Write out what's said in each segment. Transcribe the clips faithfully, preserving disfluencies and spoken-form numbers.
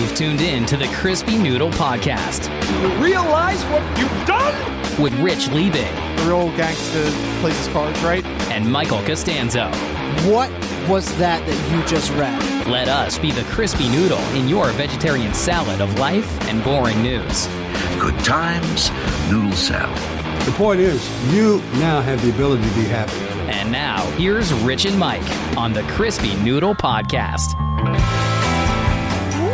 You've tuned in to the Crispy Noodle Podcast. You realize what you've done? With Rich Liebing. The real gangster plays his cards, right? And Michael Costanzo. What was that that you just read? Let us be the Crispy Noodle in your vegetarian salad of life and boring news. Good times, noodle salad. The point is, you now have the ability to be happy. And now, here's Rich and Mike on the Crispy Noodle Podcast. Woo!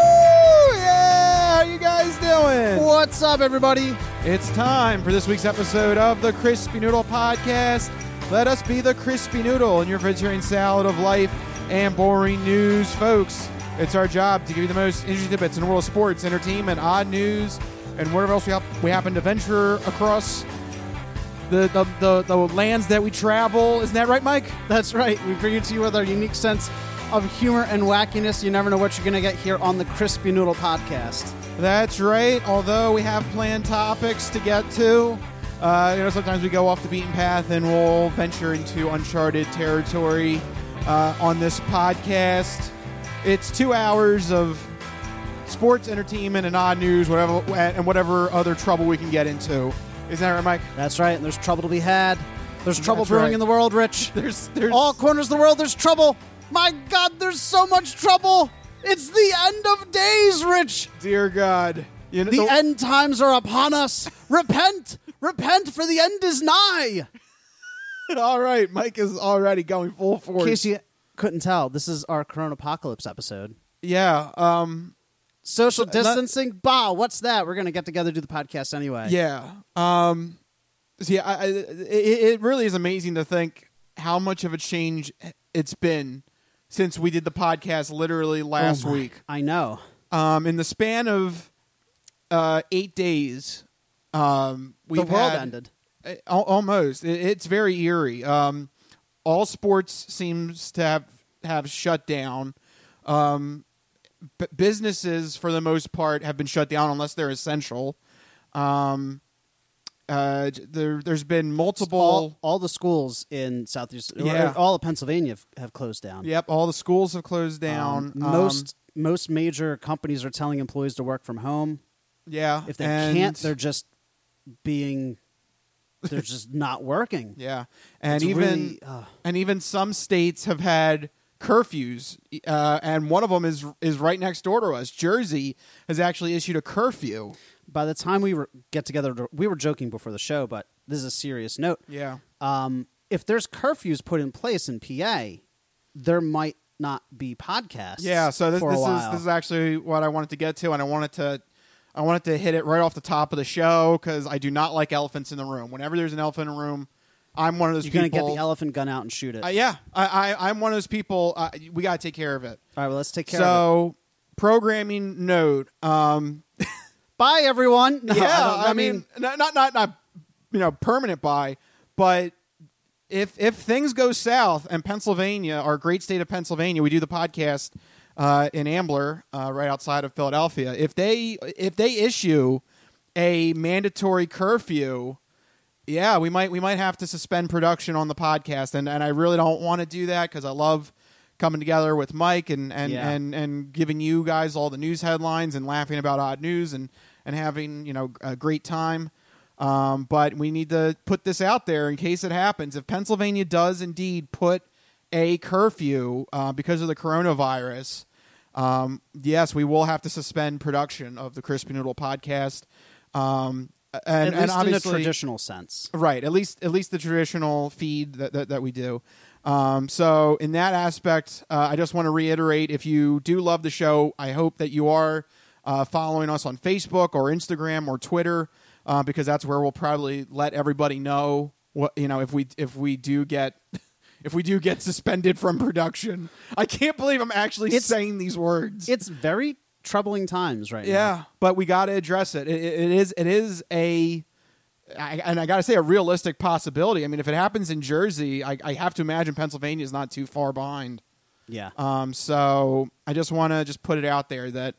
Yeah! How you guys doing? What's up, everybody? It's time for this week's episode of the Crispy Noodle Podcast. Let us be the Crispy Noodle in your vegetarian salad of life and boring news, folks. It's our job to give you the most interesting tidbits in the world of sports, entertainment, odd news, and whatever else we, ha- we happen to venture across the, the, the, the lands that we travel. Isn't that right, Mike? That's right. We bring it to you with our unique sense of humor and wackiness. You never know what you're going to get here on the Crispy Noodle Podcast. That's right. Although we have planned topics to get to, uh, you know, sometimes we go off the beaten path and we'll venture into uncharted territory uh, on this podcast. It's two hours of sports, entertainment, and odd news, whatever, and whatever other trouble we can get into. Isn't that right, Mike? That's right. And there's trouble to be had. There's trouble That's brewing right. in the world, Rich. There's, there's all corners of the world. There's trouble. My God, there's so much trouble. It's the end of days, Rich. Dear God, you know, The the- end times are upon us. Repent, repent, for the end is nigh. All right, Mike is already going full force. In case you couldn't tell, this is our Corona Apocalypse episode. Yeah. Um. Social So, distancing? Bah, what's that? We're going to get together do the podcast anyway. Yeah. Um. So yeah, I, I, it, it really is amazing to think how much of a change it's been since we did the podcast literally last Oh my- week. I know. Um, in the span of uh, eight days, um, The we've world had, ended. uh, al- almost. It, it's very eerie. Um, all sports seems to have have shut down. Um, b- businesses, for the most part, have been shut down unless they're essential. Um, uh, there, there's been multiple. All, all the schools in Southeast, or Yeah. all of Pennsylvania have, have closed down. Yep, all the schools have closed down. Um, Um, most most major companies are telling employees to work from home. yeah, If they and- can't, they're just being, they're just not working. yeah, and It's even really, uh, and even some states have had curfews, uh, and one of them is is right next door to us. Jersey has actually issued a curfew. by the time we were, get together, to- we were joking before the show, but this is a serious note. Yeah, Um, if there's curfews put in place in P A, there might not be podcasts. yeah. So this, for this a is while. this is actually what I wanted to get to, and I wanted to I wanted to hit it right off the top of the show because I do not like elephants in the room. Whenever there's an elephant in the room, I'm one of those You're people. going to get the elephant gun out and shoot it. Uh, yeah, I, I I'm one of those people. Uh, we got to take care of it. All right, well, let's take care of So, programming note. Um, it. Bye, everyone. No, yeah, don't- I, mean, not, not not not you know permanent buy, but if if things go south and Pennsylvania, our great state of Pennsylvania, we do the podcast uh, in Ambler, uh, right outside of Philadelphia. If they if they issue a mandatory curfew, yeah, we might we might have to suspend production on the podcast, and and I really don't want to do that because I love coming together with Mike and and, Yeah. and and giving you guys all the news headlines and laughing about odd news and and having you know a great time. Um, but we need to put this out there in case it happens. If Pennsylvania does indeed put a curfew uh, because of the coronavirus, um, yes, we will have to suspend production of the Crispy Noodle podcast. Um, and, At and least in a obviously, traditional sense. right? At least, at least the traditional feed that that, that we do. Um, so, in that aspect, uh, I just want to reiterate: if you do love the show, I hope that you are uh, following us on Facebook or Instagram or Twitter, uh, because that's where we'll probably let everybody know what you know if we if we do get. If we do get suspended from production. I can't believe I'm actually It's- saying these words. It's very troubling times right now. Yeah, but we got to address it. It, it. it is. It is a, I, and I got to say, a realistic possibility. I mean, if it happens in Jersey, I, I have to imagine Pennsylvania is not too far behind. Yeah. Um. So I just want to just put it out there that,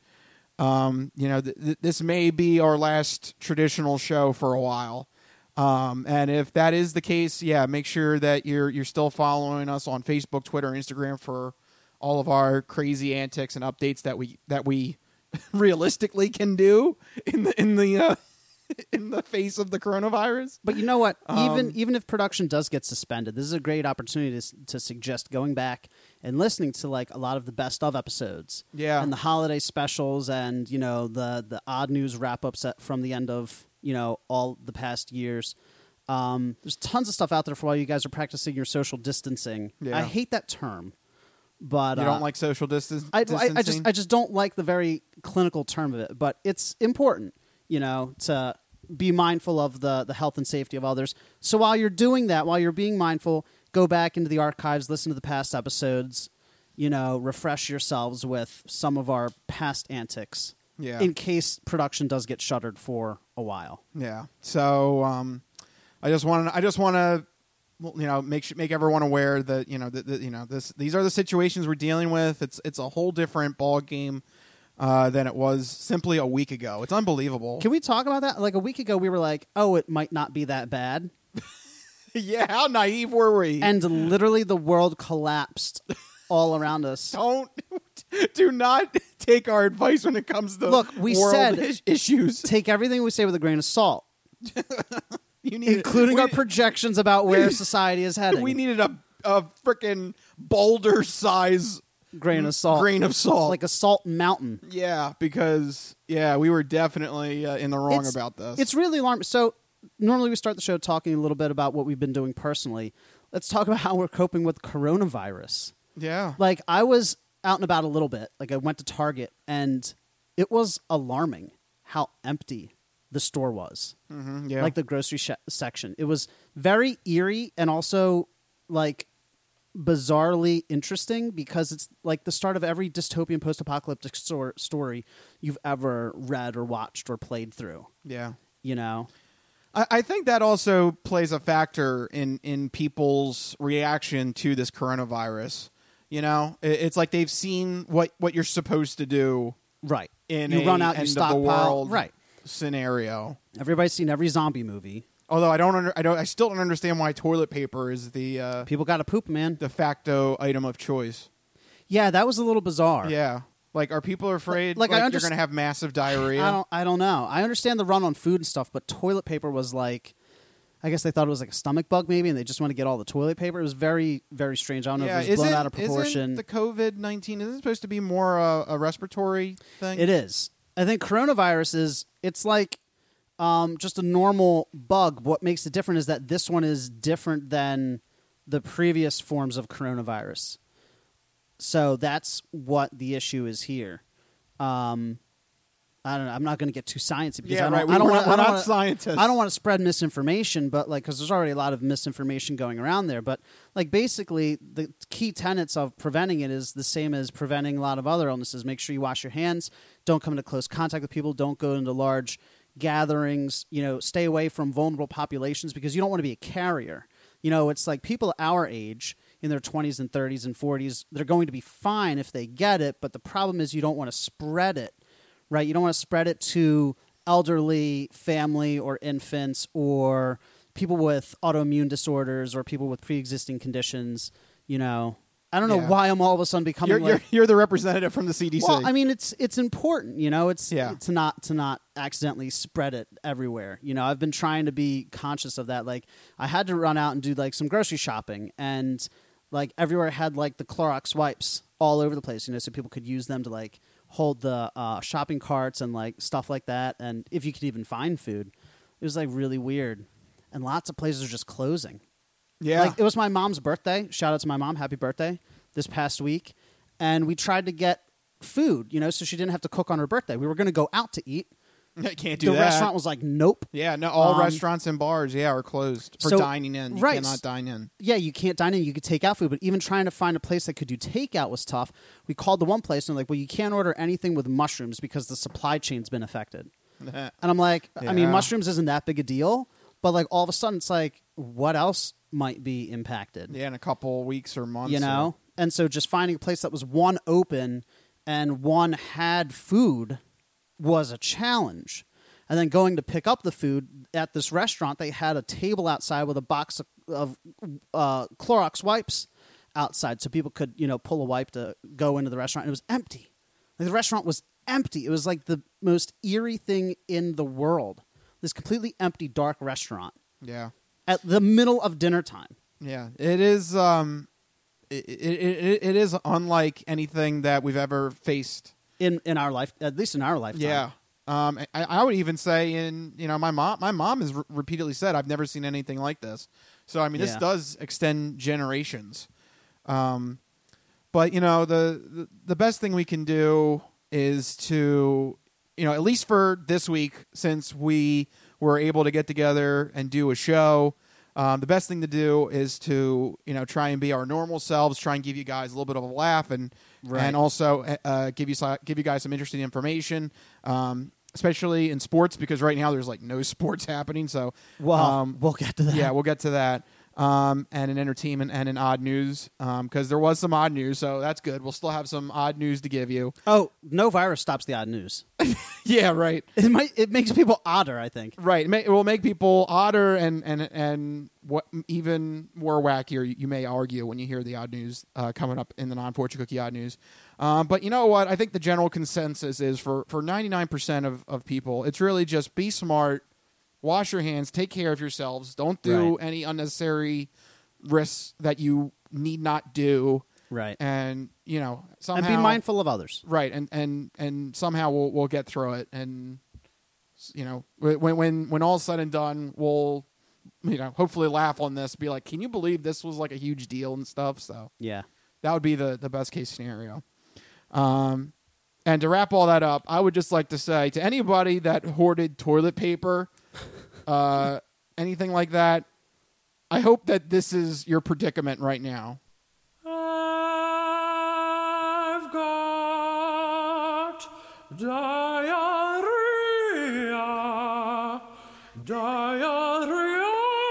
um, you know, th- th- this may be our last traditional show for a while. Um, and if that is the case, yeah, make sure that you're you're still following us on Facebook, Twitter, and Instagram for all of our crazy antics and updates that we that we realistically can do in the in the uh, in the face of the coronavirus. But you know what? Even Um, even if production does get suspended, this is a great opportunity to, s- to suggest going back and listening to like a lot of the best of episodes, Yeah. and the holiday specials, and you know the the odd news wrap ups from the end of you know all the past years. Um, there's tons of stuff out there for while you guys are practicing your social distancing. Yeah. I hate that term, but You uh, don't like social distance? I, I, I distancing? just I just don't like the very clinical term of it, but it's important, you know, to be mindful of the, the health and safety of others. So while you're doing that, while you're being mindful, go back into the archives, listen to the past episodes, you know, refresh yourselves with some of our past antics Yeah. in case production does get shuttered for a while. Yeah. So um, I just want to. I just want to. You know, make su- make everyone aware that you know that, that you know this. These are the situations we're dealing with. It's it's a whole different ball game uh, than it was simply a week ago. It's unbelievable. Can we talk about that? Like a week ago, we were like, "Oh, it might not be that bad," Yeah. How naive were we? and literally the world collapsed all around us. Don't do not take our advice when it comes to Look, we world said- is- issues. Take everything we say with a grain of salt, You need including we, our projections about where society is heading. We needed a a freaking boulder size grain of salt, grain of salt. like a salt mountain. Yeah, because yeah, we were definitely uh, in the wrong It's- about this. It's really alarming. So normally we start the show talking a little bit about what we've been doing personally. Let's talk about how we're coping with coronavirus. yeah, Like I was out and about a little bit. Like I went to Target, and it was alarming how empty the store was. Mhm, yeah. Like the grocery sh- section. It was very eerie and also like bizarrely interesting because it's like the start of every dystopian post-apocalyptic stor- story you've ever read or watched or played through. yeah. You know, I, I think that also plays a factor in in people's reaction to this coronavirus. You know, It- it's like they've seen what what you're supposed to do right? in you a run out, you end of the stockpile, world right? scenario. Everybody's seen every zombie movie. Although I don't, under, I don't, I still don't understand why toilet paper is the uh, People got to poop, man. de facto item of choice. Yeah, that was a little bizarre. Yeah, like are people afraid Like, like, I you're underst- going to have massive diarrhea? I don't. I don't know. I understand the run on food and stuff, but toilet paper was like, I guess they thought it was like a stomach bug, maybe, and they just want to get all the toilet paper. It was very, very strange. I don't know yeah, if it was blown isn't, out of proportion. isn't the COVID nineteen isn't it supposed to be more uh, a respiratory thing? It is. I think coronavirus is. It's like um, just a normal bug. What makes it different is that this one is different than the previous forms of coronavirus. So that's what the issue is here. Um, I don't know. I'm not going to get too sciencey because Yeah, I don't. right. We- I don't we're want. not- we're I don't not wanna- scientists. I don't want to spread misinformation, but like, because there's already a lot of misinformation going around there. But like, basically, the key tenets of preventing it is the same as preventing a lot of other illnesses. Make sure you wash your hands. Don't come into close contact with people. Don't go into large gatherings. You know, stay away from vulnerable populations because you don't want to be a carrier. You know, it's like people our age in their twenties and thirties and forties, they're going to be fine if they get it. But the problem is you don't want to spread it, right? You don't want to spread it to elderly, family, or infants, or people with autoimmune disorders, or people with pre-existing conditions. You know, I don't know Yeah. why I'm all of a sudden becoming You're, like. you're you're the representative from the C D C. Well, I mean, it's it's important, you know. It's Yeah. to not to not accidentally spread it everywhere. You know, I've been trying to be conscious of that. Like, I had to run out and do like some grocery shopping, and like everywhere had like the Clorox wipes all over the place. You know, so people could use them to like hold the uh, shopping carts and like stuff like that. And if you could even find food, it was like really weird. And lots of places are just closing. yeah. Like, it was my mom's birthday. Shout out to my mom. Happy birthday this past week. And we tried to get food, you know, so she didn't have to cook on her birthday. We were going to go out to eat. Can't do The that. restaurant was like, nope. yeah, no. All Um, restaurants and bars, yeah, are closed for so- dining in. You right. cannot dine in. Yeah, you can't dine in. You could take out food. But even trying to find a place that could do takeout was tough. We called the one place and they're like, well, you can't order anything with mushrooms because the supply chain's been affected. And I'm like, I mean, Yeah. mushrooms isn't that big a deal. But like all of a sudden it's like, what else might be impacted? Yeah, in a couple weeks or months. You know? And so just finding a place that was one open and one had food was a challenge. And then going to pick up the food at this restaurant, they had a table outside with a box of, of uh, Clorox wipes outside so people could, you know, pull a wipe to go into the restaurant. And it was empty. Like, the restaurant was empty. It was like the most eerie thing in the world. This completely empty, dark restaurant Yeah. at the middle of dinner time. Yeah. It is. Um, it, it, it, it is unlike anything that we've ever faced. In in our life, at least in our lifetime. Yeah. Um, I, I would even say in, you know, my mom, my mom has re- repeatedly said, I've never seen anything like this. So, I mean, this Yeah. does extend generations. Um, but, you know, the, the, the best thing we can do is to, you know, at least for this week, since we were able to get together and do a show, um, the best thing to do is to, you know, try and be our normal selves, try and give you guys a little bit of a laugh and, Right. and also uh, give you si- give you guys some interesting information, um, especially in sports, because right now there's like no sports happening. So, Well, um, we'll get to that. yeah, we'll get to that. Um, and in entertainment and in odd news, because um, there was some odd news, so that's good. We'll still have some odd news to give you. Oh, no virus stops the odd news. Yeah, right, It might. It makes people odder, I think. right. It, may, it will make people odder and and and what even more wackier. You, you may argue when you hear the odd news uh, coming up in the non-fortune cookie odd news. Um, but you know what? I think the general consensus is for for ninety-nine percent of of people, it's really just be smart. Wash your hands. Take care of yourselves. Don't do Right. any unnecessary risks that you need not do. Right. And you know somehow And be mindful of others. Right. And and and somehow we'll we'll get through it. And you know when when when all's said and done, we'll you know hopefully laugh on this. Be like, can you believe this was like a huge deal and stuff? So Yeah. that would be the the best case scenario. Um, and to wrap all that up, I would just like to say to anybody that hoarded toilet paper, uh, anything like that, I hope that this is your predicament right now. I've got diarrhea, diarrhea.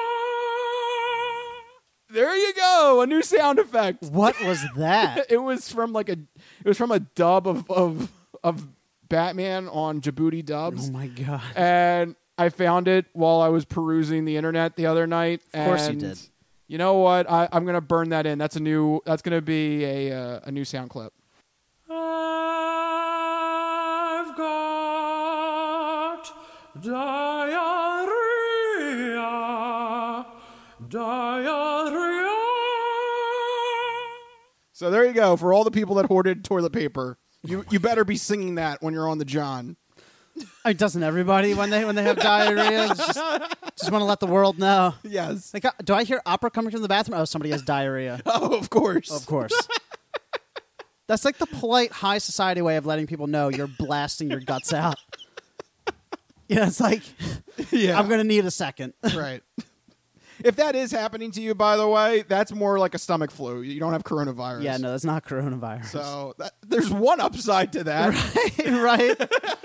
There you go, a new sound effect. What was that? It was from like a, it was from a dub of of of Batman on Djibouti dubs. Oh my god. And I found it while I was perusing the internet the other night. Of course you and did. You know what? I, I'm gonna burn that in. That's a new. That's gonna be a uh, a new sound clip. I've got diarrhea, diarrhea. So there you go. For all the people that hoarded toilet paper, you you better be singing that when you're on the John. I mean, doesn't everybody when they when they have diarrhea? It's Just, just want to let the world know. Yes. Like, uh, do I hear opera coming from the bathroom? Oh, somebody has diarrhea. Oh, of course. Of course. That's like the polite high society way of letting people know you're blasting your guts out. Yeah, it's like, Yeah. I'm going to need a second. Right. If that is happening to you, by the way, that's more like a stomach flu. You don't have coronavirus. Yeah, no, that's not coronavirus. So that, there's one upside to that. Right?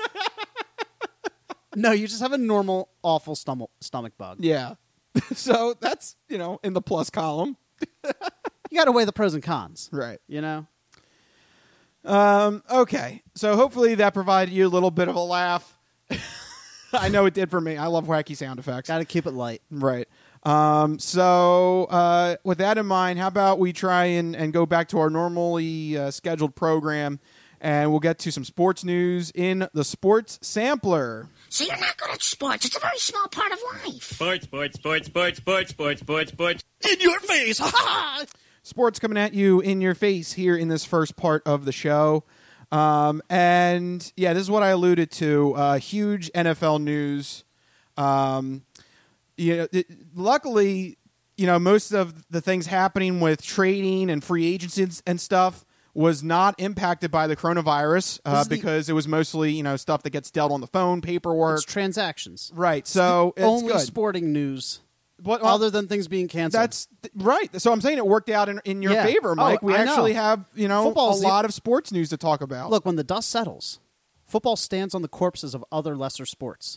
No, you just have a normal, awful stomach stomach bug. Yeah. So that's, you know, in the plus column. You got to weigh the pros and cons. Right. You know? Um, okay. So hopefully that provided you a little bit of a laugh. I know it did for me. I love wacky sound effects. Got to keep it light. Right. Um, so uh, with that in mind, how about we try and, and go back to our normally uh, scheduled program, and we'll get to some sports news in the Sports Sampler. So you're not good at sports. It's a very small part of life. Sports, sports, sports, sports, sports, sports, sports, sports. In your face. Ha ha! Sports coming at you in your face here in this first part of the show. Um, and yeah, this is what I alluded to. Uh, huge N F L news. Um, you know, it, luckily, you know, most of the things happening with trading and free agencies and stuff was not impacted by the coronavirus uh, is the- because it was mostly, you know, stuff that gets dealt on the phone, paperwork. It's transactions. Right. So it's Only good. sporting news. But, well, other than things being canceled. That's th- right. So I'm saying it worked out in, in your Yeah. favor, Mike. Oh, we I know. actually have, you know, Football's a the- lot of sports news to talk about. Look, when the dust settles, football stands on the corpses of other lesser sports.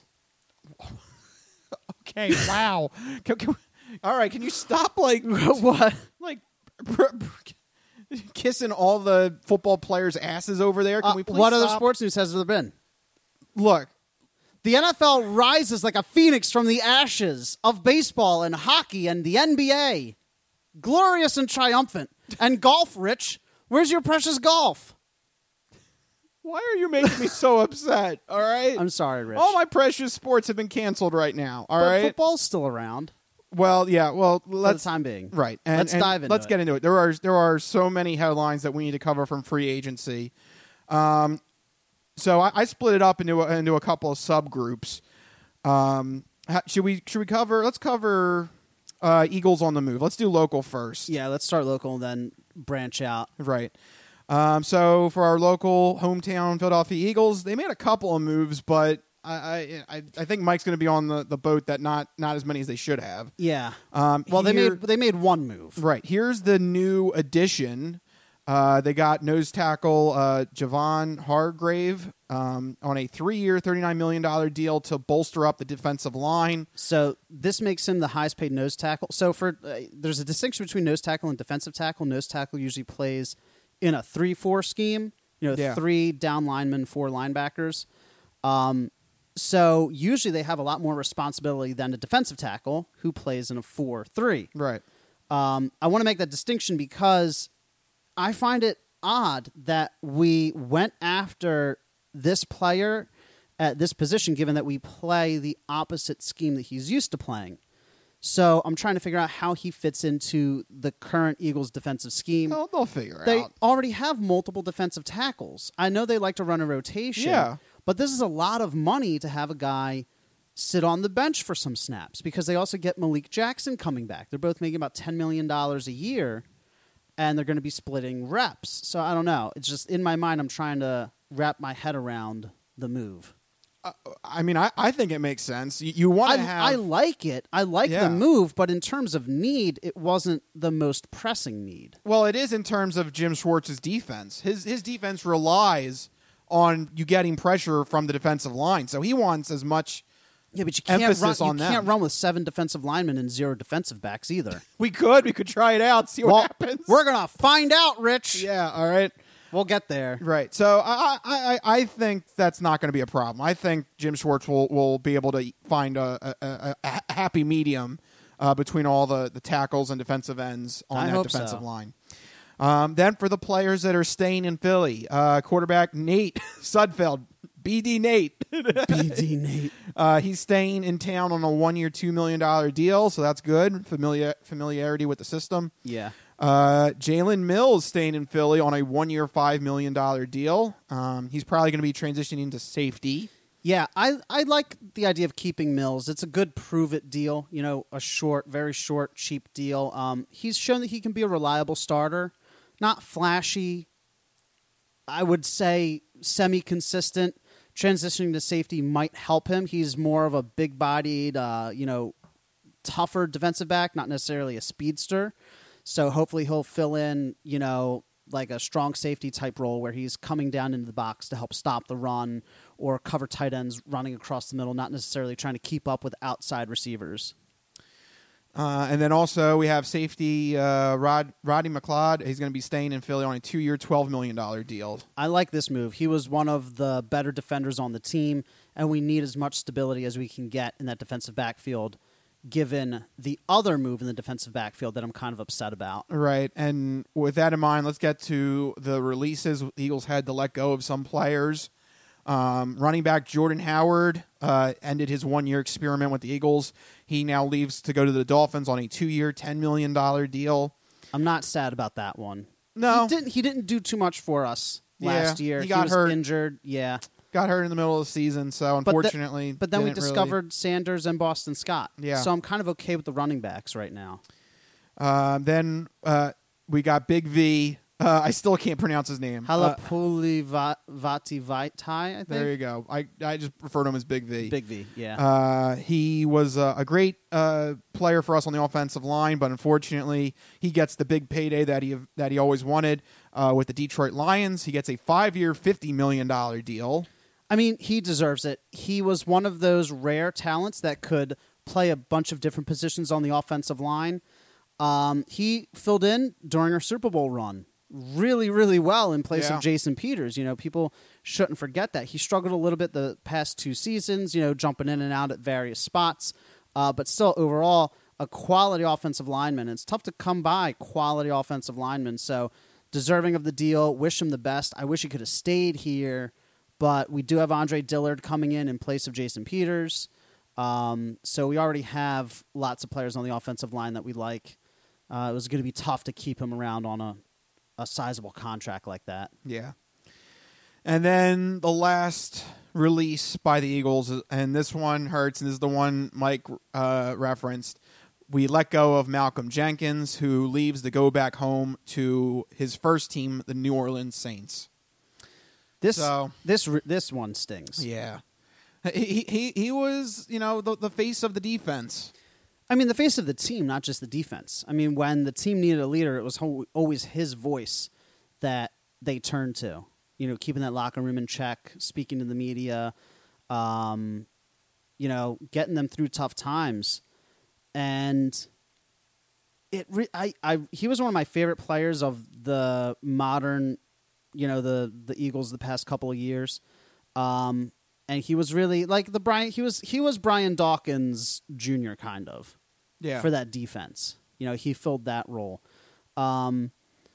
Okay, wow. Can- can- all right, can you stop like What? like pr- pr- kissing all the football players' asses over there? Can Uh, we please what other stop? sports news has there been? Look, The N F L rises like a phoenix from the ashes of baseball and hockey and the N B A. Glorious and triumphant. And golf, Rich. Where's your precious golf? Why are you making me so upset? All right. I'm sorry, Rich. All my precious sports have been canceled right now. All but right. football's still around Well, yeah. Well, for let's the time being. right. And, Let's and dive into Let's it. get into it. There are there are so many headlines that we need to cover from free agency. Um, so I, I split it up into a, into a couple of subgroups. Um, ha- should we should we cover? Let's cover uh, Eagles on the move. Let's do local first. Yeah, let's start local and then branch out. Right. Um, so for our local hometown Philadelphia Eagles, they made a couple of moves, but I I, I think Mike's going to be on the, the boat that not not as many as they should have. Yeah. Um, well, they here- made they made one move. Right. Here's the new addition. Uh, they got nose tackle uh, Javon Hargrave um, on a three-year, thirty-nine million dollars deal to bolster up the defensive line. So this makes him the highest paid nose tackle. So for uh, there's a distinction between nose tackle and defensive tackle. Nose tackle usually plays in a three four scheme. You know, Yeah. three down linemen, four linebackers. Um, so usually they have a lot more responsibility than a defensive tackle who plays in a four three. Right. Um, I want to make that distinction because I find it odd that we went after this player at this position, given that we play the opposite scheme that he's used to playing. So I'm trying to figure out how he fits into the current Eagles defensive scheme. They'll, they'll figure They out. already have multiple defensive tackles. I know they like to run a rotation, Yeah. but this is a lot of money to have a guy sit on the bench for some snaps because they also get Malik Jackson coming back. They're both making about ten million dollars a year, and they're going to be splitting reps. So I don't know. It's just in my mind, I'm trying to wrap my head around the move. I mean, I, I think it makes sense. You, you want I, to have. I like it. I like Yeah. the move, but in terms of need, it wasn't the most pressing need. Well, it is in terms of Jim Schwartz's defense. His his defense relies on you getting pressure from the defensive line, so he wants as much. Yeah, but you can't Emphasis run. on You them. can't run with seven defensive linemen and zero defensive backs either. We could we could try it out, see what well, happens. we're gonna find out, Rich. yeah, all right. We'll get there. Right. So I, I, I- I think that's not going to be a problem. I think Jim Schwartz will, will be able to find a, a, a, a happy medium uh, between all the, the tackles and defensive ends on I that hope defensive so. line. Um, then for the players that are staying in Philly, uh, quarterback Nate Sudfeld, B D Nate. B D Nate. Uh, he's staying in town on a one-year, two million dollars deal, so that's good. Familiar, familiarity with the system. Yeah. Uh, Jalen Mills staying in Philly on a one-year, five million dollars deal. Um, he's probably going to be transitioning to safety. Yeah, I, I like the idea of keeping Mills. It's a good prove-it deal. You know, a short, very short, cheap deal. Um, he's shown that he can be a reliable starter. Not flashy. I would say semi-consistent. Transitioning to safety might help him. He's more of a big-bodied, uh, you know, tougher defensive back, not necessarily a speedster. So hopefully he'll fill in, you know, like a strong safety type role where he's coming down into the box to help stop the run or cover tight ends running across the middle, not necessarily trying to keep up with outside receivers. Uh, and then also we have safety uh, Rod Rodney McLeod. He's going to be staying in Philly on a two-year, twelve million dollars deal. I like this move. He was one of the better defenders on the team, and we need as much stability as we can get in that defensive backfield, given the other move in the defensive backfield that I'm kind of upset about. Right. And with that in mind, let's get to the releases. The Eagles had to let go of some players. Um, running back Jordan Howard uh, ended his one-year experiment with the Eagles. He now leaves to go to the Dolphins on a two-year, ten million dollars deal. I'm not sad about that one. No. He didn't, he didn't do too much for us last Yeah, year. he got was hurt. injured. Yeah. Got hurt in the middle of the season, so But the- unfortunately. But then we didn't really- discovered Sanders and Boston Scott. Yeah. So I'm kind of okay with the running backs right now. Um, then uh, we got Big V. Uh, I still can't pronounce his name. Uh, Halapuli Vaitai, I think. there you go. I, I just refer to him as Big V. Big V, yeah. Uh, he was uh, a great uh, player for us on the offensive line, but unfortunately, he gets the big payday that he that he always wanted uh, with the Detroit Lions. He gets a five-year, fifty million dollars deal. I mean, he deserves it. He was one of those rare talents that could play a bunch of different positions on the offensive line. Um, he filled in during our Super Bowl run really, really well in place Yeah. of Jason Peters. You know, people shouldn't forget that. He struggled a little bit the past two seasons, you know, jumping in and out at various spots. Uh, but still, overall, a quality offensive lineman. It's tough to come by quality offensive linemen. So deserving of the deal. Wish him the best. I wish he could have stayed here, but we do have Andre Dillard coming in in place of Jason Peters. Um, so we already have lots of players on the offensive line that we like. Uh, it was going to be tough to keep him around on a, a sizable contract like that. Yeah. And then the last release by the Eagles, and this one hurts, and this is the one Mike uh, referenced. We let go of Malcolm Jenkins, who leaves to go back home to his first team, the New Orleans Saints. This So- this this one stings. Yeah. He he he was, you know, the, the face of the defense. I mean, the face of the team, not just the defense. I mean, when the team needed a leader, it was ho- always his voice that they turned to. You know, keeping that locker room in check, speaking to the media, um, you know, getting them through tough times. And it, re- I, I, he was one of my favorite players of the modern, you know, the the Eagles the past couple of years. Um, and he was really like the Brian. He was he was Brian Dawkins Junior kind of, Yeah. for that defense. You know, he filled that role. Um,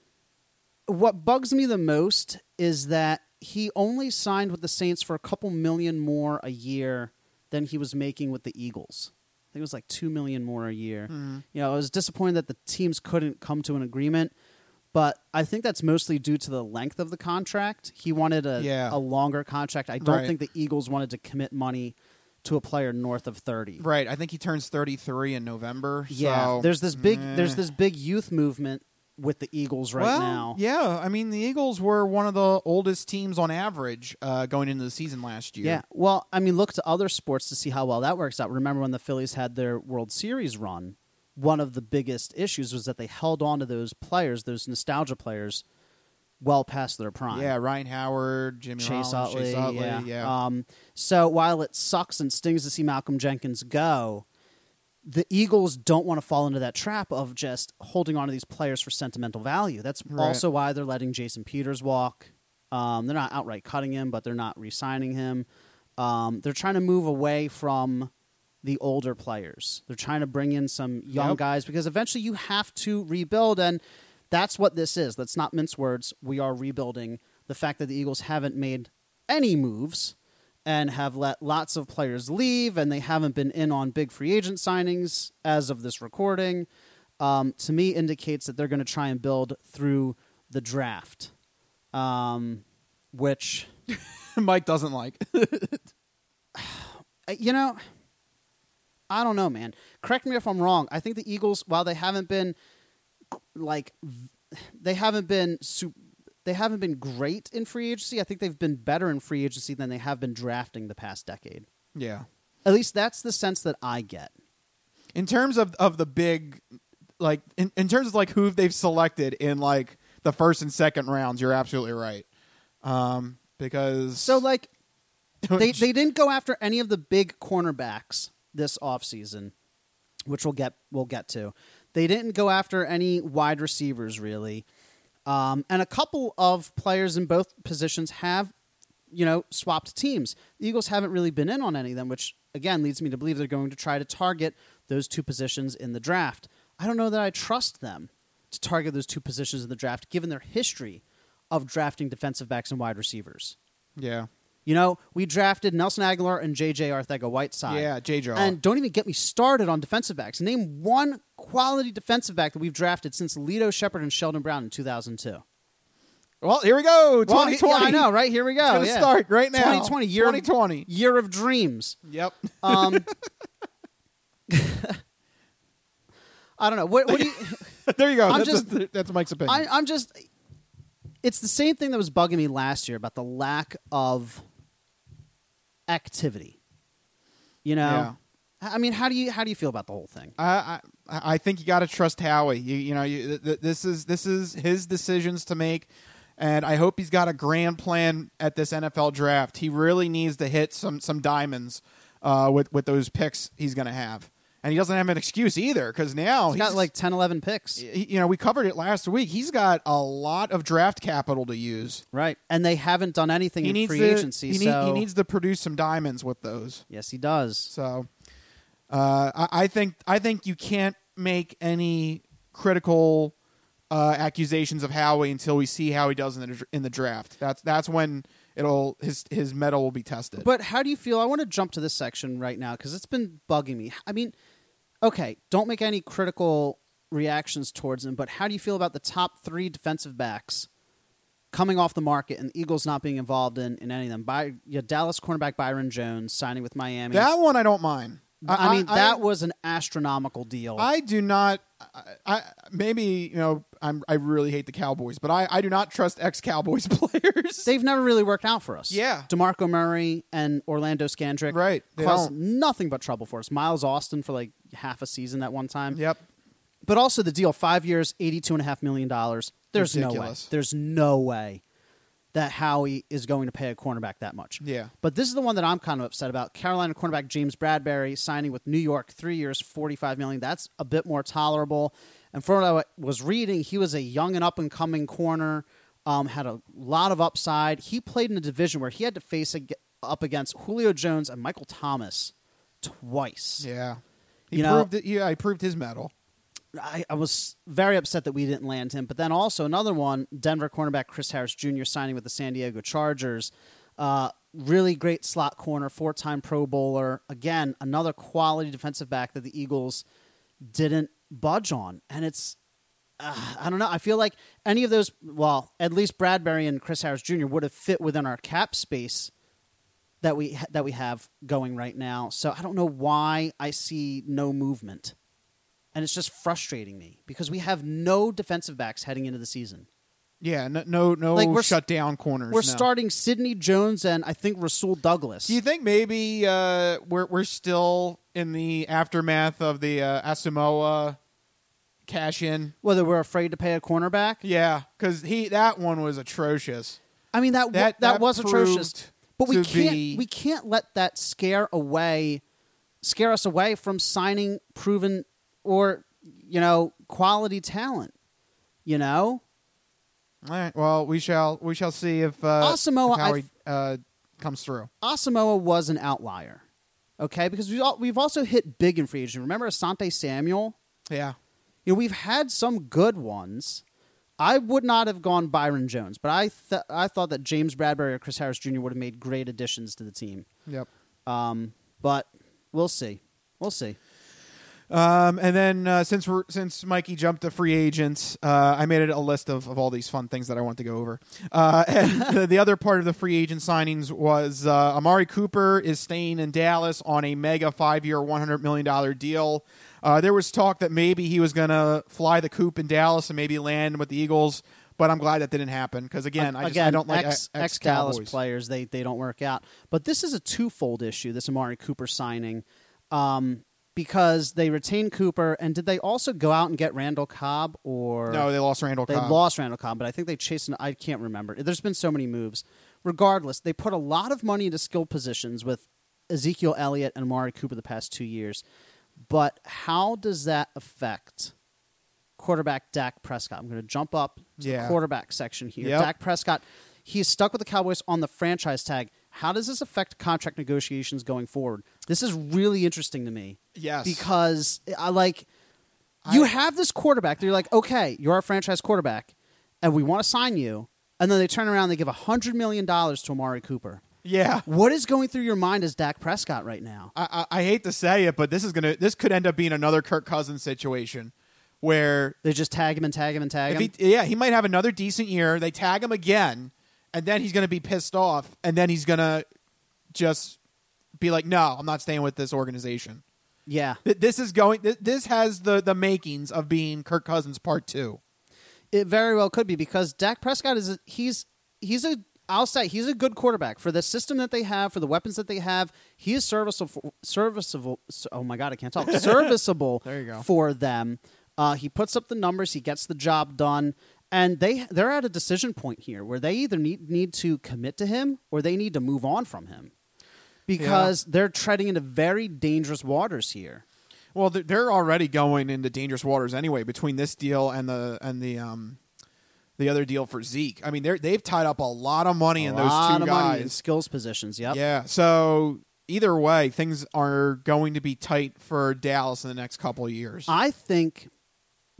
what bugs me the most is that he only signed with the Saints for a couple million more a year than he was making with the Eagles. I think it was like two million more a year. Mm-hmm. You know, I was disappointed that the teams couldn't come to an agreement, but I think that's mostly due to the length of the contract. He wanted a, Yeah. a longer contract. I don't Right. think the Eagles wanted to commit money to a player north of thirty. Right. I think he turns thirty-three in November. Yeah, so, there's this big eh. there's this big youth movement with the Eagles right well, now. Yeah, I mean, the Eagles were one of the oldest teams on average uh, going into the season last year. Yeah, well, I mean, look to other sports to see how well that works out. Remember when the Phillies had their World Series run? One of the biggest issues was that they held on to those players, those nostalgia players, well past their prime. Yeah, Ryan Howard, Jimmy Chase Rollins, Utley, Chase Utley, yeah. yeah. Um, so while it sucks and stings to see Malcolm Jenkins go, the Eagles don't want to fall into that trap of just holding on to these players for sentimental value. That's Right. also why they're letting Jason Peters walk. Um, they're not outright cutting him, but they're not re-signing him. Um, they're trying to move away from the older players. They're trying to bring in some young Yep. guys because eventually you have to rebuild, and that's what this is. Let's not mince words. We are rebuilding. The fact that the Eagles haven't made any moves and have let lots of players leave, and they haven't been in on big free agent signings as of this recording, um, to me indicates that they're going to try and build through the draft, um, which, Mike doesn't like. you know, I don't know, man. Correct me if I'm wrong. I think the Eagles, while they haven't been like, they haven't been super, they haven't been great in free agency. I think they've been better in free agency than they have been drafting the past decade. Yeah. At least that's the sense that I get. In terms of, of the big, like, in, in terms of, like, who they've selected in, like, the first and second rounds, you're absolutely right. Um, because... So, like, they they didn't go after any of the big cornerbacks this offseason, which we'll get we'll get to. They didn't go after any wide receivers, really. Um, and a couple of players in both positions have, you know, swapped teams. The Eagles haven't really been in on any of them, which, again, leads me to believe they're going to try to target those two positions in the draft. I don't know that I trust them to target those two positions in the draft, given their history of drafting defensive backs and wide receivers. Yeah. You know, we drafted Nelson Aguilar and J J Arcega-Whiteside. Yeah, J-Jaw. And don't even get me started on defensive backs. Name one quality defensive back that we've drafted since Lito Shepard and Sheldon Brown in two thousand two. Well, here we go. Well, twenty twenty. yeah, I know, right? Here we go. It's gonna yeah. start right now. twenty twenty, year, twenty twenty. Of, year of dreams. Yep. Um, I don't know. What, what do you... There you go. I'm That's, just- that's, that's Mike's opinion. I, I'm just... It's the same thing that was bugging me last year about the lack of activity. You know? I mean, how do you how do you feel about the whole thing? I, I I think you got to trust Howie. You you know you, th- th- this is this is his decisions to make, and I hope he's got a grand plan at this N F L draft. He really needs to hit some some diamonds uh, with with those picks he's going to have, and he doesn't have an excuse either because now He's got like ten, eleven picks. he, you know we covered it last week. He's got a lot of draft capital to use. Right. And they haven't done anything He in needs free to, agency. He, need- so he needs to produce some diamonds with those. Yes, he does. So, uh, I, I think I think you can't make any critical uh, accusations of Howie until we see how he does in the in the draft. That's that's when it'll his his mettle will be tested. But how do you feel? I want to jump to this section right now because it's been bugging me. I mean, okay, don't make any critical reactions towards him, but how do you feel about the top three defensive backs coming off the market and the Eagles not being involved in, in any of them? By yeah, Dallas cornerback Byron Jones signing with Miami. That one I don't mind. I, I mean, I, that I, was an astronomical deal. I do not. I, I maybe you know I'm. I really hate the Cowboys, but I, I do not trust ex-Cowboys players. They've never really worked out for us. Yeah, DeMarco Murray and Orlando Scandrick, right? They caused don't. nothing but trouble for us. Miles Austin for like half a season that one time. Yep. But also the deal: five years, eighty-two and a half million dollars. There's Ridiculous. no way. There's no way that Howie is going to pay a cornerback that much. Yeah. But this is the one that I'm kind of upset about. Carolina cornerback James Bradbury signing with New York, three years, forty-five million dollars. That's a bit more tolerable. And from what I was reading, he was a young and up-and-coming corner, um, had a lot of upside. He played in a division where he had to face ag- up against Julio Jones and Michael Thomas twice. Yeah. He You know- proved it, yeah, he proved his mettle. I, I was very upset that we didn't land him. But then also another one, Denver cornerback Chris Harris Junior signing with the San Diego Chargers. Uh, really great slot corner, four-time Pro Bowler. Again, another quality defensive back that the Eagles didn't budge on. And it's, uh, I don't know, I feel like any of those, well, at least Bradbury and Chris Harris Junior would have fit within our cap space that we that we have going right now. So I don't know why I see no movement. And it's just frustrating me because we have no defensive backs heading into the season. Yeah, no, no, no Like, we're shut down corners. We're no. starting Sidney Jones and I think Rasul Douglas. Do you think maybe uh, we're we're still in the aftermath of the uh, Asamoah cash in? Whether we're afraid to pay a cornerback? Yeah, because he that one was atrocious. I mean that That- that, that that was atrocious. proved But we to can't be- we can't let that scare away scare us away from signing proven or you know quality talent. You know. All right. Well, we shall we shall see if uh, Asamoah, if Howie I- uh, comes through. Asamoah was an outlier. Okay, because we all, we've also hit big in free agency. Remember Asante Samuel? Yeah. You know, we've had some good ones. I would not have gone Byron Jones, but I th- I thought that James Bradbury or Chris Harris Junior would have made great additions to the team. Yep. Um, but we'll see. We'll see. Um, and then uh, since we're since Mikey jumped to free agents, uh, I made it a list of, of all these fun things that I want to go over. Uh, and the, the other part of the free agent signings was uh, Amari Cooper is staying in Dallas on a mega five-year, one hundred million dollars deal. Uh, there was talk that maybe he was going to fly the coop in Dallas and maybe land with the Eagles, but I'm glad that didn't happen because, again, I, just, Again, I don't like ex, ex, Dallas Cowboys. players. They, they don't work out. But this is a twofold issue, this Amari Cooper signing. Um Because they retained Cooper, and did they also go out and get Randall Cobb? Or No, they lost Randall they Cobb. lost Randall Cobb, but I think they chased. An, I can't remember. There's been so many moves. Regardless, they put a lot of money into skill positions with Ezekiel Elliott and Amari Cooper the past two years. But how does that affect quarterback Dak Prescott? I'm going to jump up to Yeah. the quarterback section here. Yep. Dak Prescott, he's stuck with the Cowboys on the franchise tag. How does this affect contract negotiations going forward? This is really interesting to me. Yes. Because I like you have this quarterback that you're like, okay, you're our franchise quarterback, and we want to sign you, and then they turn around and they give a hundred million dollars to Amari Cooper. Yeah. What is going through your mind as Dak Prescott right now? I, I, I hate to say it, but this is gonna this could end up being another Kirk Cousins situation where They just tag him and tag him and tag if him. he, yeah, he might have another decent year. They tag him again, and then he's going to be pissed off, and then he's going to just be like, "No, I'm not staying with this organization." yeah, Th- This is going. th- This has the the makings of being Kirk Cousins Part Two. it very well could be because Dak Prescott is a, he's he's a I'll say he's a good quarterback for the system that they have, for the weapons that they have. He is serviceable. Serviceable. Oh my God, I can't talk. Serviceable. There you go. For them. Uh, he puts up the numbers. He gets the job done. And they they're at a decision point here where they either need need to commit to him or they need to move on from him because they're treading into very dangerous waters here. Well, th- they're already going into dangerous waters anyway between this deal and the and the um the other deal for Zeke. I mean, they they've tied up a lot of money in a those lot two of guys. money in skills positions. Yep. Yeah. So either way, things are going to be tight for Dallas in the next couple of years. I think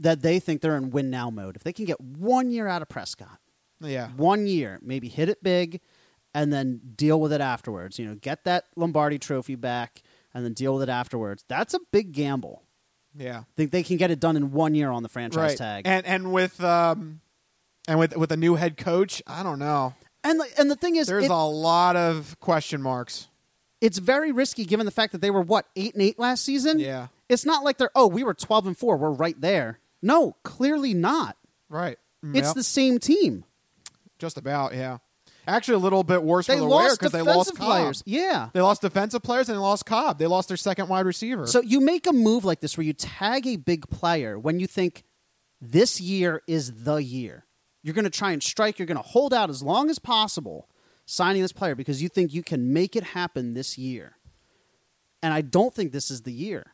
that they think they're in win now mode. If they can get one year out of Prescott, Yeah. one year, maybe hit it big, and then deal with it afterwards. You know, get that Lombardi Trophy back, and then deal with it afterwards. That's a big gamble. Yeah. Think they can get it done in one year on the franchise Right. tag. And and with um and with with a new head coach, I don't know. And the, and the thing is, There's it, a lot of question marks. it's very risky given the fact that they were what eight and eight last season. Yeah. It's not like they're oh we were twelve and four. We're right there. No, clearly not. Right. It's Yep. the same team. Just about, yeah. Actually, a little bit worse They for the Wear lost because they defensive lost Cobb. players. Yeah. They lost defensive players and they lost Cobb. They lost their second wide receiver. So you make a move like this where you tag a big player when you think this year is the year. You're going to try and strike. You're going to hold out as long as possible signing this player because you think you can make it happen this year. And I don't think this is the year.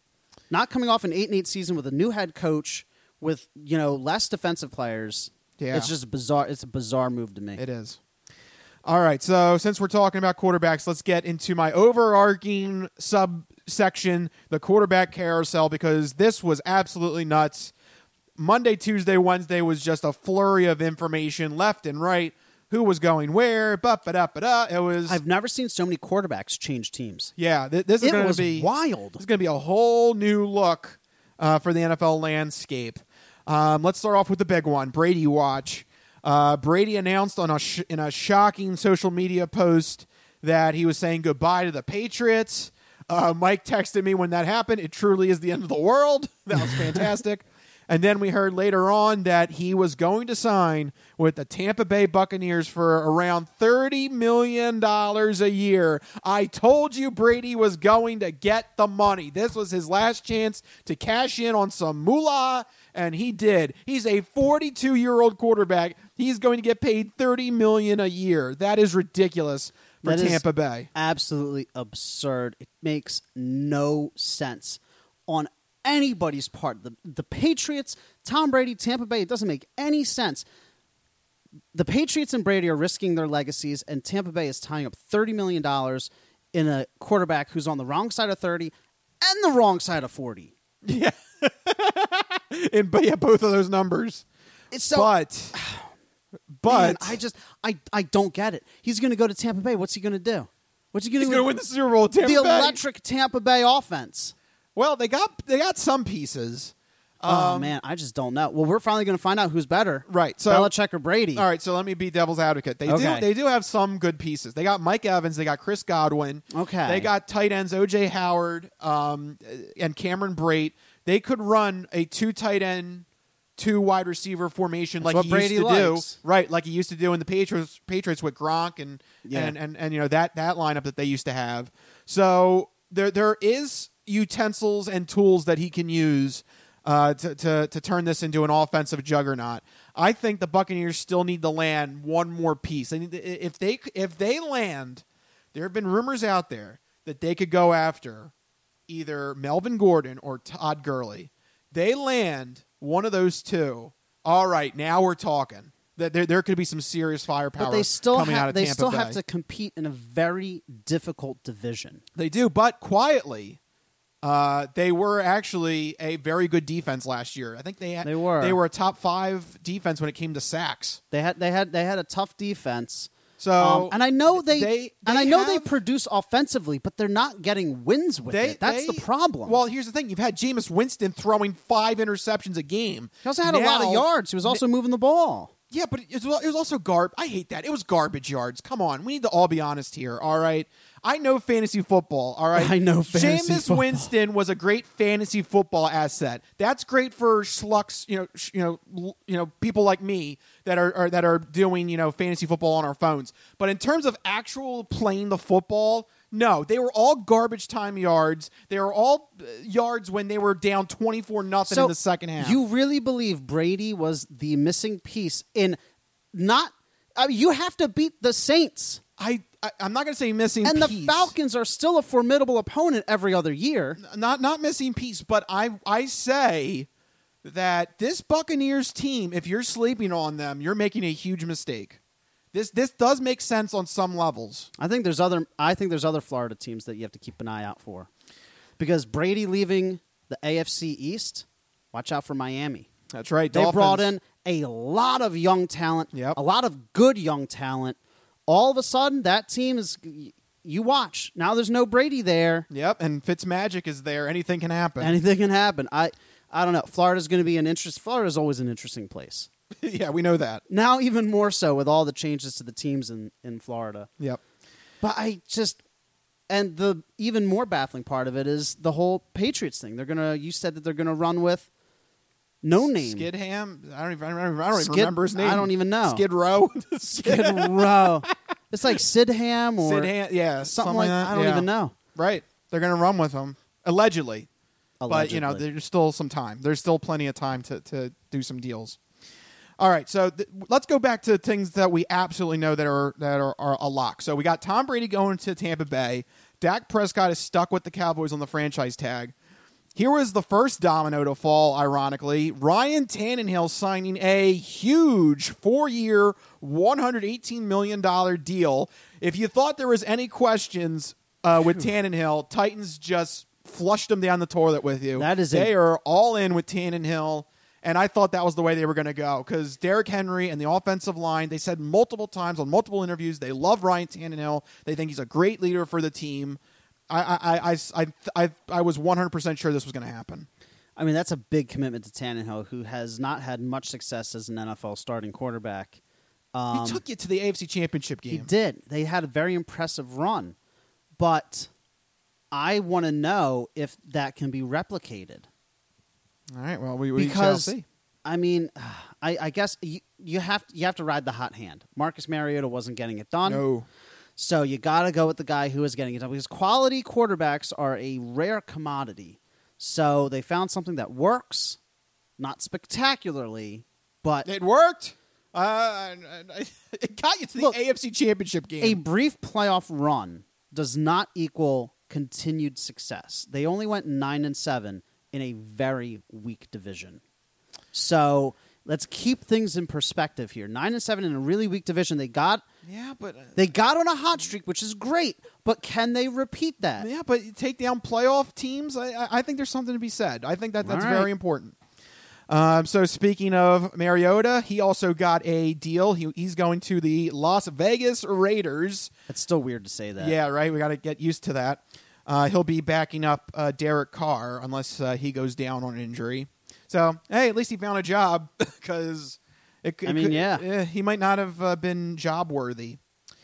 Not coming off an eight and eight season with a new head coach with, you know, less defensive players. Yeah. It's just bizarre. It's a bizarre move to me. It is. All right, so since we're talking about quarterbacks, let's get into my overarching subsection, the quarterback carousel, because this was absolutely nuts. Monday, Tuesday, Wednesday was just a flurry of information left and right. Who was going where? Ba ba da ba da. It was. I've never seen so many quarterbacks change teams. Yeah, th- this is It going was to be wild. This is going to be a whole new look uh, for the N F L landscape. Um, let's start off with the big one, Brady Watch. Uh, Brady announced on a sh- in a shocking social media post that he was saying goodbye to the Patriots. Uh, Mike texted me when that happened. It truly is the end of the world. That was fantastic. And then we heard later on that he was going to sign with the Tampa Bay Buccaneers for around thirty million dollars a year. I told you Brady was going to get the money. This was his last chance to cash in on some moolah, and he did. He's a forty-two-year-old quarterback. He's going to get paid thirty million dollars a year. That is ridiculous for That is Tampa Bay. Absolutely absurd. It makes no sense on anybody's part. The the Patriots, Tom Brady, Tampa Bay, it doesn't make any sense. The Patriots and Brady are risking their legacies, and Tampa Bay is tying up thirty million dollars in a quarterback who's on the wrong side of thirty and the wrong side of forty. Yeah. In yeah, both of those numbers. It's so, but but man, I just I, I don't get it. He's going to go to Tampa Bay. What's he going to do? What's he going to he's do? going to win the Super Bowl with Tampa the Bay. electric Tampa Bay offense. Well, they got they got some pieces. Oh, Um, man, I just don't know. Well, we're finally going to find out who's better. Right, so- Belichick or Brady. All right, so let me be devil's advocate. They Okay. do they do have some good pieces. They got Mike Evans. They got Chris Godwin. Okay. They got tight ends O J Howard um, and Cameron Brate. They could run a two tight end, two wide receiver formation That's like what he Brady used to likes. do. Right, like he used to do in the Patriots Patriots with Gronk and Yeah. and, and and you know that that lineup that they used to have. So there there is utensils and tools that he can use uh, to, to to turn this into an offensive juggernaut. I think the Buccaneers still need to land one more piece. They need to, if they if they land, there have been rumors out there that they could go after either Melvin Gordon or Todd Gurley. They land one of those two. All right, now we're talking. That there there could be some serious firepower But they still coming ha- out of they Tampa still Bay. have to compete in a very difficult division. They do, but quietly, uh, they were actually a very good defense last year. I think they had, They were. they were a top five defense when it came to sacks. They had they had they had a tough defense. So Um, and I know they, they- and they I know they have- produce offensively, but they're not getting wins with They, it. That's they- the problem. Well, here's the thing: you've had Jameis Winston throwing five interceptions a game. he also had a lot of Now- yards. He was also moving the ball. Yeah, but it was, it was also garb. I hate that. It was garbage yards. Come on, we need to all be honest here. All right, I know fantasy football. All right, I know fantasy Jameis football. Winston was a great fantasy football asset. That's great for schlucks. You know, sh- you know, l- you know, people like me that are, are that are doing you know fantasy football on our phones. But in terms of actual playing the football. No, they were all garbage time yards. They were all uh, yards when they were down twenty-four nothing So in the second half. you really believe Brady was the missing piece in not? I mean, you have to beat the Saints, I, I I'm not going to say missing and piece. the Falcons are still a formidable opponent every other year. not not missing piece, but I I say that this Buccaneers team, if you're sleeping on them, you're making a huge mistake. This this does make sense on some levels. I think there's other. I think there's other Florida teams that you have to keep an eye out for, because Brady leaving the A F C East Watch out for Miami. That's right. They Dolphins. brought in a lot of young talent, Yep. a lot of good young talent. All of a sudden, that team is, you watch. Now there's no Brady there. Yep, and Fitzmagic is there. Anything can happen. Anything can happen. I I don't know. Florida's going to be an interest. Florida's always an interesting place. Yeah, we know that. Now even more so with all the changes to the teams in, in Florida. Yep. But I just, and the even more baffling part of it is the whole Patriots thing. They're going to, you said that they're going to run with no name. Skidham? I don't even, I don't even, I don't even Skid- remember his name. I don't even know. Skid Row? Skid Row. It's like Sidham or Sidham, yeah, something, something like that. that. I don't yeah. even know. Right. They're going to run with him. Allegedly. But, you know, Allegedly. there's still some time. There's still plenty of time to, to do some deals. All right, so th- let's go back to things that we absolutely know that are that are, are a lock. So we got Tom Brady going to Tampa Bay. Dak Prescott is stuck with the Cowboys on the franchise tag. Here was the first domino to fall, ironically. Ryan Tannehill signing a huge four-year, one hundred eighteen million dollars deal. If you thought there was any questions uh, with Tannehill, Titans just flushed him down the toilet with you. That is they a- are all in with Tannehill. And I thought that was the way they were going to go because Derrick Henry and the offensive line, they said multiple times on multiple interviews, they love Ryan Tannehill. They think he's a great leader for the team. I I I I I, I was one hundred percent sure this was going to happen. I mean, that's a big commitment to Tannehill, who has not had much success as an N F L starting quarterback. Um, he took you to the A F C Championship game. He did. They had a very impressive run. But I want to know if that can be replicated. All right. Well, we, we because shall see. I mean, I, I guess you, you have you have to ride the hot hand. Marcus Mariota wasn't getting it done, No. so you got to go with the guy who is getting it done because quality quarterbacks are a rare commodity. So they found something that works, not spectacularly, but It worked. Uh, it got you to the Look, A F C Championship game. a brief playoff run does not equal continued success. They only went nine and seven in a very weak division. So let's keep things in perspective here. Nine and seven in a really weak division. They got yeah, but uh, they got on a hot streak, which is great. But can they repeat that? yeah, but you take down playoff teams. I, I I think there's something to be said. I think that that's All right. very important. Um, so speaking of Mariota, he also got a deal. He, he's going to the Las Vegas Raiders. It's still weird to say that. Yeah, right. We got to get used to that. Uh, he'll be backing up uh, Derek Carr unless uh, he goes down on injury. So, hey, at least he found a job because it, it I mean, could- yeah. eh, he might not have uh, been job worthy.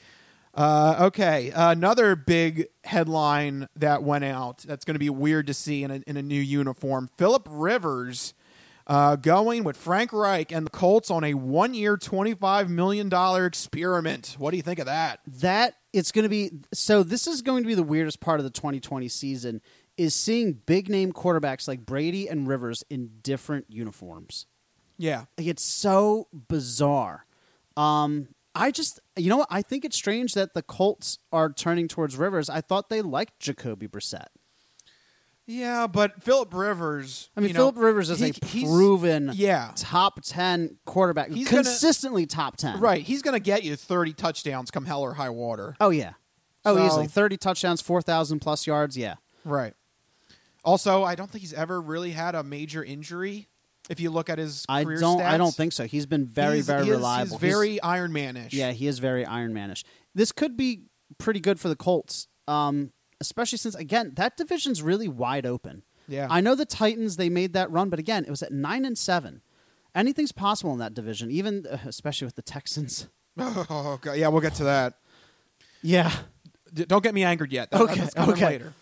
Uh, okay, uh, another big headline that went out that's going to be weird to see in a, in a new uniform. Phillip Rivers uh, going with Frank Reich and the Colts on a one-year, twenty-five million dollars experiment. What do you think of that? That it's going to be so this is going to be the weirdest part of the twenty twenty season is seeing big name quarterbacks like Brady and Rivers in different uniforms. Yeah. Like, it's so bizarre. Um, I just, you know what? I think it's strange that the Colts are turning towards Rivers. I thought they liked Jacoby Brissett. Yeah, but Phillip Rivers. I mean, you know, Phillip Rivers is he- a he's- proven yeah. top ten quarterback. He's gonna- consistently top ten. Right. He's going to get you thirty touchdowns come hell or high water. Oh, yeah. Oh, So- easily. thirty touchdowns, four thousand plus yards. Yeah. Right. Also, I don't think he's ever really had a major injury. If you look at his I career don't. stats. I don't think so. He's been very, He's- very he is- reliable. He's He's- very Iron Man-ish. Yeah, he is very Iron Man-ish. This could be pretty good for the Colts, um, especially since, again, that division's really wide open. Yeah. I know the Titans, they made that run, but again, it was at nine and seven. Anything's possible in that division, even uh, especially with the Texans. Oh, God. Yeah, we'll get to that. Yeah. D- don't get me angered yet. That- Okay, That's coming okay. later.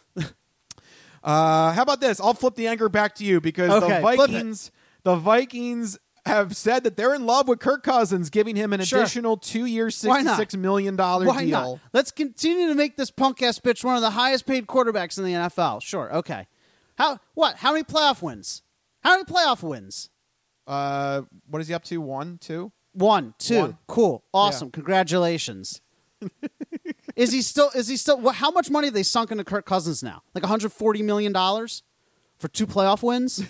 uh, how about this? I'll flip the anger back to you because Okay, the flip it. Vikings, the Vikings have said that they're in love with Kirk Cousins, giving him an Sure. additional two-year, Why not? sixty-six million dollars Why deal. not? Let's continue to make this punk-ass bitch one of the highest-paid quarterbacks in the N F L. Sure, okay. How? What? How many playoff wins? How many playoff wins? Uh, what is he up to? One, two? One, two. One. Cool. Awesome. Yeah. Congratulations. Is he still? Is he still? What, how much money have they sunk into Kirk Cousins now? Like one hundred forty million dollars for two playoff wins?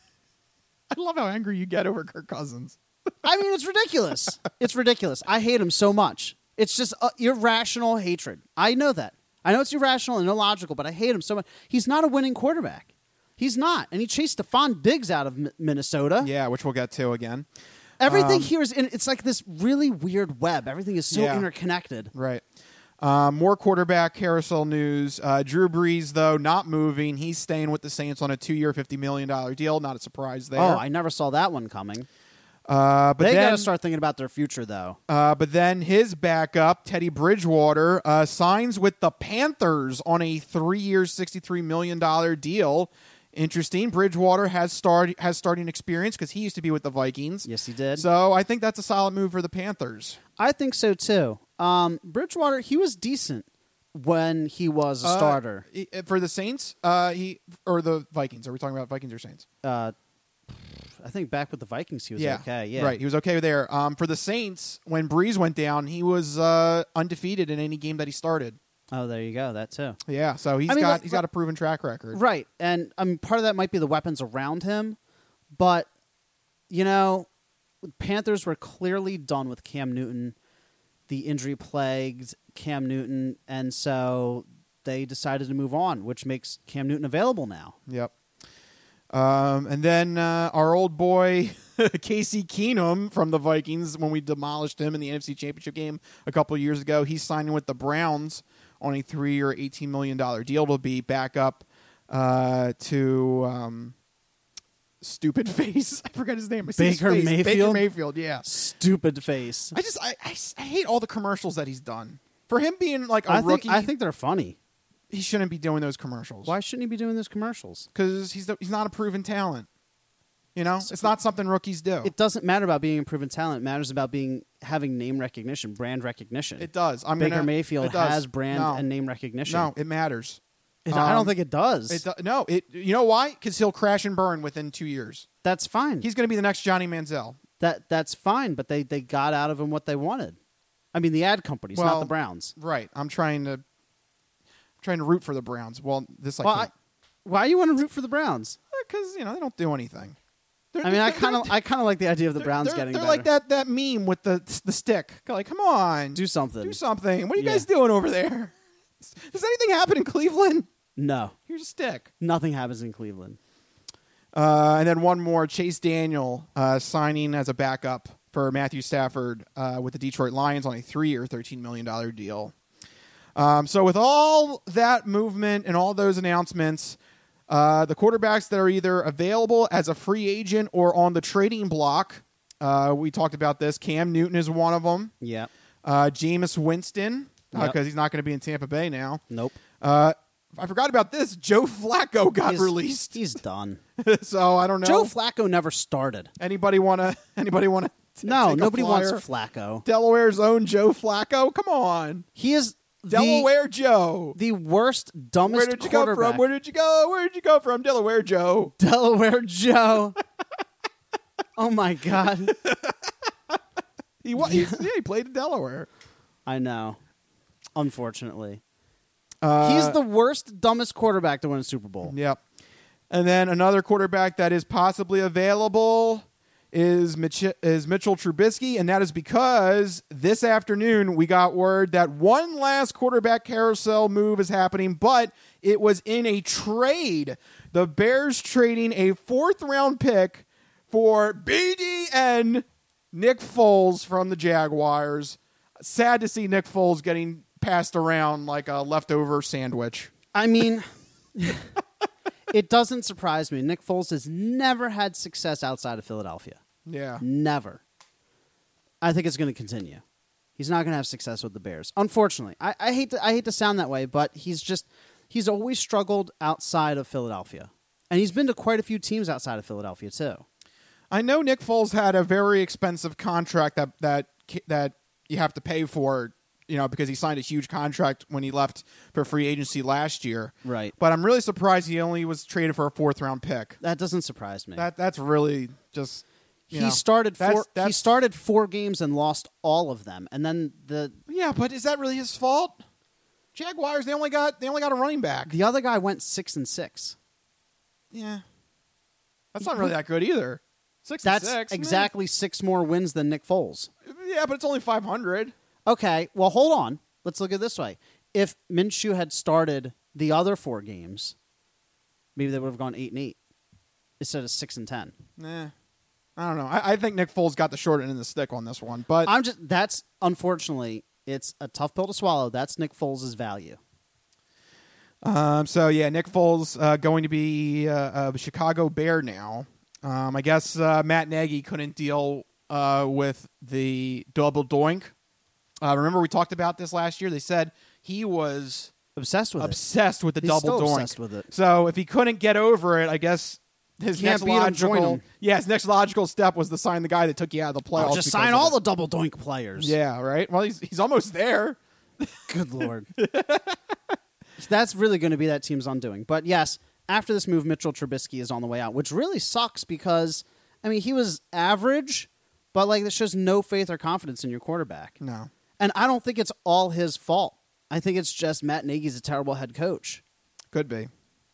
I love how angry you get over Kirk Cousins. I mean, it's ridiculous. It's ridiculous. I hate him so much. It's just uh, irrational hatred. I know that. I know it's irrational and illogical, but I hate him so much. He's not a winning quarterback. He's not, and he chased Stephon Diggs out of M- Minnesota. Yeah, which we'll get to again. Everything Um, here is in, it's like this really weird web. Everything is so Yeah. interconnected. Right. Um, more quarterback carousel news. Uh, Drew Brees, though, not moving. He's staying with the Saints on a two-year, fifty million dollars deal. Not a surprise there. Oh, I never saw that one coming. uh, but They got then, to start thinking about their future, though. uh, but then his backup, Teddy Bridgewater, uh, signs with the Panthers on a three-year, sixty-three million dollars deal. Interesting. Bridgewater has start has starting experience because he used to be with the Vikings. Yes, he did. So I think that's a solid move for the Panthers. I think so too. Um, Bridgewater, he was decent when he was a Uh, starter. he- for the Saints, uh, he or the Vikings. Are we talking about Vikings or Saints? Uh, I think back with the Vikings, he was yeah, okay. Yeah, right. He was okay there. Um, for the Saints, when Breeze went down, he was uh, undefeated in any game that he started. Oh, there you go. That too. Yeah, so he's I mean, got look, he's got a proven track record. Right, and I mean, part of that might be the weapons around him, but you know, Panthers were clearly done with Cam Newton, the injury plagued Cam Newton, and so they decided to move on, which makes Cam Newton available now. Yep. Um, and then uh, our old boy Casey Keenum from the Vikings, when we demolished him in the N F C Championship game a couple of years ago, he's signing with the Browns on a three-year, eighteen million dollars deal to be back up uh, to um, stupid face. I forgot his name. I see his Baker face. Baker Mayfield? Mayfield. Yeah. Stupid face. I just I, I, I hate all the commercials that he's done. For him being like a I rookie, think I think they're funny. he shouldn't be doing those commercials. Why shouldn't he be doing those commercials? Because he's the, he's not a proven talent. You know, it's not something rookies do. It doesn't matter about being a proven talent. It matters about being having name recognition, brand recognition. It does. I'm Baker gonna, Mayfield it does. has brand No. and name recognition. No, it matters. It- I don't Um, think it does. It do, no, it. You know why? Because he'll crash and burn within two years. That's fine. He's going to be the next Johnny Manziel. that that's fine, but they, they got out of him what they wanted. I mean, the ad companies, Well, not the Browns. Right. I'm trying to. I'm trying to root for the Browns. Well, this I Well, I, can't. why you want to root for the Browns? Because you know they don't do anything. They're- I mean, I they're- kind of they're- I kind of like the idea of the they're- Browns they're, getting They're better. like that that meme with the the stick. Like, come on, Do something. do something. What are you Yeah. guys doing over there? Does anything happen in Cleveland? No, Here's a stick. nothing happens in Cleveland. Uh, and then one more, Chase Daniel uh, signing as a backup for Matthew Stafford uh, with the Detroit Lions on a three-year, thirteen million dollars deal. Um, so with all that movement and all those announcements, uh, the quarterbacks that are either available as a free agent or on the trading block, uh, we talked about this. Cam Newton is one of them. Yeah. Uh, Jameis Winston, because Yep. he's not going to be in Tampa Bay now. Nope. Uh, I forgot about this. Joe Flacco got He's- released. He's done. So I don't know. Joe Flacco never started. Anybody want to? Anybody want to? No, nobody wants Flacco. Delaware's own Joe Flacco. Come on, He is the, Delaware Joe. the worst, Where dumbest did you go quarterback. from? Where did you go? Where did you go from? Delaware Joe. Delaware Joe. Oh my God. He wa- he's- yeah, he played in Delaware. I know. Unfortunately. Uh, He's the worst, dumbest quarterback to win a Super Bowl. Yep. And then another quarterback that is possibly available is Mitch- is Mitchell Trubisky, and that is because this afternoon we got word that one last quarterback carousel move is happening, but it was in a trade. The Bears trading a fourth round pick for B D N Nick Foles from the Jaguars. Sad to see Nick Foles getting passed around like a leftover sandwich. I mean, it doesn't surprise me. Nick Foles has never had success outside of Philadelphia. Yeah. Never. I think it's going to continue. He's not going to have success with the Bears. Unfortunately, I, I hate to I hate to sound that way, but he's just he's always struggled outside of Philadelphia, and he's been to quite a few teams outside of Philadelphia too. I know Nick Foles had a very expensive contract that that that you have to pay for, you know, because he signed a huge contract when he left for free agency last year. Right. But I'm really surprised he only was traded for a fourth round pick. That doesn't surprise me. That that's really just you he know, started that's- four. He that's- started four games and lost all of them, and then the Yeah, but is that really his fault? Jaguars, they only got they only got a running back. the other guy went six and six. Yeah. That's not really that good either. Six That's and six. meh. exactly six more wins than Nick Foles. Yeah, but it's only five hundred. Okay, well, hold on. Let's look at it this way. If Minshew had started the other four games, Maybe they would have gone eight and eight instead of six and ten. Nah, I don't know. I, I think Nick Foles got the short end of the stick on this one, but I'm just that's unfortunately it's a tough pill to swallow. That's Nick Foles' value. Um, so yeah, Nick Foles uh, going to be uh, a Chicago Bear now. Um, I guess uh, Matt Nagy couldn't deal uh, with the double doink. Uh, remember we talked about this last year? They said he was Obsessed with obsessed it. with the He's double still doink. obsessed with it. So if he couldn't get over it, I guess his Can't next beat him, join logical him. yeah, his next logical step was to sign the guy that took you out of the playoffs. I'll just because sign of all it. the double doink players. Yeah, right. Well, he's he's almost there. Good Lord. That's really going to be that team's undoing. But yes, after this move, Mitchell Trubisky is on the way out, which really sucks because, I mean, he was average, but like this shows no faith or confidence in your quarterback. No. And I don't think it's all his fault. I think it's just Matt Nagy's a terrible head coach. Could be.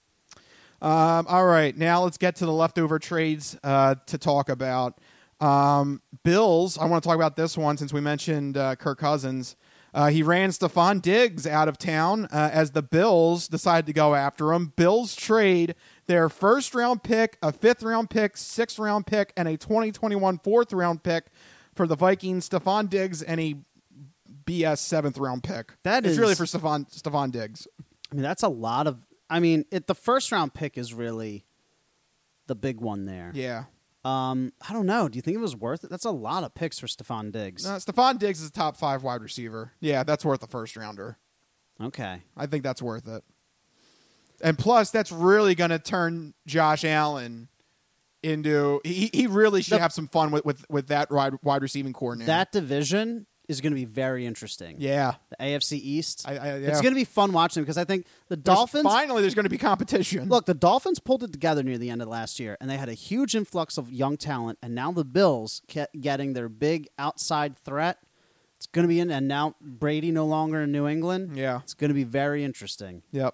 Um, all right, now let's get to the leftover trades uh, to talk about. Um, Bills, I want to talk about this one since we mentioned uh, Kirk Cousins. Uh, he ran Stephon Diggs out of town uh, as the Bills decided to go after him. Bills trade their first-round pick, a fifth-round pick, sixth-round pick, and a twenty twenty-one fourth-round pick for the Vikings. Stephon Diggs and a B S seventh-round pick. That it's is- really for Stephon, Stephon Diggs. I mean, that's a lot of. I mean, it, the first round pick is really the big one there. Yeah. Um, I don't know. Do you think it was worth it? That's a lot of picks for Stephon Diggs. No, Stephon Diggs is a top five wide receiver. Yeah, that's worth a first rounder. Okay. I think that's worth it. And plus, that's really going to turn Josh Allen into. He, he really should The- have some fun with, with, with that wide, wide receiving core now. That division is going to be very interesting. yeah. The A F C East. I, I, yeah. It's going to be fun watching because I think the There's- Dolphins. Finally, there's going to be competition. Look, the Dolphins pulled it together near the end of last year, and they had a huge influx of young talent. And now the Bills kept getting their big outside threat. It's going to be in, and now Brady no longer in New England. Yeah. It's going to be very interesting. Yep.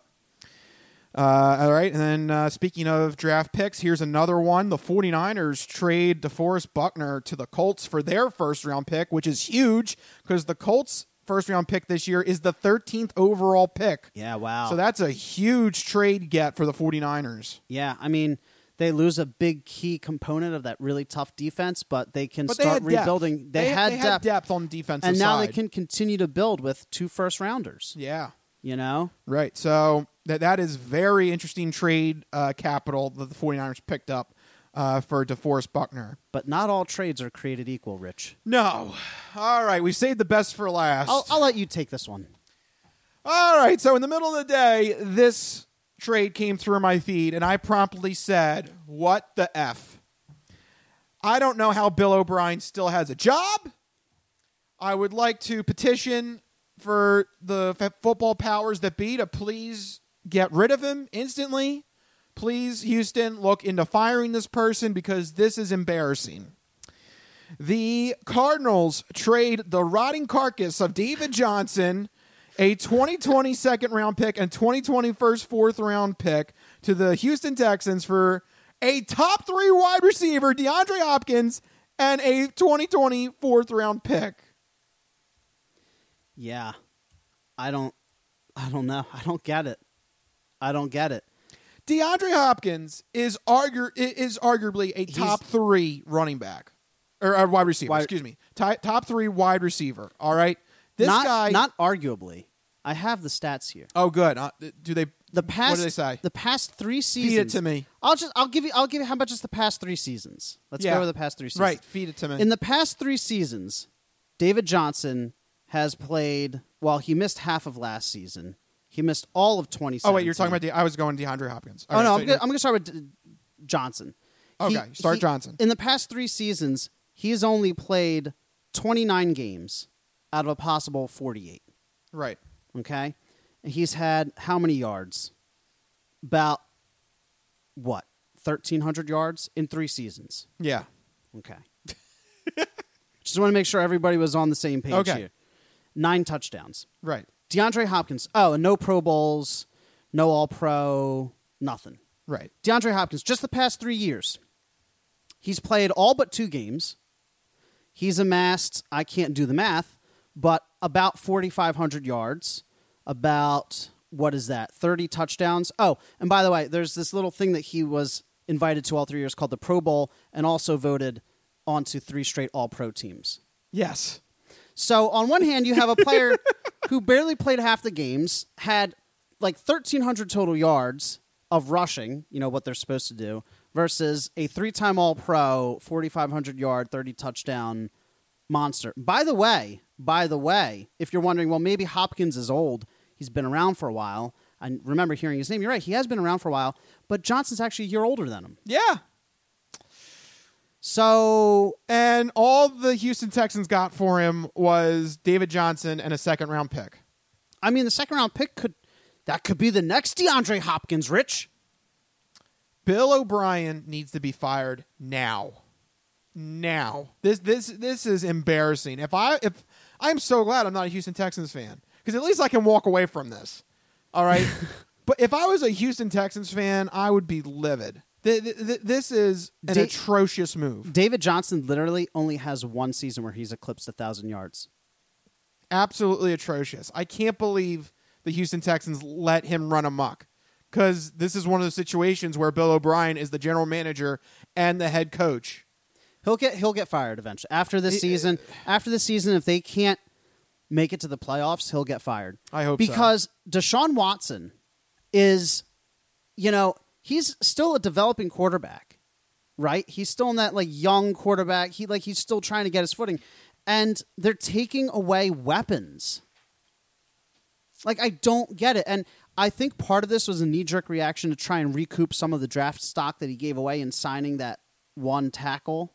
Uh, all right, and then uh, speaking of draft picks, here's another one. The 49ers trade DeForest Buckner to the Colts for their first-round pick, which is huge because the Colts' first-round pick this year is the thirteenth overall pick. Yeah, wow. So that's a huge trade get for the 49ers. Yeah, I mean, they lose a big key component of that really tough defense, but they can But they start had depth. rebuilding. They, They- had they had depth. depth on the defensive and now side. they can continue to build with two first-rounders. Yeah. You know? Right. So that that is very interesting trade uh, capital that the 49ers picked up uh, for DeForest Buckner. But not all trades are created equal, Rich. No. All right. We saved the best for last. I'll, I'll let you take this one. All right. So in the middle of the day, this trade came through my feed, and I promptly said, what the F? I don't know how Bill O'Brien still has a job. I would like to petition for the f- football powers that be to please get rid of him instantly. Please, Houston, look into firing this person because this is embarrassing. The Cardinals trade the rotting carcass of David Johnson, a twenty twenty second round pick and twenty twenty first fourth round pick to the Houston Texans for a top three wide receiver, DeAndre Hopkins, and a twenty twenty fourth round pick. Yeah. I don't I don't know. I don't get it. I don't get it. DeAndre Hopkins is argu- is arguably a top three running back. Or uh, wide receiver, Wide- excuse me. Ti- top three wide receiver, all right? This not, guy... not arguably. I have the stats here. Oh, good. Uh, do they... The past what do they say? The past three seasons. Feed it to me. I'll just I'll give you I'll give you how about just the past three seasons. Let's Yeah. go over the past three seasons. Right, feed it to me. In the past three seasons, David Johnson has played. Well, he missed half of last season. He missed all of twenty seventeen. Oh, wait, you're talking about... De- I was going DeAndre Hopkins. All Oh right, no, so I'm you're- gonna, I'm going to start with D- Johnson. Okay, start Johnson. In the past three seasons, he's only played twenty-nine games out of a possible forty-eight. Right. Okay, and he's had how many yards? About what? thirteen hundred yards in three seasons. Yeah. Okay. Just want to make sure everybody was on the same page Okay. here. Nine touchdowns. Right. DeAndre Hopkins. Oh, and no Pro Bowls, no All-Pro, nothing. Right. DeAndre Hopkins, just the past three years, he's played all but two games. He's amassed, I can't do the math, but about forty-five hundred yards, about what is that? thirty touchdowns. Oh, and by the way, there's this little thing that he was invited to all three years called the Pro Bowl, and also voted onto three straight All-Pro teams. Yes. So on one hand, you have a player who barely played half the games, had like thirteen hundred total yards of rushing, you know, what they're supposed to do, versus a three-time All-Pro, forty-five hundred yard, thirty touchdown monster. By the way, by the way, if you're wondering, well, maybe Hopkins is old. He's been around for a while. I remember hearing his name. You're right. He has been around for a while, but Johnson's actually a year older than him. Yeah. So, and all the Houston Texans got for him was David Johnson and a second round pick. I mean, the second round pick could, that could be the next DeAndre Hopkins, Rich. Bill O'Brien needs to be fired now. Now. This this this is embarrassing. If I if I'm so glad I'm not a Houston Texans fan, because at least I can walk away from this. All right? But if I was a Houston Texans fan, I would be livid. The, the, the, this is an Da- atrocious move. David Johnson literally only has one season where he's eclipsed one thousand yards. Absolutely atrocious. I can't believe the Houston Texans let him run amok, because this is one of those situations where Bill O'Brien is the general manager and the head coach. He'll get he'll get fired eventually. After this It- season, after this season, if they can't make it to the playoffs, he'll get fired. I hope so. Because Deshaun Watson is, you know, he's still a developing quarterback, right? He's still in that like young quarterback. He like he's still trying to get his footing, and they're taking away weapons. Like, I don't get it. And I think part of this was a knee-jerk reaction to try and recoup some of the draft stock that he gave away in signing that one tackle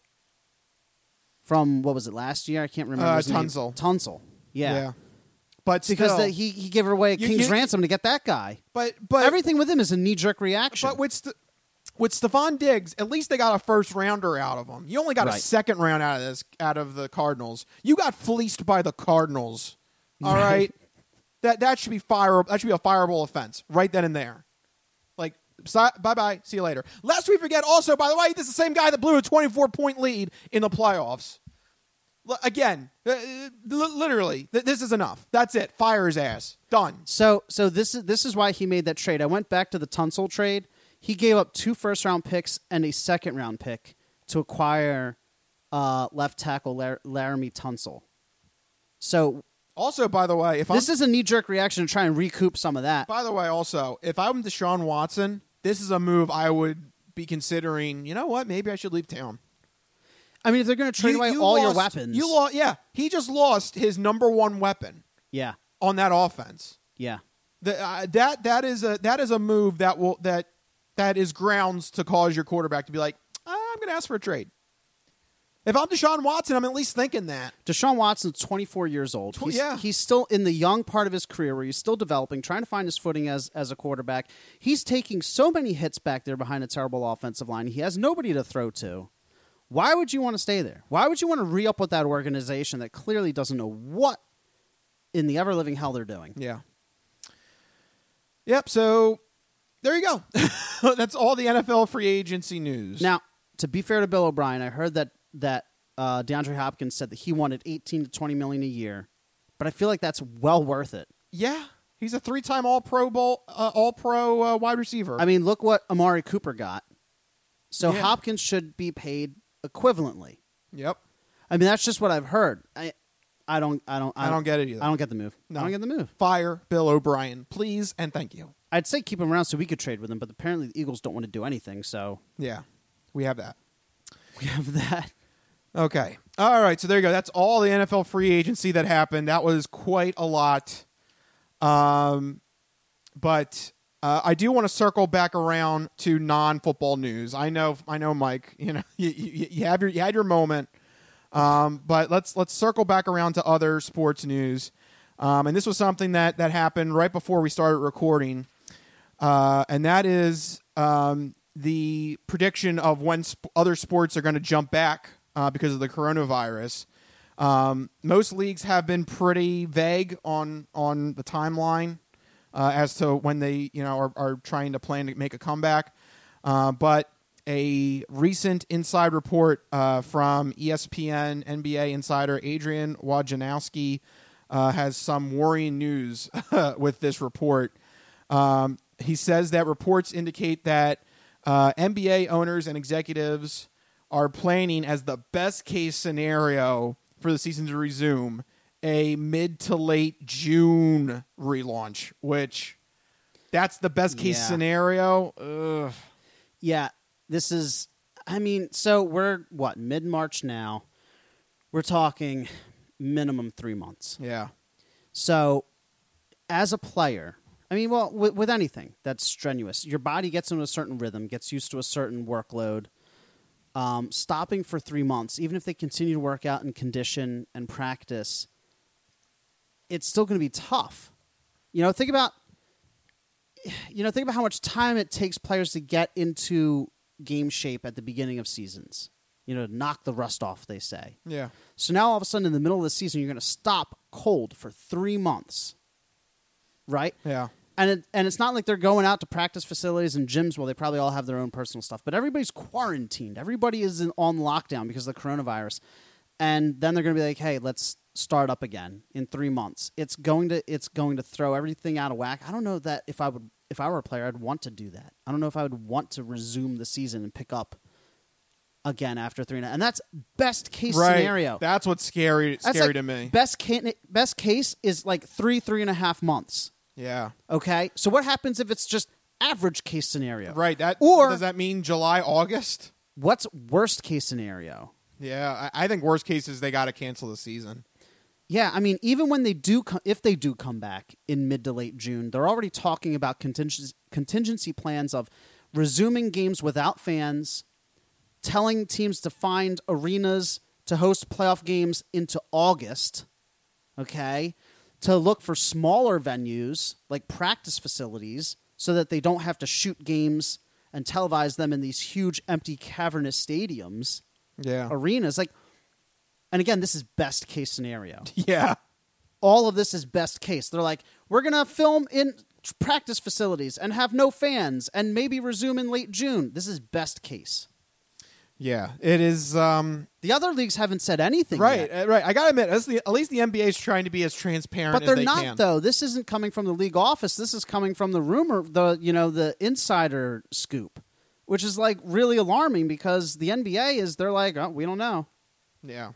from, what was it, last year? I can't remember Uh, his name. Tunsil. Tunsil. Yeah. Yeah. But Because still, the, he, he gave away a You- king's you- ransom to get that guy. but but Everything with him is a knee-jerk reaction. But with St- with Stephon Diggs, at least they got a first rounder out of him. You only got a Right. second round out of this out of the Cardinals. You got fleeced by the Cardinals. All right, that that should be fire. That should be a fireable offense right then and there. Like, si- bye bye. See you later. Lest we forget, also, by the way, this is the same guy that blew a twenty-four point lead in the playoffs. L- again, uh, li- literally, th- this is enough. That's it. Fire his ass. Done. So, so this is this is why he made that trade. I went back to the Tunsil trade. He gave up two first round picks and a second round pick to acquire uh, left tackle Lar- Laramie Tunsil. So Also, by the way, if this I'm, is a knee jerk reaction to try and recoup some of that. by the way, also, if I'm Deshaun Watson, this is a move I would be considering. You know what? Maybe I should leave town. I mean, if they're going to trade You- away you all your lost- weapons, You lost. Yeah, he just lost his number one weapon yeah, on that offense. yeah. The, uh, that that is a that is a move that will that that is grounds to cause your quarterback to be like, "Ah, I'm going to ask for a trade. If I'm Deshaun Watson, I'm at least thinking that. Deshaun Watson's twenty-four years old. Tw- He's, yeah. he's still in the young part of his career where he's still developing, trying to find his footing as, as a quarterback. He's taking so many hits back there behind a terrible offensive line. He has nobody to throw to. Why would you want to stay there? Why would you want to re-up with that organization that clearly doesn't know what in the ever-living hell they're doing? Yeah. Yep. So there you go. That's all the N F L free agency news. Now, to be fair to Bill O'Brien, I heard that that uh, DeAndre Hopkins said that he wanted eighteen to twenty million a year, but I feel like that's well worth it. yeah, he's a three-time All Pro Bowl, uh, All Pro uh, wide receiver. I mean, look what Amari Cooper got. So Yeah. Hopkins should be paid equivalently. yep. I mean, that's just what I've heard. I, I don't, I don't, I don't get it either. I don't get the move. No. I don't get the move. Fire Bill O'Brien, please and thank you. I'd say keep him around so we could trade with him, but apparently the Eagles don't want to do anything. So Yeah, we have that. we have that. Okay. All right. So there you go. That's all the N F L free agency that happened. That was quite a lot. Um, but uh, I do want to circle back around to non-football news. I know, I know, Mike. You know, you, you, you have your you had your moment. Um, but let's let's circle back around to other sports news. Um, and this was something that that happened right before we started recording, uh, and that is um, the prediction of when sp- other sports are going to jump back uh, because of the coronavirus. Um, most leagues have been pretty vague on on the timeline uh, as to when they you know are, are trying to plan to make a comeback, uh, but a recent inside report uh, from E S P N N B A insider Adrian Wojnarowski uh, has some worrying news with this report. Um, he says that reports indicate that uh, N B A owners and executives are planning as the best case scenario for the season to resume a mid to late June relaunch, which that's the best case Yeah. scenario. Ugh. Yeah, this is, I mean, so we're, what, mid-March now. We're talking minimum three months. Yeah. So as a player, I mean, well, with, with anything that's strenuous, your body gets into a certain rhythm, gets used to a certain workload. Um, stopping for three months, even if they continue to work out and condition and practice, it's still going to be tough. You know, think about, you know, think about how much time it takes players to get into game shape at the beginning of seasons. You know, knock the rust off, they say. Yeah. So now all of a sudden in the middle of the season, you're going to stop cold for three months, right? Yeah. And it, and it's not like they're going out to practice facilities and gyms. Well, they probably all have their own personal stuff, but everybody's quarantined. Everybody is in, on lockdown because of the coronavirus. And then they're going to be like, "Hey, let's start up again in three months." It's going to it's going to throw everything out of whack. I don't know that if I would if I were a player, I'd want to do that. I don't know if I would want to resume the season and pick up again after three and a, and that's best case Right. scenario. That's what's scary That's scary like to me. Best ca- best case is like three three and a half months. Yeah. Okay, so what happens if it's just average case scenario? Right. That Or- does that mean July, August? What's worst case scenario? Yeah, I, I think worst case is they got to cancel the season. Yeah, I mean, even when they do, co- if they do come back in mid to late June, they're already talking about contingency contingency plans of resuming games without fans, telling teams to find arenas to host playoff games into August. Okay, to look for smaller venues like practice facilities so that they don't have to shoot games and televise them in these huge empty cavernous stadiums, Yeah. arenas. Like, and again, this is best case scenario. Yeah. All of this is best case. They're like, we're going to film in practice facilities and have no fans and maybe resume in late June. This is best case. Yeah. It is. Um, The other leagues haven't said anything right. yet. uh, Right. I got to admit, as the, at least the N B A is trying to be as transparent But as they're they not, can. though. This isn't coming from the league office. This is coming from the rumor, the you know, the insider scoop, which is like really alarming because the N B A is they're like, oh, we don't know. Yeah.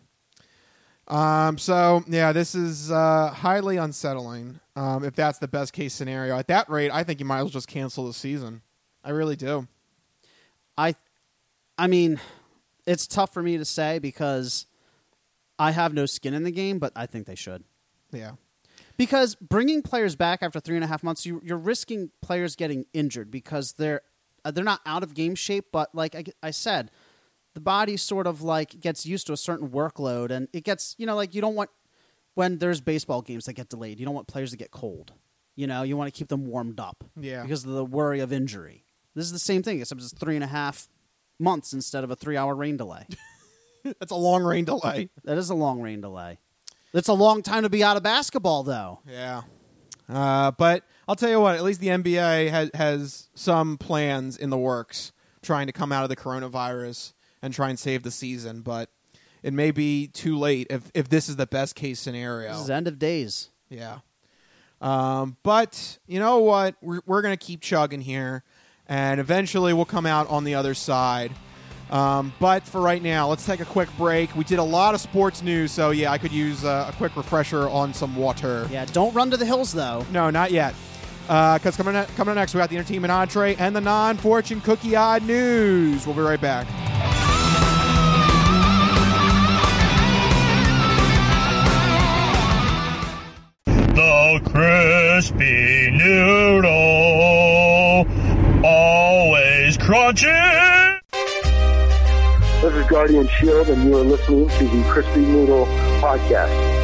Um. So yeah, this is uh, highly unsettling. Um. If that's the best case scenario, at that rate, I think you might as well just cancel the season. I really do. I, I mean, it's tough for me to say because I have no skin in the game, but I think they should. Yeah. Because bringing players back after three and a half months, you, you're risking players getting injured because they're uh, they're not out of game shape, but like I, I said, the body sort of like gets used to a certain workload, and it gets, you know, like you don't want when there's baseball games that get delayed, you don't want players to get cold. You know, you want to keep them warmed up. Yeah. Because of the worry of injury. This is the same thing, except it's three and a half months instead of a three-hour rain delay. That's a long rain delay. That is a long rain delay. It's a long time to be out of basketball, though. Yeah. Uh, but I'll tell you what, at least the N B A has, has some plans in the works trying to come out of the coronavirus and try and save the season. But it may be too late if, if this is the best case scenario. This is end of days. Yeah. Um, but you know what? We're, we're going to keep chugging here, and eventually we'll come out on the other side. Um, but for right now, let's take a quick break. We did a lot of sports news, so yeah, I could use uh, a quick refresher on some water. Yeah, don't run to the hills, though. No, not yet. Because coming, up- coming up next, we got the entertainment entree and the non-fortune cookie odd news. We'll be right back. The crispy noodle, always crunchy. This is Guardian Shield, and you are listening to the Crispy Noodle Podcast.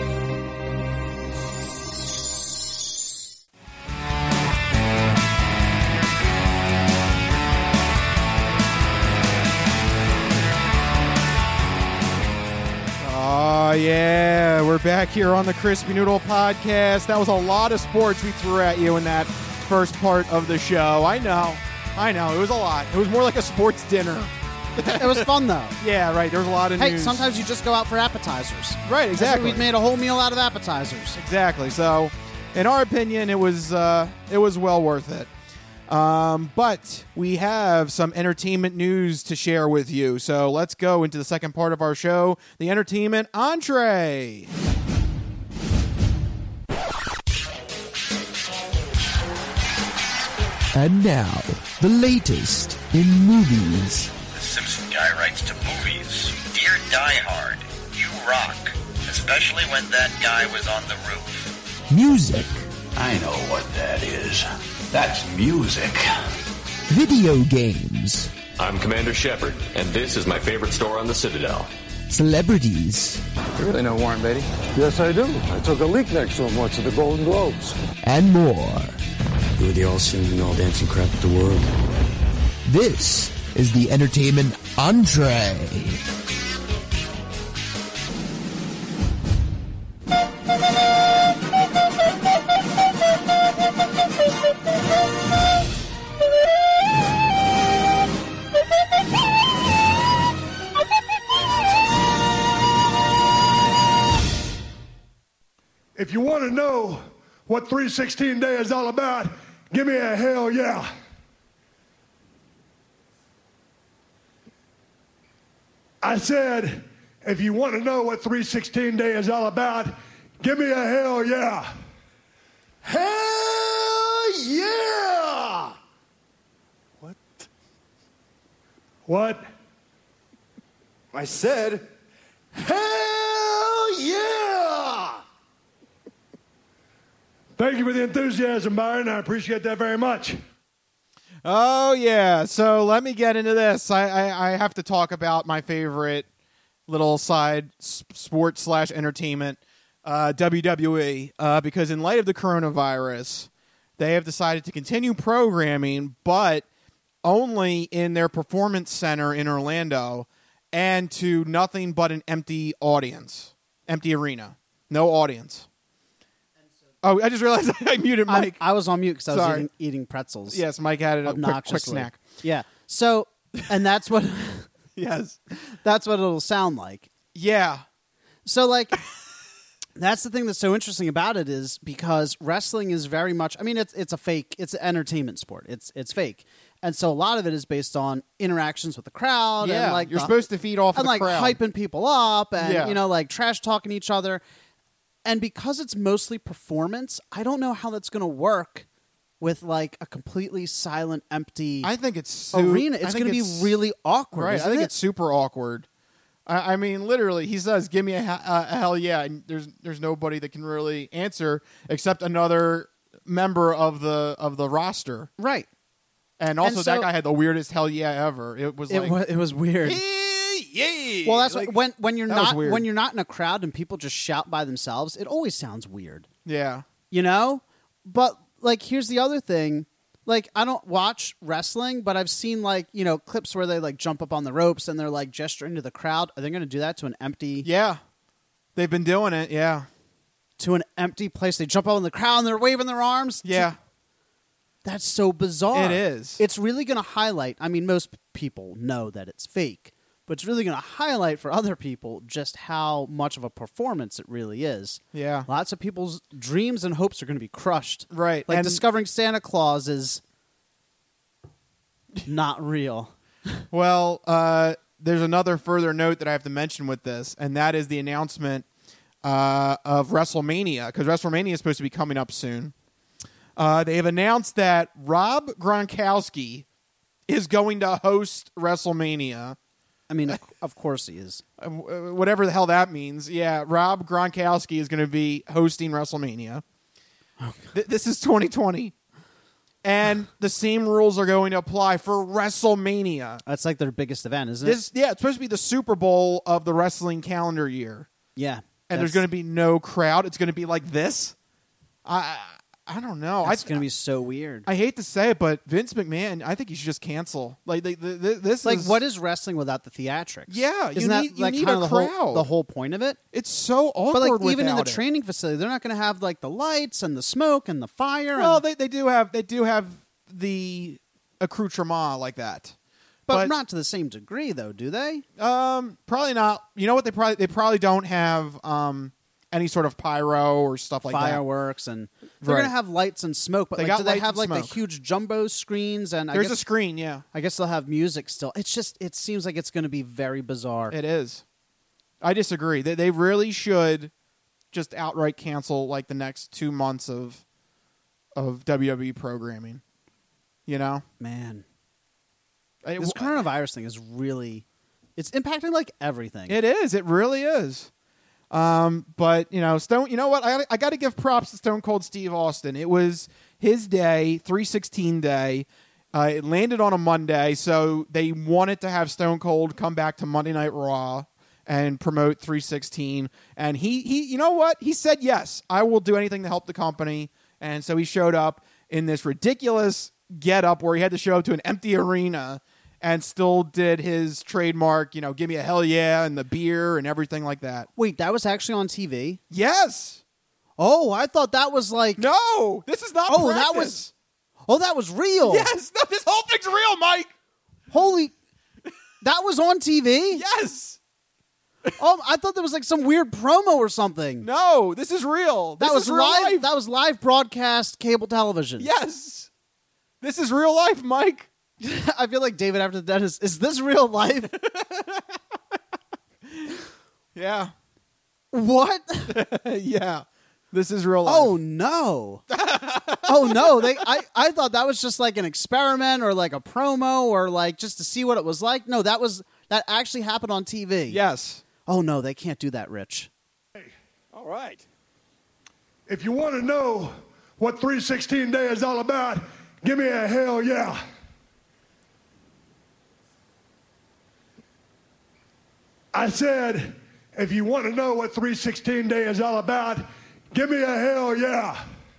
Oh, yeah. We're back here on the Crispy Noodle Podcast. That was a lot of sports we threw at you in that first part of the show. I know. I know. It was a lot. It was more like a sports dinner. It was fun, though. Yeah, right. There was a lot of Hey, news. sometimes you just go out for appetizers. Right, exactly. We made a whole meal out of appetizers. Exactly. So in our opinion, it was uh, it was well worth it. Um, but we have some entertainment news to share with you. So let's go into the second part of our show, the entertainment entree. And now, the latest in movies. The Simpson guy writes to movies. Dear Die Hard, you rock. Especially when that guy was on the roof. Music. I know what that is. That's music. Video games. I'm Commander Shepard, and this is my favorite store on the Citadel. Celebrities. You really know Warren Beatty? Yes, I do. I took a leak next to him once at the Golden Globes. And more. You were the all-singing, all-dancing crap of the world. This is the entertainment entree. If you want to know what three sixteen Day is all about, give me a hell yeah. I said, if you want to know what three sixteen Day is all about, give me a hell yeah. Hell yeah! What? What? I said, hell yeah! Thank you for the enthusiasm, Byron. I appreciate that very much. Oh, yeah. So let me get into this. I, I, I have to talk about my favorite little side sports slash entertainment, uh, W W E, uh, because in light of the coronavirus, they have decided to continue programming, but only in their performance center in Orlando and to nothing but an empty audience, empty arena, no audience. Oh, I just realized I muted Mike. I, I was on mute because I was eating, eating pretzels. Yes, Mike had it a quick, quick snack. Yeah. So, and that's what. Yes. That's what it'll sound like. Yeah. So, like, that's the thing that's so interesting about it is because wrestling is very much. I mean, it's it's a fake. It's an entertainment sport. It's it's fake, and so a lot of it is based on interactions with the crowd. Yeah. And like you're the, supposed to feed off and of the like crowd, hyping people up, and yeah. you know, like trash talking each other. And because it's mostly performance, I don't know how that's going to work with like a completely silent, empty. I think it's su- arena. It's going to be really awkward. Right. I think it? it's super awkward. I, I mean, literally, he says, "Give me a, a, a hell yeah," and there's there's nobody that can really answer except another member of the of the roster. Right. And also, and so, that guy had the weirdest hell yeah ever. It was it like was, it was weird. Yay! Well, that's like, what, when when you're not weird. when you're not in a crowd and people just shout by themselves. It always sounds weird. Yeah, you know. But like, here's the other thing. Like, I don't watch wrestling, but I've seen like you know clips where they like jump up on the ropes and they're like gesturing to the crowd. Are they going to do that to an empty? Yeah, they've been doing it. Yeah, to an empty place. They jump up on the crowd and they're waving their arms. Yeah. To... That's so bizarre. It is. It's really going to highlight. I mean, most people know that it's fake. But it's really going to highlight for other people just how much of a performance it really is. Yeah. Lots of people's dreams and hopes are going to be crushed. Right. Like and discovering Santa Claus is not real. Well, uh, there's another further note that I have to mention with this, and that is the announcement uh, of WrestleMania, because WrestleMania is supposed to be coming up soon. Uh, they have announced that Rob Gronkowski is going to host WrestleMania. I mean, of, of course he is. Uh, whatever the hell that means. Yeah, Rob Gronkowski is going to be hosting WrestleMania. Oh, Th- this is twenty twenty. And the same rules are going to apply for WrestleMania. That's like their biggest event, isn't This, it? Yeah, it's supposed to be the Super Bowl of the wrestling calendar year. Yeah. And there's going to be no crowd. It's going to be like this. I I don't know. It's I, going to be so weird. I hate to say it, but Vince McMahon, I think he should just cancel. Like they, the, the, this like is what is wrestling without the theatrics? Yeah, isn't you that need, like you need kind a of the crowd. whole, the whole point of it? It's so awkward. But like even in the it. training facility, they're not going to have like the lights and the smoke and the fire. Well, and... they they do have they do have the accoutrement like that. But, but not to the same degree, though, do they? Um, probably not. You know what? They probably they probably don't have um any sort of pyro or stuff like fireworks, that. and they're Right. going to have lights and smoke. But They like, got do they lights have and like the smoke. huge jumbo screens? And I There's guess, a screen, yeah. I guess they'll have music still. It's just it seems like it's going to be very bizarre. It is. I disagree. They they really should just outright cancel like the next two months of of W W E programming. You know, man, It- this coronavirus thing is really it's impacting like everything. It is. It really is. Um, but you know, Stone. You know what? I I got to give props to Stone Cold Steve Austin. It was his day, three sixteen day. Uh, it landed on a Monday, so they wanted to have Stone Cold come back to Monday Night Raw and promote three sixteen. And he he, you know what? He said yes. I will do anything to help the company. And so he showed up in this ridiculous getup where he had to show up to an empty arena and still did his trademark, you know, give me a hell yeah and the beer and everything like that. Wait, that was actually on T V? Yes. Oh, I thought that was like No, this is not Oh, practice. that was Oh, that was real. Yes, no, this whole thing's real, Mike. Holy That was on T V? Yes. Oh, I thought that was like some weird promo or something. No, this is real. This That was is real live. life. That was live broadcast cable television. Yes. This is real life, Mike. I feel like David after the dentist. Is this real life? Yeah. What? Yeah. This is real life. Oh no. Oh no. They I, I thought that was just like an experiment or like a promo or like just to see what it was like. No, that was that actually happened on T V. Yes. Oh no, they can't do that, Rich. All right. If you want to know what three sixteen Day is all about, give me a hell yeah. I said, if you want to know what three sixteen Day is all about, give me a hell yeah.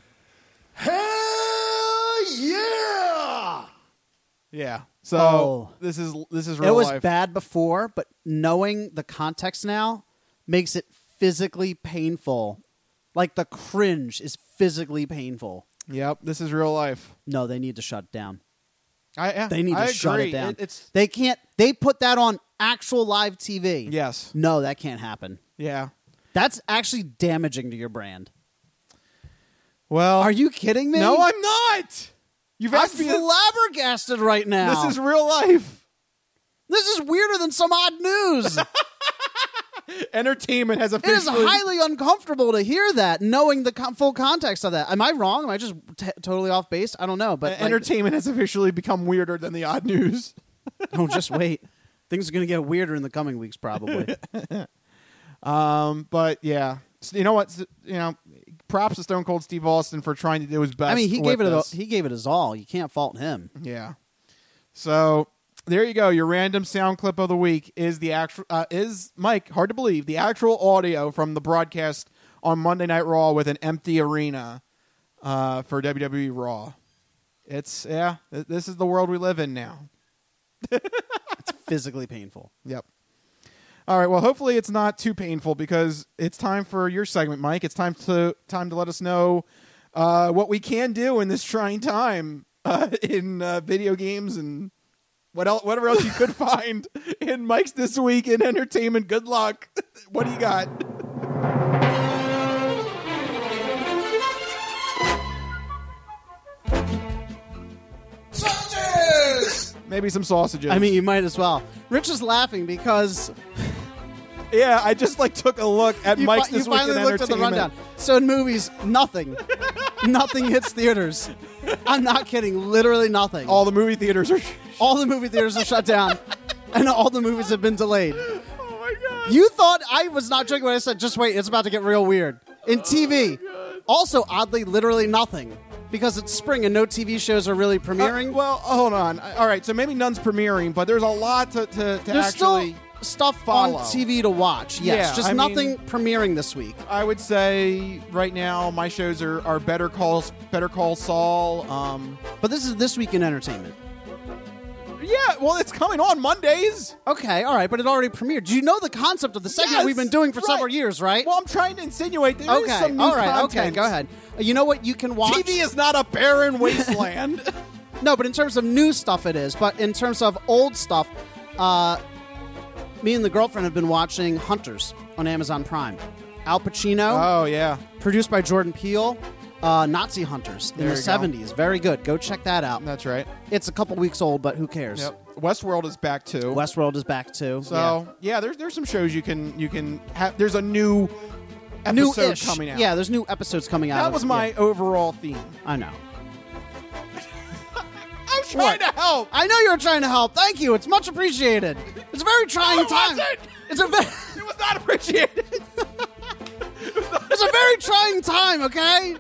Hell yeah! Yeah. So Oh. this is this is real It was life. bad before, but knowing the context now makes it physically painful. Like the cringe is physically painful. Yep. This is real life. No, they need to shut it down. I yeah, They need to I shut agree. it down. It- it's They can't. They put that on actual live T V. yes. No, that can't happen. Yeah. That's actually damaging to your brand. Well, Are you kidding me? No, I'm not. You've I'm asked me. flabbergasted right now. This is real life. This is weirder than some odd news. Entertainment has It is officially. highly uncomfortable to hear that, knowing the co- full context of that. Am I wrong? Am I just t- totally off base? I don't know. But like- entertainment has officially become weirder than the odd news. oh, just wait. Things are going to get weirder in the coming weeks, probably. Um, but yeah, So, you know what? S- You know, props to Stone Cold Steve Austin for trying to do his best. I mean, he with gave it. A, this. he gave it his all. You can't fault him. Yeah. So there you go. Your random sound clip of the week is the actual uh, is Mike. Hard to believe the actual audio from the broadcast on Monday Night Raw with an empty arena uh, for W W E Raw. It's yeah. th- This is the world we live in now. It's physically painful. Yep. All right. Well, hopefully it's not too painful because it's time for your segment, Mike. It's time to time to let us know uh, what we can do in this trying time uh, in uh, video games and what else, whatever else you could find in Mike's This Week in Entertainment. Good luck. What do you got? Sausages! Maybe some sausages. I mean, you might as well. Rich is laughing because yeah, I just like took a look at you, Mike's fi- you This Week in finally looked at the Entertainment. rundown. So in movies, nothing. Nothing hits theaters. I'm not kidding. Literally nothing. All the movie theaters are. All the movie theaters are shut down, and all the movies have been delayed. Oh my god! You thought I was not joking when I said, just wait, it's about to get real weird. In T V, also, oddly, literally nothing. Because it's spring and no T V shows are really premiering. Uh, well, hold on. All right, so maybe none's premiering, but there's a lot to, to, to There's actually still stuff follow. on T V to watch. Yes, Yeah, just I nothing mean- premiering this week. I would say right now my shows are, are Better Call Better Call Saul. Um, But this is This Week in Entertainment. yeah, well, it's coming on Mondays. Okay, all right, but it already premiered. Do you know the concept of the segment Yes, we've been doing for right. several years, right? Well, I'm trying to insinuate there is okay, some new all right, content. okay, go ahead. Uh, You know what you can watch? T V is not a barren wasteland. No, but in terms of new stuff, it is. But in terms of old stuff, uh, me and the girlfriend have been watching Hunters on Amazon Prime. Al Pacino. Oh, yeah. Produced by Jordan Peele. Uh, Nazi Hunters in There the you go. seventies. Very good. Go check that out. That's right. It's a couple weeks old, but who cares? Yep. Westworld is back too. Westworld is back too. So yeah, yeah there's there's some shows you can you can have. There's a new yeah. episode New-ish. coming out. Yeah, there's new episodes coming out. That of, was my yeah. overall theme. I know. I was trying What? to help. I know you were trying to help. Thank you. It's much appreciated. It's a very trying No, it time. wasn't. It's a very, It was not appreciated. it's a very trying time. Okay.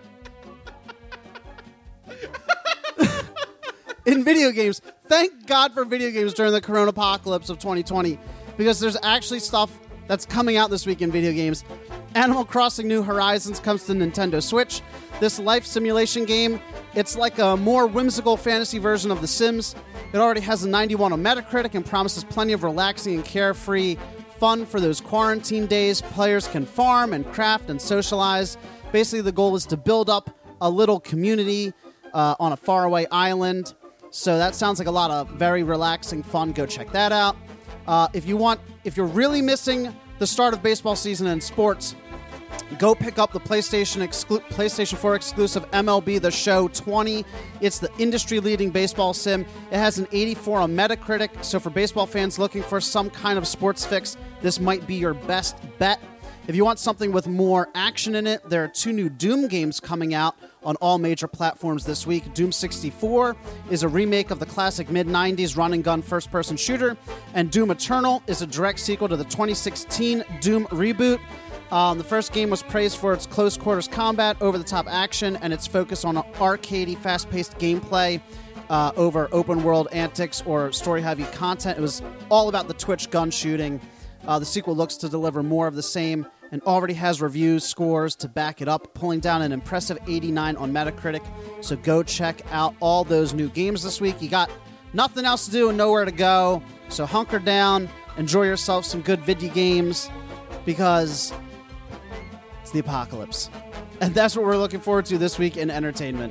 In video games, thank God for video games during the Corona apocalypse of twenty twenty, because there's actually stuff that's coming out this week in video games. Animal Crossing New Horizons comes to Nintendo Switch. This life simulation game, it's like a more whimsical fantasy version of The Sims. It already has a ninety-one on Metacritic and promises plenty of relaxing and carefree fun for those quarantine days. Players can farm and craft and socialize. Basically, the goal is to build up a little community uh, on a faraway island. So that sounds like a lot of very relaxing fun. Go check that out. Uh, if you want, if you're really missing the start of baseball season and sports, go pick up the PlayStation exclu- PlayStation four exclusive M L B The Show twenty. It's the industry-leading baseball sim. It has an eighty-four on Metacritic, so for baseball fans looking for some kind of sports fix, this might be your best bet. If you want something with more action in it, there are two new Doom games coming out on all major platforms this week. Doom sixty-four is a remake of the classic mid nineties run-and-gun first-person shooter, and Doom Eternal is a direct sequel to the twenty sixteen Doom reboot. Um, the first game was praised for its close-quarters combat, over-the-top action, and its focus on arcadey, fast-paced gameplay uh, over open-world antics or story-heavy content. It was all about the Twitch gun shooting. Uh, the sequel looks to deliver more of the same and already has reviews, scores to back it up, pulling down an impressive eighty-nine on Metacritic. So go check out all those new games this week. You got nothing else to do and nowhere to go, so hunker down, enjoy yourself some good video games, because it's the apocalypse. And that's what we're looking forward to this week in entertainment.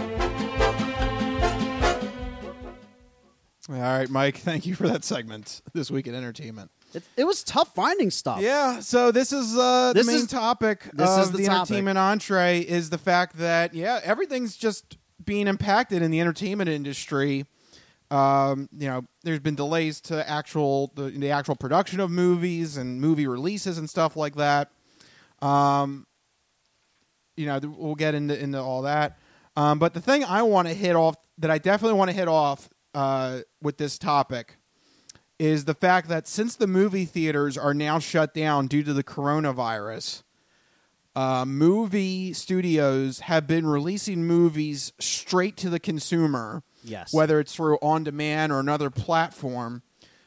All right, Mike, thank you for that segment this week in entertainment. It, it was tough finding stuff. Yeah, so this is uh, This the main is- topic this of is the the, topic. entertainment entree is the fact that, yeah, everything's just being impacted in the entertainment industry. Um, you know, there's been delays to actual the, the actual production of movies and movie releases and stuff like that. Um, you know, th- we'll get into into all that. Um, but the thing I want to hit off, that I definitely want to hit off uh, with this topic, is the fact that since the movie theaters are now shut down due to the coronavirus, uh, movie studios have been releasing movies straight to the consumer. Yes. Whether it's through on-demand or another platform.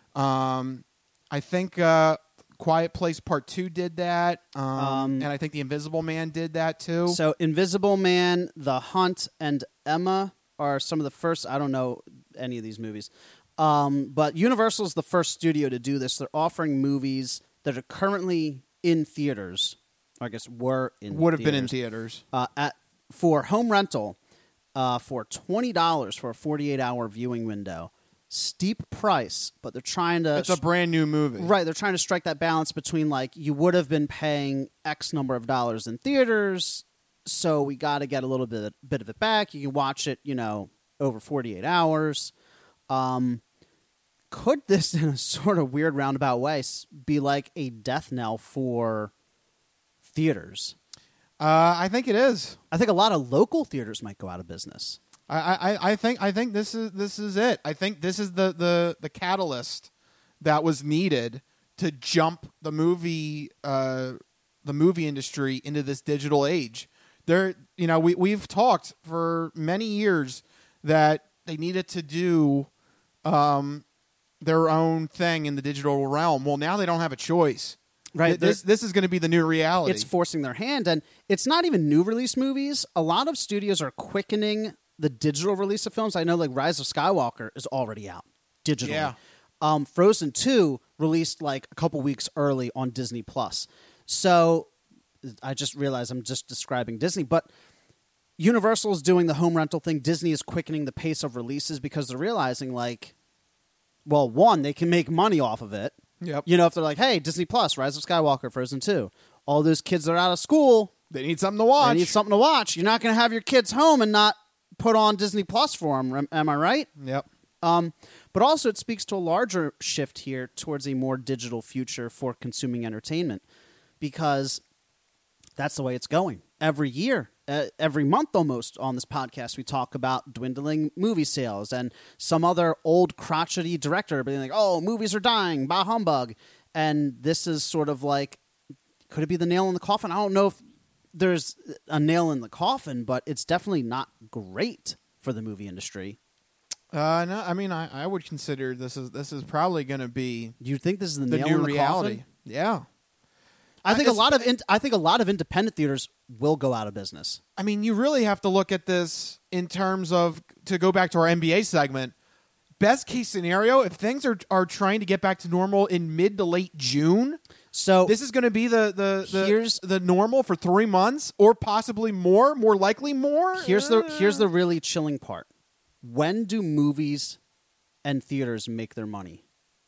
Um, I think uh, Quiet Place Part two did that, um, Um, and I think The Invisible Man did that too. So Invisible Man, The Hunt, and Emma are some of the first. I don't know any of these movies. Um, but Universal is the first studio to do this. They're offering movies that are currently in theaters. Or I guess were in Would have been in theaters. theaters. Uh, at for home rental uh, for twenty dollars for a forty-eight hour viewing window. Steep price, but they're trying to... It's a brand new movie. Right, they're trying to strike that balance between, like, you would have been paying X number of dollars in theaters, so we got to get a little bit, bit of it back. You can watch it, you know, over forty-eight hours. Um, could this, in a sort of weird roundabout way, s- be like a death knell for theaters? Uh, I think it is. I think a lot of local theaters might go out of business. I, I, I think I think this is this is it. I think this is the, the, the catalyst that was needed to jump the movie uh, the movie industry into this digital age. There, you know, we we've talked for many years that they needed to do um, their own thing in the digital realm. Well, now they don't have a choice. Right. This this is going to be the new reality. It's forcing their hand, and it's not even new release movies. A lot of studios are quickening the digital release of films. I know, like, Rise of Skywalker is already out digitally. Yeah. Um, Frozen two released like a couple weeks early on Disney Plus. So I just realized I'm just describing Disney, but Universal is doing the home rental thing. Disney is quickening the pace of releases because they're realizing, like, well, one, they can make money off of it. Yep. You know, if they're like, hey, Disney Plus, Rise of Skywalker, Frozen two. all those kids that are out of school, they need something to watch. They need something to watch. You're not going to have your kids home and not put on Disney Plus for them. Am I right? Yep. Um, but also it speaks to a larger shift here towards a more digital future for consuming entertainment, because that's the way it's going. Every year, uh, every month almost on this podcast, we talk about dwindling movie sales and some other old crotchety director being like, oh, movies are dying, bah humbug. And this is sort of like, could it be the nail in the coffin? I don't know if there's a nail in the coffin, but it's definitely not great for the movie industry. Uh, no, I mean, I, I would consider this is this is probably going to be. You think this is the, the nail new in the reality? coffin? Yeah, I think I, a lot of in, I think a lot of independent theaters will go out of business. I mean, you really have to look at this in terms of, to go back to our N B A segment. Best case scenario, if things are are trying to get back to normal in mid to late June, so this is going to be the the the, here's, the normal for three months or possibly more, more likely more. Here's the here's the really chilling part. When do movies and theaters make their money?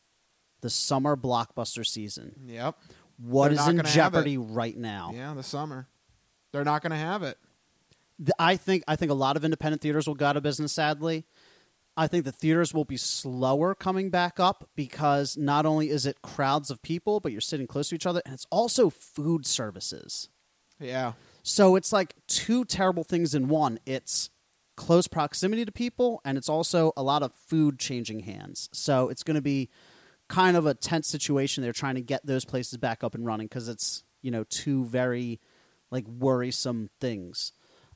The summer blockbuster season. Yep. What They're is in not gonna jeopardy right now? Yeah, the summer. They're not going to have it. The, I think I think a lot of independent theaters will go out of business, sadly. I think the theaters will be slower coming back up because not only is it crowds of people, but you're sitting close to each other, and it's also food services. Yeah. So it's like two terrible things in one. It's close proximity to people, and it's also a lot of food changing hands. So it's going to be kind of a tense situation. They're trying to get those places back up and running because it's, you know, two very like worrisome things.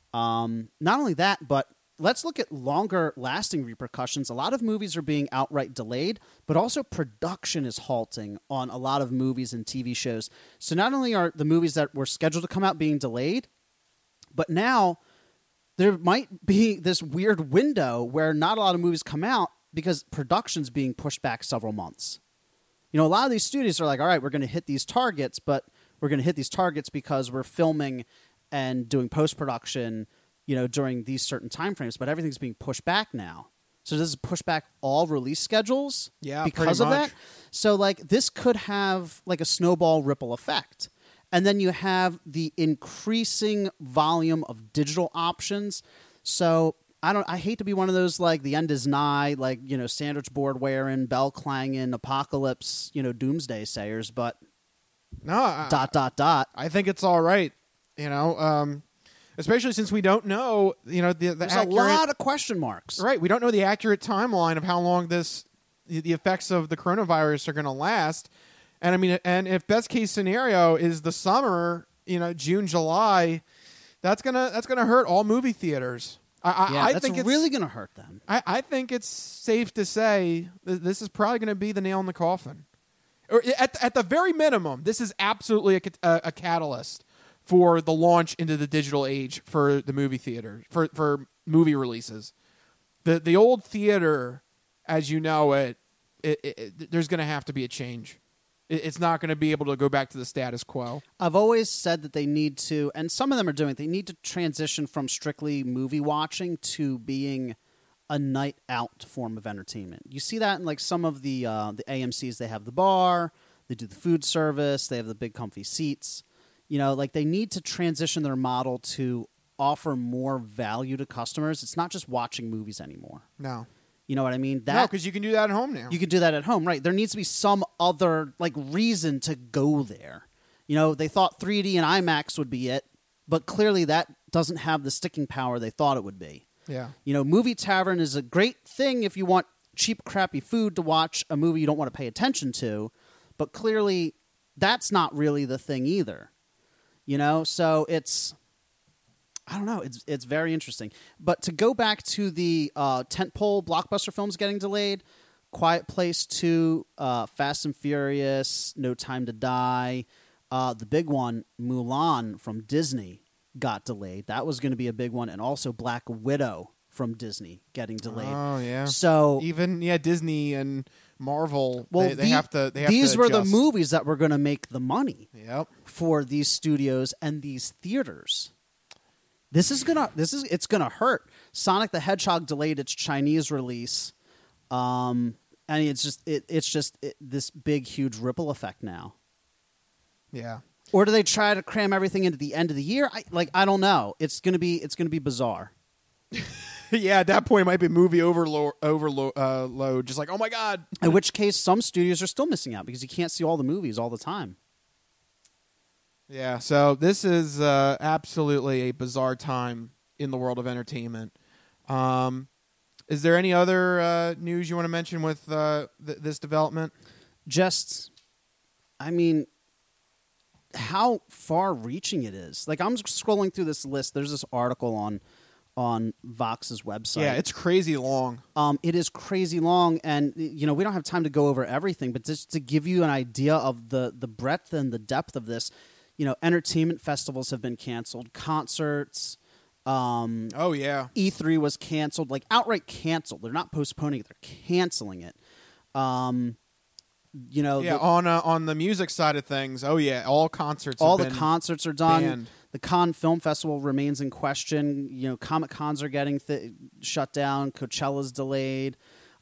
Um, not only that, but let's look at longer lasting repercussions. A lot of movies are being outright delayed, but also production is halting on a lot of movies and T V shows. So not only are the movies that were scheduled to come out being delayed, but now there might be this weird window where not a lot of movies come out because production's being pushed back several months. You know, a lot of these studios are like, all right, we're going to hit these targets, but we're going to hit these targets because we're filming and doing post-production, you know, during these certain timeframes, but everything's being pushed back now. So does it push back all release schedules? Yeah, because pretty of much. that? So, like, this could have, like, a snowball ripple effect. And then you have the increasing volume of digital options. So I don't. I hate to be one of those like the end is nigh, like you know, sandwich board wearing, bell clanging, apocalypse, you know, doomsday sayers. But no, I, dot dot dot. I think it's all right. You know, um, especially since we don't know. You know, the, the there's accurate, a lot of question marks. Right, we don't know the accurate timeline of how long this the, the effects of the coronavirus are going to last. And I mean, and if best case scenario is the summer, you know, June, July, that's gonna that's gonna hurt all movie theaters. I, yeah, I that's think it's really gonna hurt them. I, I think it's safe to say th- this is probably going to be the nail in the coffin, or at at the very minimum, this is absolutely a, a, a catalyst for the launch into the digital age for the movie theater for for movie releases. The the old theater, as you know it, it, it, it there's going to have to be a change. It's not going to be able to go back to the status quo. I've always said that they need to, and some of them are doing it, they need to transition from strictly movie watching to being a night out form of entertainment. You see that in like some of the uh, the A M Cs. They have the bar, they do the food service, they have the big comfy seats. You know, like they need to transition their model to offer more value to customers. It's not just watching movies anymore. No. You know what I mean? That, no, because you can do that at home now. You can do that at home, right? There needs to be some other like reason to go there. You know, they thought three D and IMAX would be it, but clearly that doesn't have the sticking power they thought it would be. Yeah. You know, Movie Tavern is a great thing if you want cheap, crappy food to watch a movie you don't want to pay attention to, but clearly that's not really the thing either. You know, so it's... I don't know. It's it's very interesting. But to go back to the uh, tentpole blockbuster films getting delayed, Quiet Place two, uh, Fast and Furious, No Time to Die, uh, the big one, Mulan from Disney, got delayed. That was going to be a big one. And also Black Widow from Disney getting delayed. Oh, yeah. So even, yeah, Disney and Marvel, well, they, they the, have to they have These to were the adjust. movies that were going to make the money yep. for these studios and these theaters. This is gonna. This is. It's gonna hurt. Sonic the Hedgehog delayed its Chinese release, um, and it's just. It, it's just it, this big, huge ripple effect now. Yeah. Or do they try to cram everything into the end of the year? I, like I don't know. It's gonna be it's gonna be bizarre. Yeah, at that point it might be movie overload, overload, uh, load. Just like, oh my god. In which case, some studios are still missing out because you can't see all the movies all the time. Yeah, so this is uh, absolutely a bizarre time in the world of entertainment. Um, is there any other uh, news you want to mention with uh, th- this development? Just, I mean, how far-reaching it is. Like, I'm scrolling through this list. There's this article on on Vox's website. Yeah, it's crazy long. Um, it is crazy long, and you know we don't have time to go over everything, but just to give you an idea of the the breadth and the depth of this, you know, entertainment festivals have been canceled, concerts. Um, oh yeah, E three was canceled, like outright canceled. They're not postponing it; they're canceling it. Um, you know, yeah. the, on uh, on the music side of things, oh yeah, all concerts. All have the been concerts are done. banned. The Cannes Film Festival remains in question. You know, Comic Cons are getting th- shut down. Coachella's delayed.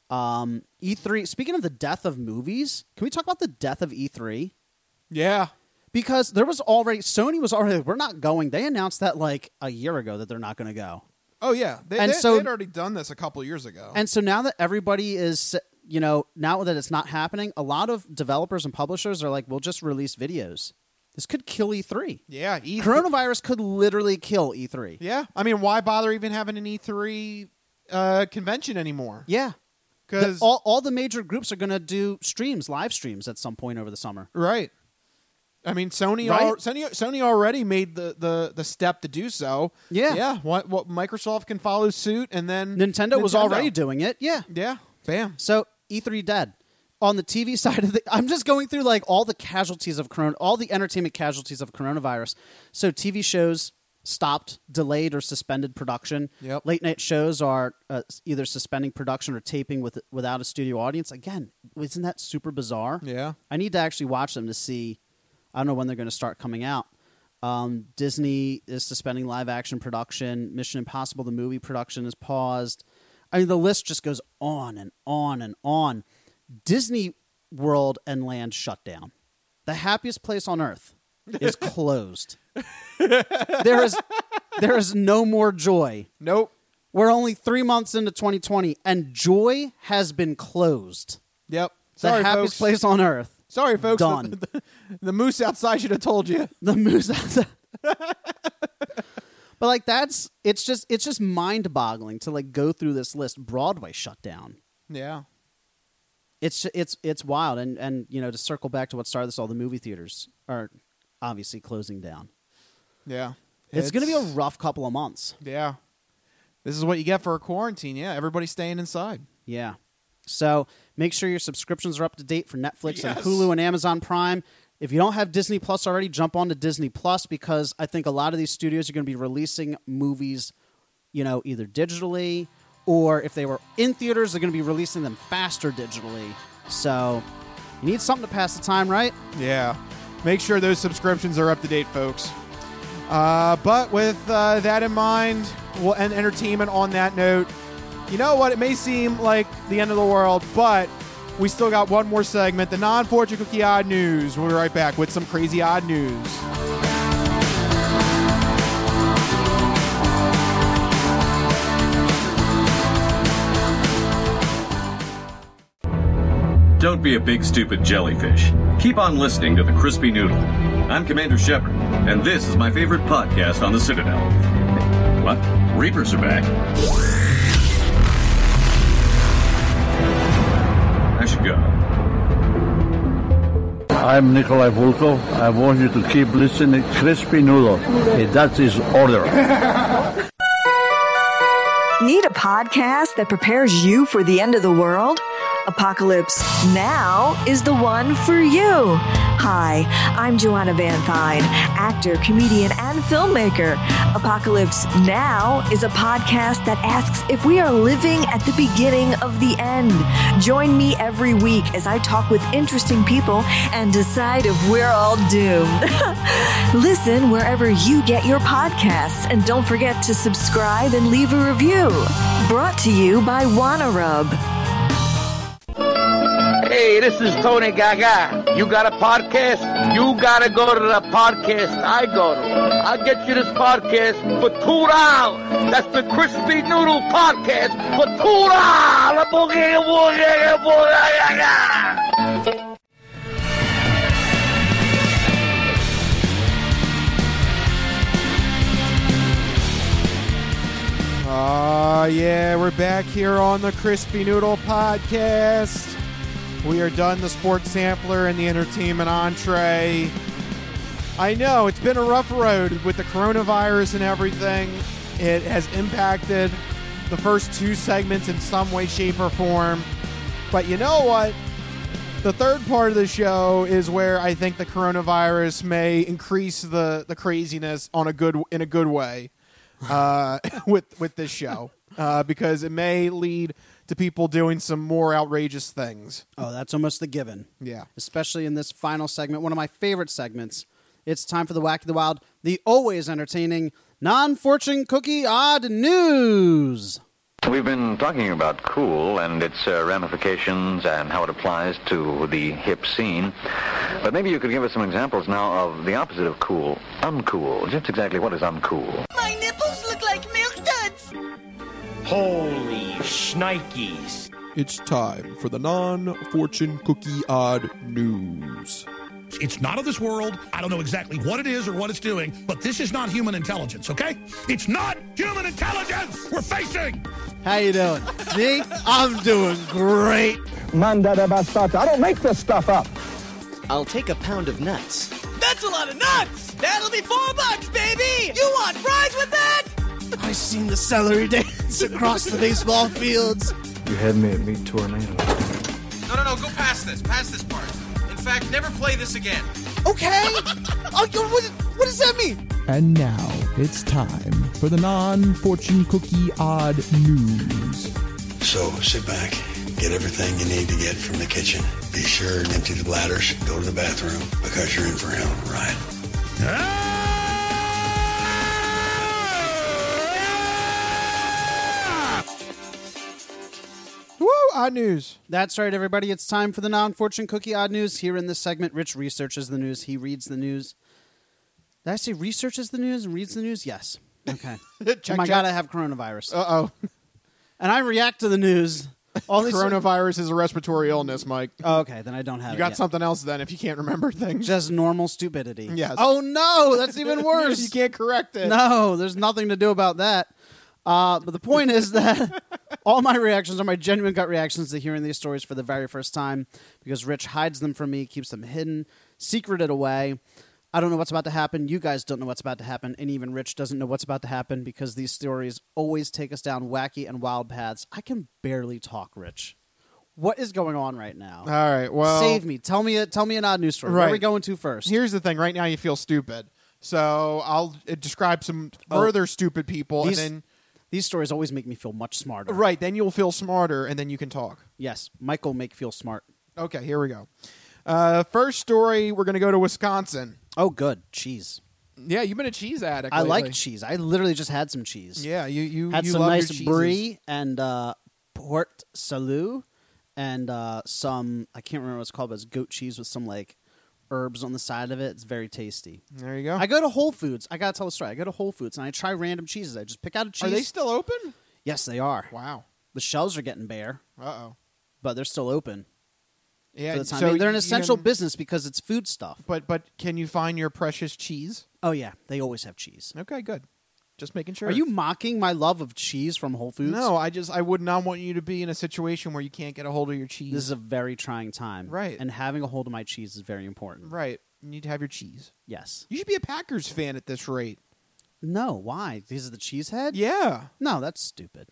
Um, E three. Speaking of the death of movies, can we talk about the death of E three? Yeah, because there was already Sony was already we're not going. They announced that like a year ago that they're not going to go. Oh yeah, they, and they, so, they'd already done this a couple years ago. And so now that everybody is, you know, now that it's not happening, a lot of developers and publishers are like, we'll just release videos. This could kill E three. Yeah, E three. Coronavirus could literally kill E three. Yeah, I mean, why bother even having an E three uh, convention anymore? Yeah, because all all the major groups are going to do streams, live streams at some point over the summer. Right. I mean, Sony right? al- Sony Sony already made the, the, the step to do so. Yeah, yeah. What what Microsoft can follow suit, and then Nintendo, Nintendo was already doing it. Yeah, yeah. Bam. So E three dead. On the T V side of the, I'm just going through like all the casualties of corona, all the entertainment casualties of coronavirus. So T V shows stopped, delayed, or suspended production. Yep. Late night shows are uh, either suspending production or taping with without a studio audience. Again, isn't that super bizarre? Yeah. I need to actually watch them to see. I don't know when they're going to start coming out. Um, Disney is suspending live action production. Mission Impossible the movie production is paused. I mean, the list just goes on and on and on. Disney World and Land shut down. The happiest place on earth is closed. there is there is no more joy. Nope. We're only three months into twenty twenty, and joy has been closed. Yep. Sorry, the happiest folks. place on earth. Sorry, folks. Done. The, the, the moose outside should have told you. The moose outside. But like that's it's just it's just mind-boggling to like go through this list. Broadway shut down. Yeah. It's it's it's wild, and and you know to circle back to what started this all, the movie theaters are obviously closing down. Yeah, it's, it's going to be a rough couple of months. Yeah, this is what you get for a quarantine. Yeah, everybody's staying inside. Yeah, so make sure your subscriptions are up to date for Netflix yes. and Hulu and Amazon Prime. If you don't have Disney Plus already, jump on to Disney Plus because I think a lot of these studios are going to be releasing movies, you know, either digitally. Or if they were in theaters, they're going to be releasing them faster digitally. So you need something to pass the time, right? Yeah. Make sure those subscriptions are up to date, folks. Uh, but with uh, that in mind, we'll end entertainment on that note. You know what? It may seem like the end of the world, but we still got one more segment, the non-fortune cookie odd news. We'll be right back with some crazy odd news. Don't be a big stupid jellyfish. Keep on listening to the Crispy Noodle. I'm Commander Shepard, and this is my favorite podcast on the Citadel. What? Reapers are back. I should go. I'm Nikolai Volkov. I want you to keep listening to Crispy Noodle. Hey, that's his order. Need a podcast that prepares you for the end of the world? Apocalypse Now is the one for you. Hi, I'm Joanna Van Thine, actor, comedian, and filmmaker. Apocalypse Now is a podcast that asks if we are living at the beginning of the end. Join me every week as I talk with interesting people and decide if we're all doomed. Listen wherever you get your podcasts, and don't forget to subscribe and leave a review. Brought to you by Wanna Rub. Hey, this is Tony Gaga. You got a podcast? You gotta go to the podcast I go to. I'll get you this podcast for two dollars. That's the Crispy Noodle Podcast for two dollars. Boogie, boogie, boogie. Ah, uh, yeah, we're back here on the Crispy Noodle Podcast. We are done the sports sampler and the entertainment entree. I know, it's been a rough road with the coronavirus and everything. It has impacted the first two segments in some way, shape, or form. But you know what? The third part of the show is where I think the coronavirus may increase the, the craziness on a good in a good way. Uh, with with this show, uh, because it may lead to people doing some more outrageous things. Oh, that's almost the given. Yeah. Especially in this final segment, one of my favorite segments. It's time for the Wacky the Wild, the always entertaining non-fortune cookie odd news. We've been talking about cool and its uh, ramifications and how it applies to the hip scene. But maybe you could give us some examples now of the opposite of cool, uncool. Just exactly what is uncool? My nipples look like milk duds. Holy shnikes. It's time for the non-fortune cookie odd news. It's not of this world. I don't know exactly what it is or what it's doing, but this is not human intelligence, okay? It's not human intelligence we're facing! How you doing? Me? I'm doing great. Manda bastards. I don't make this stuff up. I'll take a pound of nuts. That's a lot of nuts! That'll be four bucks, baby! You want fries with that? I seen the celery dance across the baseball fields. You had me at meat tornado. No, no, no, go past this. Past this part. In fact, never play this again. Okay. Oh, what, what does that mean? And now it's time for the non-fortune cookie odd news. So sit back, get everything you need to get from the kitchen. Be sure and empty the bladders. Go to the bathroom because you're in for a hell of a ride. Ah! Woo! Odd news. That's right, everybody. It's time for the non-fortune cookie odd news. Here in this segment, Rich researches the news. He reads the news. Did I say researches the news and reads the news? Yes. Okay. check, oh my check. God, I have coronavirus. Uh-oh. And I react to the news. All these coronavirus is a respiratory illness, Mike. Oh, okay, then I don't have you it You got yet. something else then if you can't remember things. Just normal stupidity. Yes. Oh, no, that's even worse. You can't correct it. No, there's nothing to do about that. Uh, but the point is that all my reactions are my genuine gut reactions to hearing these stories for the very first time because Rich hides them from me, keeps them hidden, secreted away. I don't know what's about to happen. You guys don't know what's about to happen. And even Rich doesn't know what's about to happen because these stories always take us down wacky and wild paths. I can barely talk, Rich. What is going on right now? All right, well... Save me. Tell me a, tell me an odd news story. Right. Where are we going to first? Here's the thing. Right now you feel stupid. So I'll uh, describe some further oh, stupid people these, and then... These stories always make me feel much smarter. Right, then you'll feel smarter, and then you can talk. Yes, Michael make feel smart. Okay, here we go. Uh, first story, we're going to go to Wisconsin. Oh, good. Cheese. Yeah, you've been a cheese addict I lately. like cheese. I literally just had some cheese. Yeah, you you Had you some love nice your brie and uh, Port Salut and uh, some, I can't remember what it's called, but it's goat cheese with some, like, herbs on the side of it. It's very tasty. There you go. I go to Whole Foods. I got to tell a story. I go to Whole Foods, and I try random cheeses. I just pick out a cheese. Are they still open? Yes, they are. Wow. The shelves are getting bare. Uh-oh. But they're still open. Yeah, For the time so being. They're an you essential can- business because it's food stuff. But but can you find your precious cheese? Oh, yeah. They always have cheese. Okay, good. Just making sure. Are you mocking my love of cheese from Whole Foods? No, I just I would not want you to be in a situation where you can't get a hold of your cheese. This is a very trying time. Right. And having a hold of my cheese is very important. Right. You need to have your cheese. Yes. You should be a Packers fan at this rate. No, why? Because of the cheesehead? Yeah. No, that's stupid.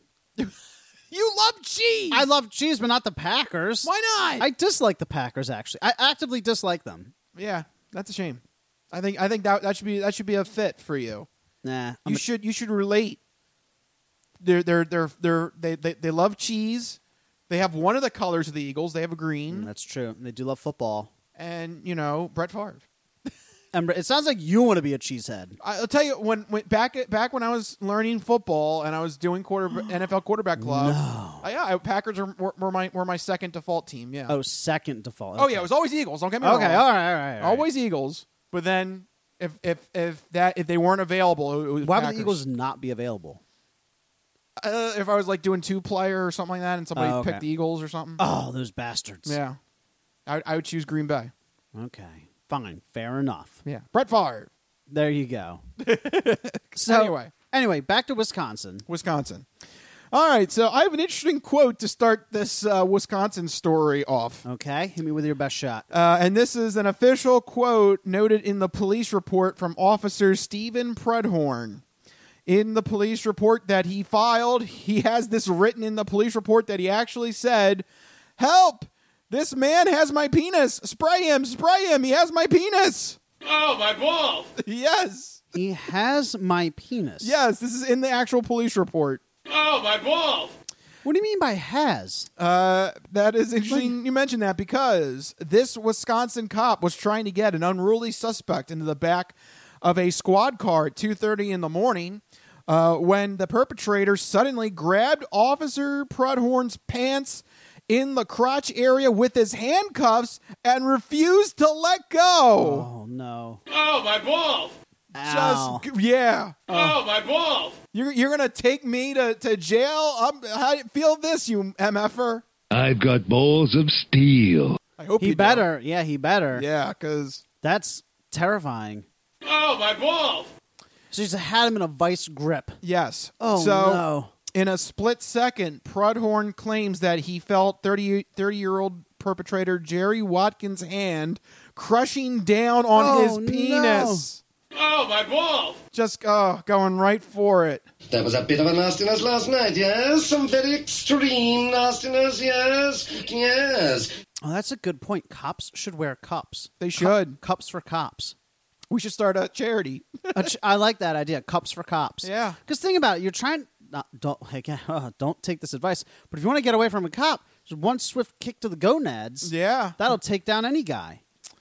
You love cheese. I love cheese, but not the Packers. Why not? I dislike the Packers, actually. I actively dislike them. Yeah, that's a shame. I think I think that that should be that should be a fit for you. Nah. I'm You a- should you should relate. They're they're they're they're they they they love cheese. They have one of the colors of the Eagles. They have a green. Mm, that's true. They do love football. And you know Brett Favre. And it sounds like you want to be a cheesehead. I'll tell you when, when back back when I was learning football and I was doing quarter N F L quarterback club. No. Uh, yeah, I, Packers are, were, were my were my second default team. Yeah. Oh, second default. Oh yeah, it was always Eagles. Don't get me Okay, wrong. all right, all right, all right. Always Eagles. But then if if if that if they weren't available, it was Why Packers. would the Eagles not be available? Uh, if I was like doing two player or something like that, and somebody Oh, okay. picked the Eagles or something. Oh, those bastards. Yeah, I, I would choose Green Bay. Okay, fine, fair enough. Yeah, Brett Favre. There you go. So Anyway. anyway, back to Wisconsin. Wisconsin. All right, so I have an interesting quote to start this uh, Wisconsin story off. Okay, hit me with your best shot. Uh, and this is an official quote noted in the police report from Officer Stephen Predhorn. In the police report that he filed, he has this written in the police report that he actually said, "Help! This man has my penis! Spray him! Spray him! He has my penis!" Oh, my balls! Yes. He has my penis. Yes, this is in the actual police report. Oh, my balls! What do you mean by has? Uh, that is interesting you mentioned that because this Wisconsin cop was trying to get an unruly suspect into the back of a squad car at two thirty in the morning uh, when the perpetrator suddenly grabbed Officer Predhorn's pants in the crotch area with his handcuffs and refused to let go. Oh, no. Oh, my balls! Ow. Just, yeah. Oh, my balls! You're, you're going to take me to, to jail? Um, how do you feel this, you M F er? I've got balls of steel. I hope He you better. Yeah, he better. Yeah, because That's terrifying. Oh, my balls! So he's had him in a vice grip. yes. Oh, so, no. in a split second, Predhorn claims that he felt thirty-year-old perpetrator Jerry Watkins' hand crushing down on Oh, his penis. Oh, my balls! Just uh, going right for it. There was a bit of a nastiness last night, yes? Some very extreme nastiness, yes? Yes. Oh, that's a good point. Cops should wear cups. They should. Cu- cups for cops. We should start a charity. A ch- I like that idea. Cups for cops. Yeah. Because think about it. You're trying. Not, don't again. Uh, don't take this advice. But if you want to get away from a cop, just one swift kick to the gonads. Yeah. That'll take down any guy.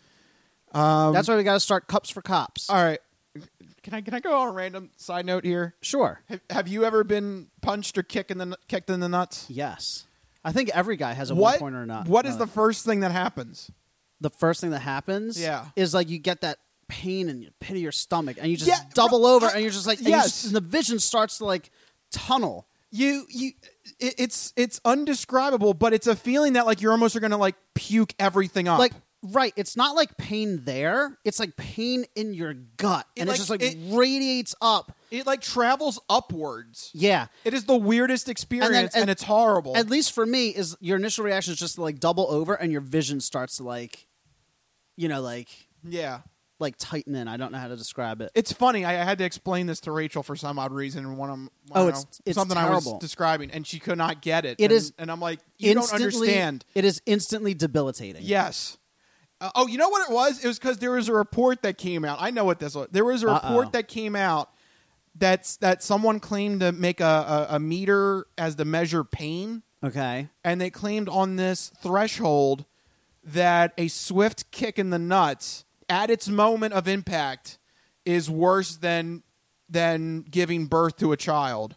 Um, That's why we got to start cups for cops. all right. Can I can I go on a random side note here? Sure. Have, have you ever been punched or kicked in the kicked in the nuts? Yes. I think every guy has a What one pointer or not. What is uh, the first thing that happens? the first thing that happens? Yeah. Is like you get that pain in the pit of your stomach, and you just Yeah, double bro, over, I- and you're just like, and you yes. s- and the vision starts to like tunnel. You you it, it's it's undescribable, but it's a feeling that like you're almost going to like puke everything up. Like, right, it's not like pain there. It's like pain in your gut, It, and like, it's just like it- radiates up. it like travels upwards. Yeah. It is the weirdest experience, and, and- it's horrible. At least for me, is your initial reaction is just to like double over, and your vision starts to like, you know, like yeah. like tighten in. I don't know how to describe it. It's funny. I, I had to explain this to Rachel for some odd reason. When I'm, I Oh, don't it's- know, it's something I terrible. was describing, and she could not get it. It and, is and I'm like, you don't Instantly- understand. It is instantly debilitating. Yes. Uh, oh, you know what it was? It was because there was a report that came out. I know what this was. There was a report Uh-oh. that came out that's that someone claimed to make a, a, a meter as to measure pain, Okay. and they claimed on this threshold that a swift kick in the nuts at its moment of impact is worse than than giving birth to a child.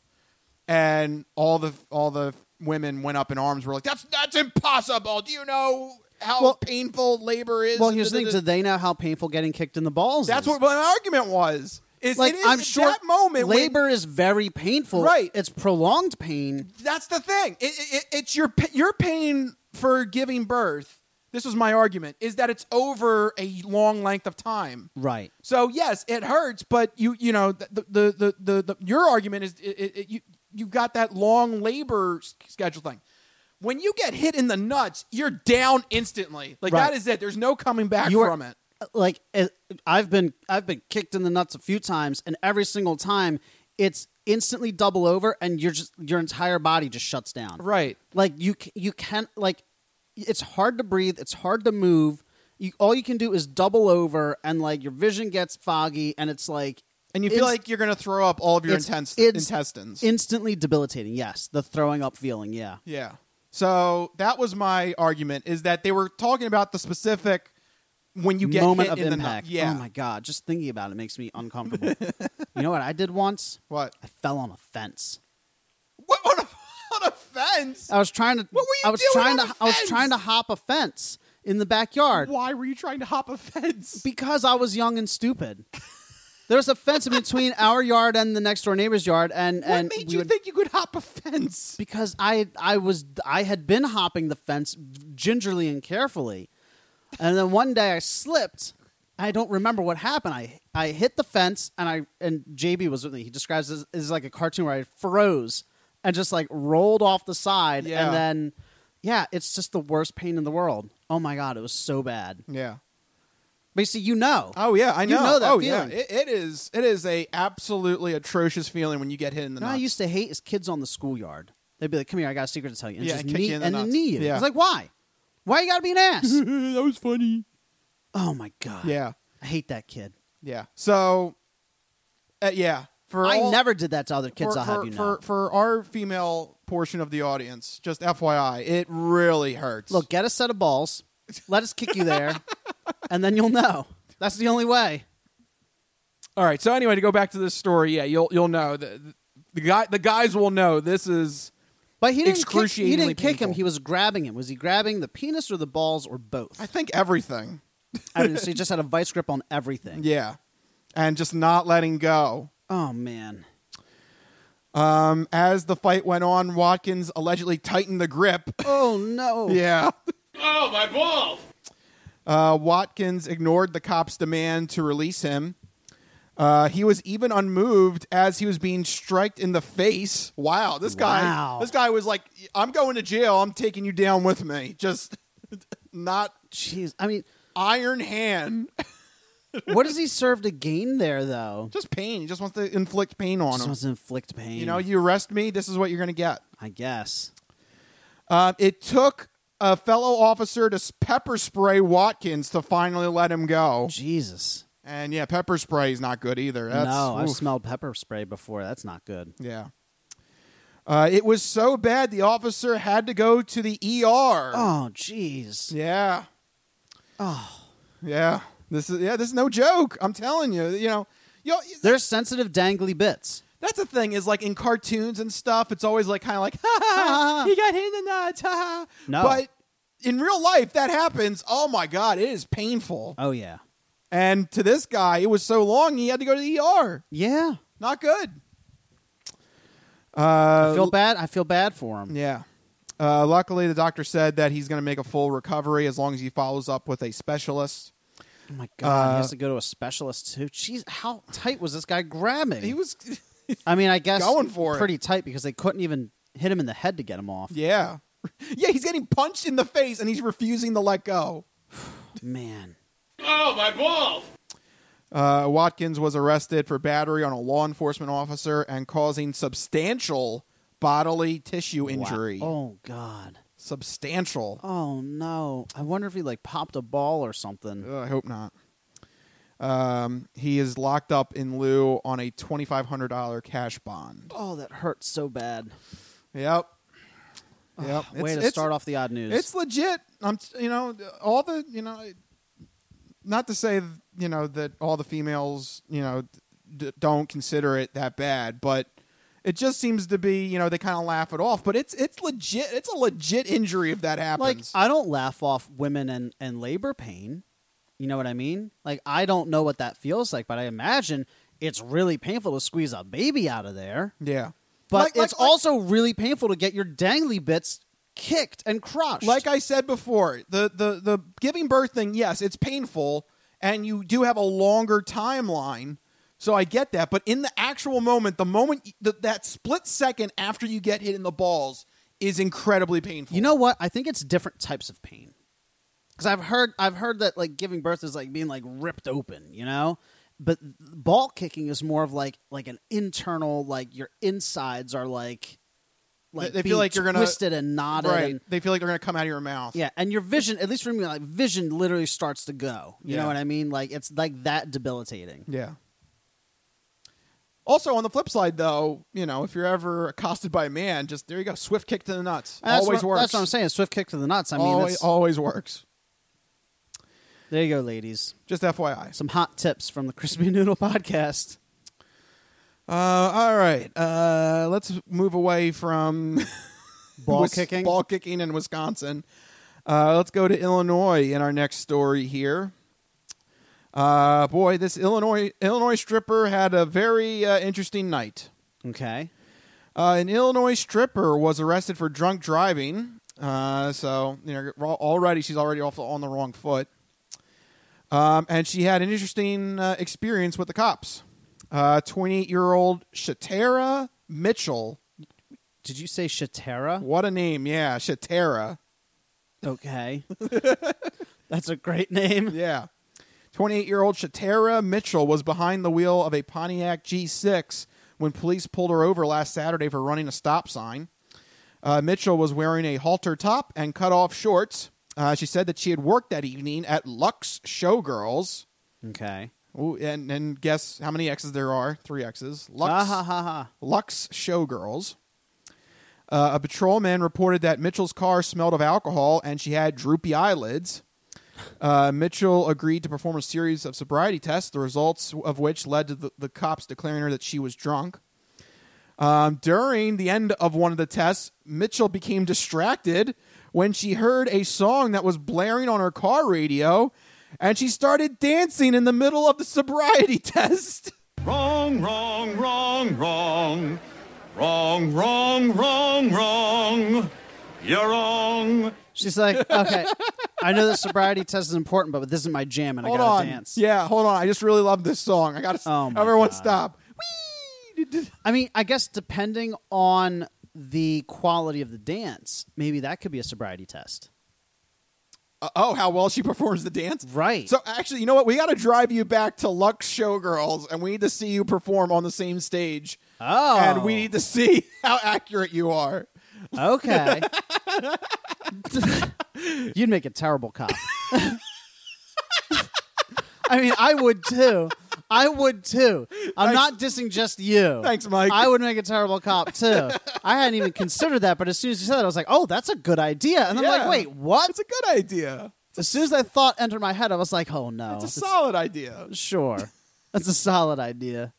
And all the all the women went up in arms. Were like, "That's that's impossible. Do you know how Well- painful labor is?" Well, here's the thing: do they know how painful getting kicked in the balls That's is? what my argument was. Is Like, it is I'm at sure that moment when- labor is very painful. Right. It's prolonged pain. That's the thing. It, it, it's your pa- your pain for giving birth. This was my argument: is that it's over a long length of time. Right. So yes, it hurts, but you you know the the the, the, the your argument is it, it, it, you you've got that long labor s- schedule thing. When you get hit in the nuts, you're down instantly. Like Right. that is it. There's no coming back You are- from it. Like uh, I've been, I've been kicked in the nuts a few times, and every single time it's instantly double over, and you're just your entire body just shuts down. Right. Like you, c- you can't like. It's hard to breathe. It's hard to move. You, all you can do is double over, and like your vision gets foggy, and it's like, And you feel Inst- like you're going to throw up all of your it's- intense it's intestines. instantly debilitating. Yes, the throwing up feeling. Yeah. Yeah. So that was my argument, is that they were talking about the specific when you get moment hit of in impact. the nut. Yeah. Oh my god, just thinking about it makes me uncomfortable. You know what I did once? What? I fell on a fence. What on a, on a fence? I was trying to. What were you I was doing trying on to. a I was fence? trying to hop a fence in the backyard Why were you trying to hop a fence? because I was young and stupid. There was a fence in between our yard and the next door neighbor's yard, and What and made we you would- think you could hop a fence? because I I was I had been hopping the fence gingerly and carefully, and then one day I slipped. I don't remember what happened. I I hit the fence, and I and J B was with me. He describes it as, as like a cartoon where I froze and just like rolled off the side, Yeah. and then yeah, it's just the worst pain in the world. Oh my god, it was so bad. Yeah. Basically, you know. Oh yeah, I know. You know that oh feeling. yeah, it, it is. It is a absolutely atrocious feeling when you get hit in the You know what I nuts. used to hate is kids on the schoolyard. They'd be like, "Come here, I got a secret to tell you," and Yeah, just and kick knee you in the and then nuts. knee you. Yeah. It's like, why? Why you gotta be an ass? That was funny. Oh my god. Yeah, I hate that kid. yeah. So, uh, yeah. For I all- never did that to other kids. for, I'll for, have you know. for for our female portion of the audience, just F Y I, it really hurts. Look, get a set of balls. Let us kick you there, and then you'll know. That's the only way. All right. So anyway, to go back to this story, yeah, you'll you'll know the the guy the guys will know this is. But he didn't kick, he excruciatingly didn't kick him. painful. He was grabbing him. Was he grabbing the penis or the balls or both? I think everything. I mean, so he just had a vice grip on everything. Yeah, and just not letting go. Oh man. Um, as the fight went on, Watkins allegedly tightened the grip. Oh no. Yeah. Oh, my balls! Uh, Watkins ignored the cop's demand to release him. Uh, he was even unmoved as he was being striked in the face. Wow, this guy, Wow. this guy was like, "I'm going to jail. I'm taking you down with me." Just not. Jeez. I mean, iron hand. what does he serve to gain there, though? Just pain. He just wants to inflict pain on Just him. wants to inflict pain. You know, you arrest me. This is what you're going to get. I guess. Uh, it took a fellow officer to s- pepper spray Watkins to finally let him go. Jesus. And yeah, pepper spray is not good either. That's, no, I've oof. smelled pepper spray before. That's not good. Yeah. Uh, it was so bad the officer had to go to the E R. Oh, jeez. Yeah. Oh. Yeah. This is yeah. This is no joke. I'm telling you. You know. You know, There's sensitive, dangly bits. that's the thing is like in cartoons and stuff. It's always like kind of like ha ha. He got hit in the nuts. Ha ha. No. But in real life, that happens. Oh my god, it is painful. Oh yeah. And to this guy, it was so long he had to go to the E R. Yeah. Not good. Uh, I feel bad. I feel bad for him. Yeah. Uh, luckily, the doctor said that he's going to make a full recovery as long as he follows up with a specialist. Oh my god, he Uh, has to go to a specialist too. Jeez, how tight was this guy grabbing? He was. I mean, I guess going for it. pretty tight because they couldn't even hit him in the head to get him off. Yeah. Yeah, he's getting punched in the face and he's refusing to let go. Man. Oh, my balls! Uh, Watkins was arrested for battery on a law enforcement officer and causing substantial bodily tissue injury. Wow. Oh god. Substantial. Oh no. I wonder if he like popped a ball or something. Uh, I hope not. Um, he is locked up in lieu on a twenty-five hundred dollars cash bond. Oh, that hurts so bad. Yep. Yep. Ugh, way It's- to it's- start off the odd news. It's legit. I'm, you know, all the, you know, not to say, you know, that all the females, you know, d- don't consider it that bad, but it just seems to be, you know, they kind of laugh it off. But it's it's legit. It's a legit injury if that happens. like I don't laugh off women and, and labor pain. You know what I mean? Like I don't know what that feels like, but I imagine it's really painful to squeeze a baby out of there. Yeah. But Like- like- it's also really painful to get your dangly bits kicked and crushed. Like I said before, the, the, the giving birth thing, yes, it's painful, and you do have a longer timeline, so I get that. But in the actual moment, the moment, the, that split second after you get hit in the balls is incredibly painful. You know what? I think it's different types of pain. Because I've heard, I've heard that like giving birth is like being like ripped open, you know. But ball kicking is more of like like an internal, like your insides are like like they being feel like you're gonna twisted and knotted, right. and They feel like they're gonna come out of your mouth. yeah, and your vision, at least for me, like vision literally starts to go. You Yeah. know what I mean? Like it's like that debilitating. Yeah. Also, on the flip side, though, you know, if you're ever accosted by a man, just there you go, swift kick to the nuts. And that's Always what, works. That's what I'm saying. Swift kick to the nuts. I mean, always, that's, always works. There you go, ladies. Just F Y I. Some hot tips from the Crispy Noodle podcast. Uh, all right. Uh, let's move away from ball Wis- kicking. Ball kicking in Wisconsin. Uh, let's go to Illinois in our next story here. Uh, boy, this Illinois Illinois stripper had a very uh, interesting night. Okay. Uh, an Illinois stripper was arrested for drunk driving. Uh, so you know, already she's already off on the wrong foot. Um, and she had an interesting uh, experience with the cops. Uh, twenty-eight-year-old Shatara Mitchell. Did you say Shatara? What a name, yeah, Shatara. Okay. That's a great name. Yeah. twenty-eight-year-old Shatara Mitchell was behind the wheel of a Pontiac G six when police pulled her over last Saturday for running a stop sign. Uh, Mitchell was wearing a halter top and cut-off shorts. Uh, she said that she had worked that evening at Lux Showgirls. Okay. Ooh, and, and guess how many X's there are? Three X's. Lux, Ah, ha, ha, ha. Lux Showgirls. Uh, a patrolman reported that Mitchell's car smelled of alcohol and she had droopy eyelids. Uh, Mitchell agreed to perform a series of sobriety tests, the results of which led to the, the cops declaring her that she was drunk. Um, during the end of one of the tests, Mitchell became distracted when she heard a song that was blaring on her car radio, and she started dancing in the middle of the sobriety test. Wrong, wrong, wrong, wrong. Wrong, wrong, wrong, wrong. You're wrong. She's like, okay, I know the sobriety test is important, but this is my jam, and hold I gotta on. dance. Yeah, hold on. I just really love this song. I gotta. Oh my everyone, God. stop. I mean, I guess depending on the quality of the dance, maybe that could be a sobriety test. Uh, oh, how well she performs the dance. Right. So actually, you know what? We got to drive you back to Lux Showgirls, and we need to see you perform on the same stage. Oh. And we need to see how accurate you are. Okay. You'd make a terrible cop. I mean, I would too. I would too. I'm Thanks. not dissing just you. Thanks, Mike. I would make a terrible cop too. I hadn't even considered that, but as soon as you said that, I was like, oh, that's a good idea. And I'm Yeah. like, wait, what? It's a good idea. As soon as that thought entered my head, I was like, oh no. It's a solid idea. Sure. That's a solid idea.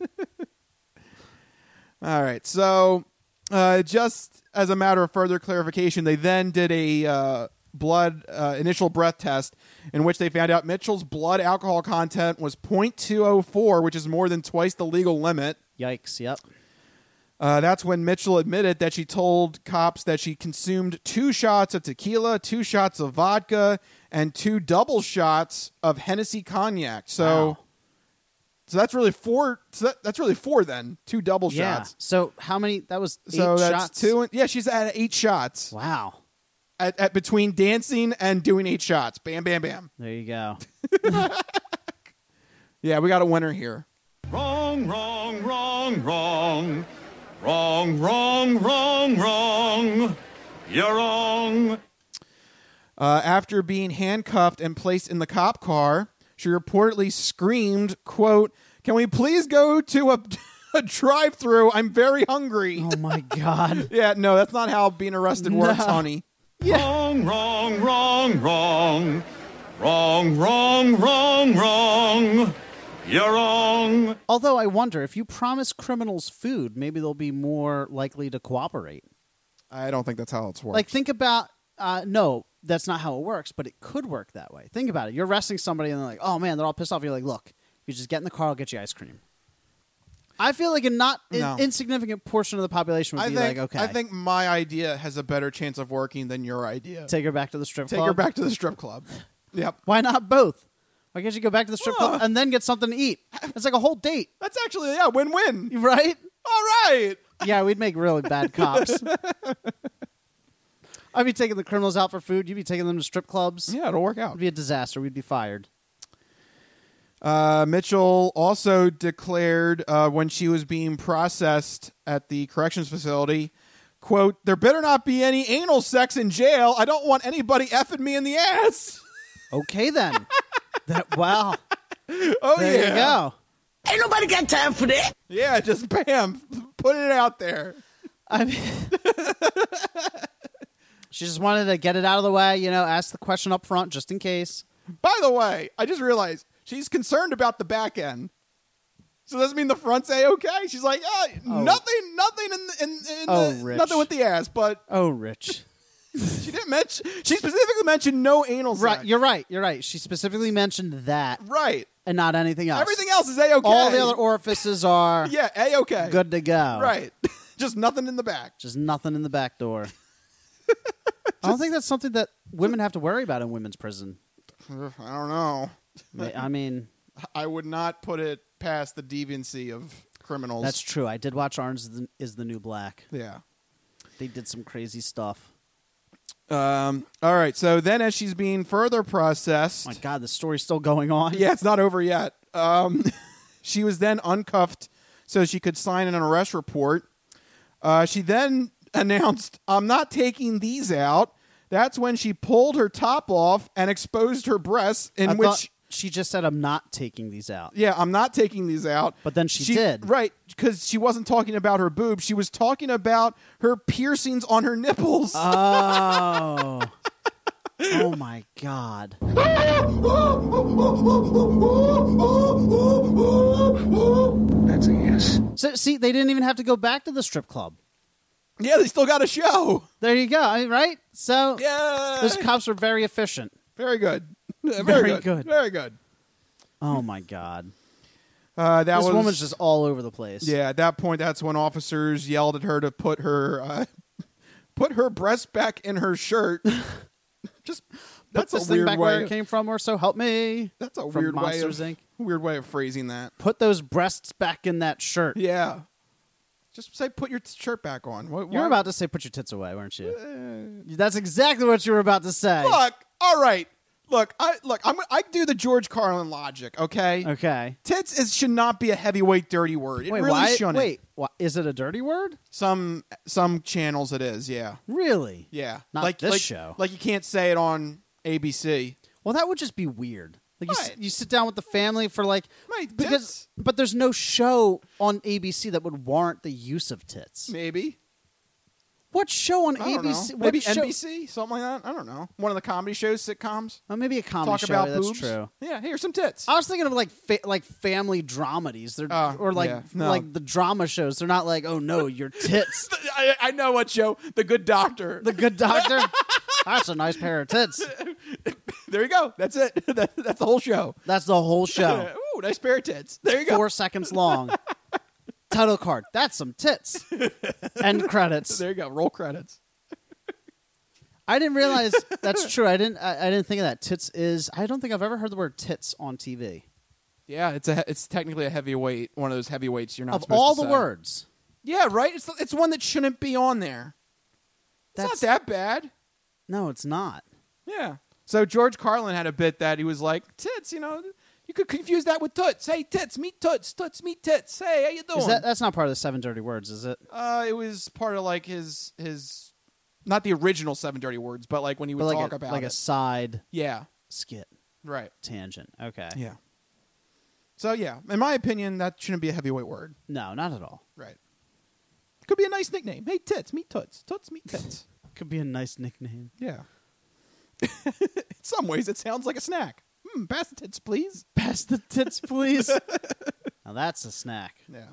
All right. So, uh, just as a matter of further clarification, they then did a uh, blood uh, initial breath test in which they found out Mitchell's blood alcohol content was point two oh four, which is more than twice the legal limit. Yikes. Yep. Uh, that's when Mitchell admitted that she told cops that she consumed two shots of tequila, two shots of vodka, and two double shots of Hennessy cognac. So, Wow. so that's really four. So that, that's really four then. Two double Yeah. shots. So how many? That was eight So that's shots. two. And, yeah, she's at eight shots. Wow. At, at between dancing and doing eight shots. Bam, bam, bam. There you go. Yeah, we got a winner here. Wrong, wrong, wrong, wrong. Wrong, wrong, wrong, wrong. You're wrong. Uh, after being handcuffed and placed in the cop car, she reportedly screamed, quote, "Can we please go to a, a drive-thru? I'm very hungry." Oh, my God. Yeah, no, that's not how being arrested works, No. honey. Wrong, wrong, wrong, wrong. Wrong, wrong, wrong, wrong. You're wrong. Although I wonder, if you promise criminals food, maybe they'll be more likely to cooperate. I don't think that's how it's works. Like, think about, uh, no, that's not how it works, but it could work that way. Think about it. You're arresting somebody and they're like, oh, man, they're all pissed off. You're like, look, you just get in the car, I'll get you ice cream. I feel like a not No. an insignificant portion of the population would I be think, like, okay, I think my idea has a better chance of working than your idea. take her back to the strip Take club. her back to the strip club. Yep. Why not both? Why can't you go back to the strip club and then get something to eat? It's like a whole date. That's actually, yeah, win-win. Right? All right. Yeah, we'd make really bad cops. I'd be taking the criminals out for food. You'd be taking them to strip clubs. Yeah, it'll work out. It'd be a disaster. We'd be fired. Uh, Mitchell also declared uh, when she was being processed at the corrections facility, quote, "There better not be any anal sex in jail. I don't want anybody effing me in the ass." Okay, then. that Wow. Oh, there yeah. you go. Ain't nobody got time for that. Yeah, just bam. Put it out there. I mean, she just wanted to get it out of the way, you know, ask the question up front just in case. By the way, I just realized she's concerned about the back end. So does that mean the front's A-okay? She's like, oh, Oh. nothing, nothing in, in, in Oh, the, Rich. nothing with the ass, but Oh, Rich. she didn't mention. She specifically mentioned no anal sex. Right, you're right. You're right. She specifically mentioned that, Right. and not anything else. Everything else is A-okay. All the other orifices are yeah, A-okay. good to go. Right. Just nothing in the back. Just nothing in the back door. I don't think that's something that women have to worry about in women's prison. I don't know. I mean, I would not put it past the deviancy of criminals. that's true. I did watch Orange is the, is the New Black. Yeah. They did some crazy stuff. Um. All right. So then, as she's being further processed, My God, the story's still going on. yeah, it's not over yet. Um, she was then uncuffed so she could sign an arrest report. Uh, she then announced, "I'm not taking these out." That's when she pulled her top off and exposed her breasts, in I which. thought she just said, "I'm not taking these out." Yeah, I'm not taking these out. But then she did. Right, because she wasn't talking about her boobs. She was talking about her piercings on her nipples. Oh. Oh, my God. That's a yes. So, see, they didn't even have to go back to the strip club. Yeah, they still got a show. There you go. I mean, right? So, Yeah. those cops are very efficient. Very good. Very, Very good. good. Very good. Oh, my God. Uh, that this was, woman's just all over the place. Yeah, at that point, that's when officers yelled at her to put her uh, put her breast back in her shirt. Just Put that's this a thing weird back way. where it came from, or so help me. That's a From weird way Monsters, of Incorporated. weird way of phrasing that. Put those breasts back in that shirt. Yeah, just say put your t- shirt back on. What, You were why- about to say put your tits away, weren't you? That's exactly what you were about to say. Look, all right. Look, I look. I'm. I do the George Carlin logic. Okay. Okay. Tits is should not be a heavyweight dirty word. It Wait, really why? shouldn't. Wait, why, is it a dirty word? Some some channels it is. Yeah. Really? Yeah. Not like this like, show. Like you can't say it on A B C. Well, that would just be weird. Like you, s- Right. you sit down with the family for like Right, because, tits. but there's no show on A B C that would warrant the use of tits. Maybe. What show on I don't A B C? know. What Maybe show- N B C, something like that. I don't know. One of the comedy shows, sitcoms. Oh, maybe a comedy Talk show. about that's boobs. true. Yeah, here's some tits. I was thinking of like fa- like family dramedies, They're, Oh, or like yeah. No. like the drama shows. They're not like, oh no, your tits. I, I know what show. The Good Doctor. The Good Doctor. That's a nice pair of tits. There you go. That's it. That, that's the whole show. That's the whole show. Ooh, nice pair of tits. There you go. Four seconds long. Title card. That's some tits. End credits. There you go. Roll credits. I didn't realize that's true. I didn't. I, I didn't think of that. Tits is. I don't think I've ever heard the word tits on T V. Yeah, it's a it's technically a heavyweight. One of those heavyweights you're not Of supposed all to the say. words, Yeah, right. It's it's one that shouldn't be on there. It's That's- not that bad. no, it's not. Yeah. So George Carlin had a bit that he was like, tits, you know, you could confuse that with toots. Hey, tits, meet toots, toots, meet tits. Hey, how you doing? Is that that's not part of the seven dirty words, is it? uh, it was part of like his his, not the original Seven Dirty Words, but like when he would But like talk a, about like it. a side Yeah. skit Right. tangent. Okay. Yeah. So yeah, in my opinion, that shouldn't be a heavyweight word. No, not at all. Right. Could be a nice nickname. Hey, tits, meet toots, toots, meet tits. Could be a nice nickname. Yeah. In some ways, it sounds like a snack. Hmm, pass the tits, please. Pass the tits, please. Now that's a snack. Yeah.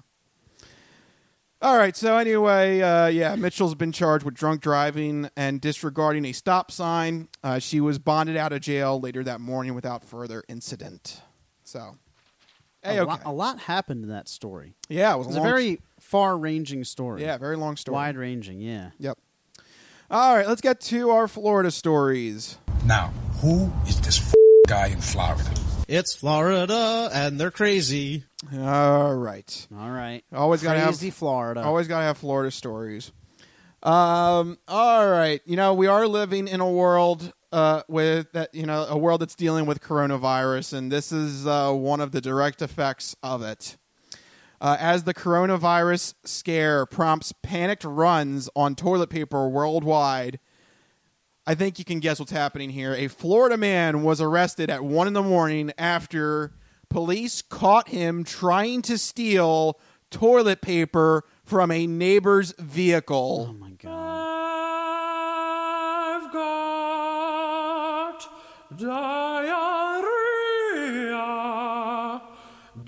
All right. So anyway, uh, yeah, Mitchell's been charged with drunk driving and disregarding a stop sign. Uh, she was bonded out of jail later that morning without further incident. So, hey, a, okay. lot, a lot happened in that story. Yeah, it was, It was a, a long very far-ranging story. yeah, very long story. Wide-ranging. Yeah. Yep. All right, let's get to our Florida stories. Now, who is this f- guy in Florida? It's Florida, and they're crazy. All right. All right. Always got to have Crazy Florida. Always got to have Florida stories. Um. All right. You know, we are living in a world uh, with that. You know, a world that's dealing with coronavirus, and this is uh, one of the direct effects of it. Uh, as the coronavirus scare prompts panicked runs on toilet paper worldwide, I think you can guess what's happening here. A Florida man was arrested at one in the morning after police caught him trying to steal toilet paper from a neighbor's vehicle. Oh my god. I've got diarrhea.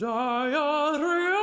Diarrhea.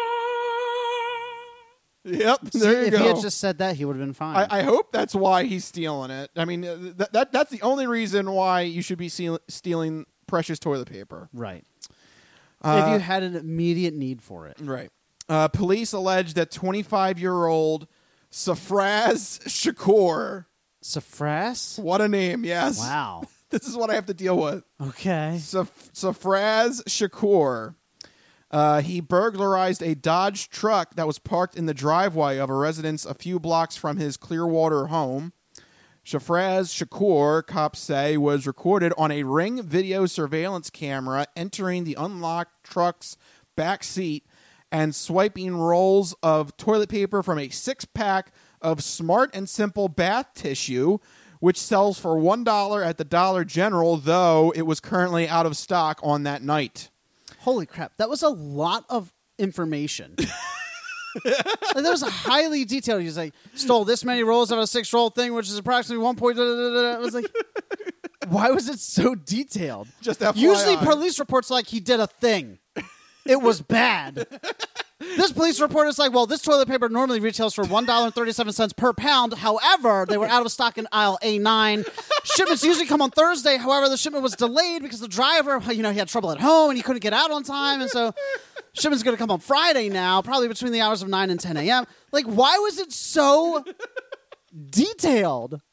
Yep, See, there you if go. he had just said that, he would have been fine. I, I hope that's why he's stealing it. I mean, uh, that, that that's the only reason why you should be steal- stealing precious toilet paper. Right. Uh, if you had an immediate need for it. Right. Uh, police allege that twenty-five-year-old Safraz Shakur. Safraz? What a name, yes. Wow. This is what I have to deal with. Okay. Saf- Safraz Shakur. Uh, he burglarized a Dodge truck that was parked in the driveway of a residence a few blocks from his Clearwater home. Safraz Shakur, cops say, was recorded on a Ring video surveillance camera entering the unlocked truck's back seat and swiping rolls of toilet paper from a six-pack of Smart and Simple bath tissue, which sells for one dollar at the Dollar General, though it was currently out of stock on that night. Holy crap. That was a lot of information. Like, that was highly detailed. He's like, stole this many rolls of a six-roll thing, which is approximately one point... I was like, why was it so detailed? Just F Y I. Usually police reports like he did a thing. It was bad. This police report is like, well, this toilet paper normally retails for one dollar and thirty-seven cents per pound. However, they were out of stock in aisle A nine. Shipments usually come on Thursday. However, the shipment was delayed because the driver, you know, he had trouble at home and he couldn't get out on time. And so shipment's going to come on Friday now, probably between the hours of nine and ten a.m. Like, why was it so detailed?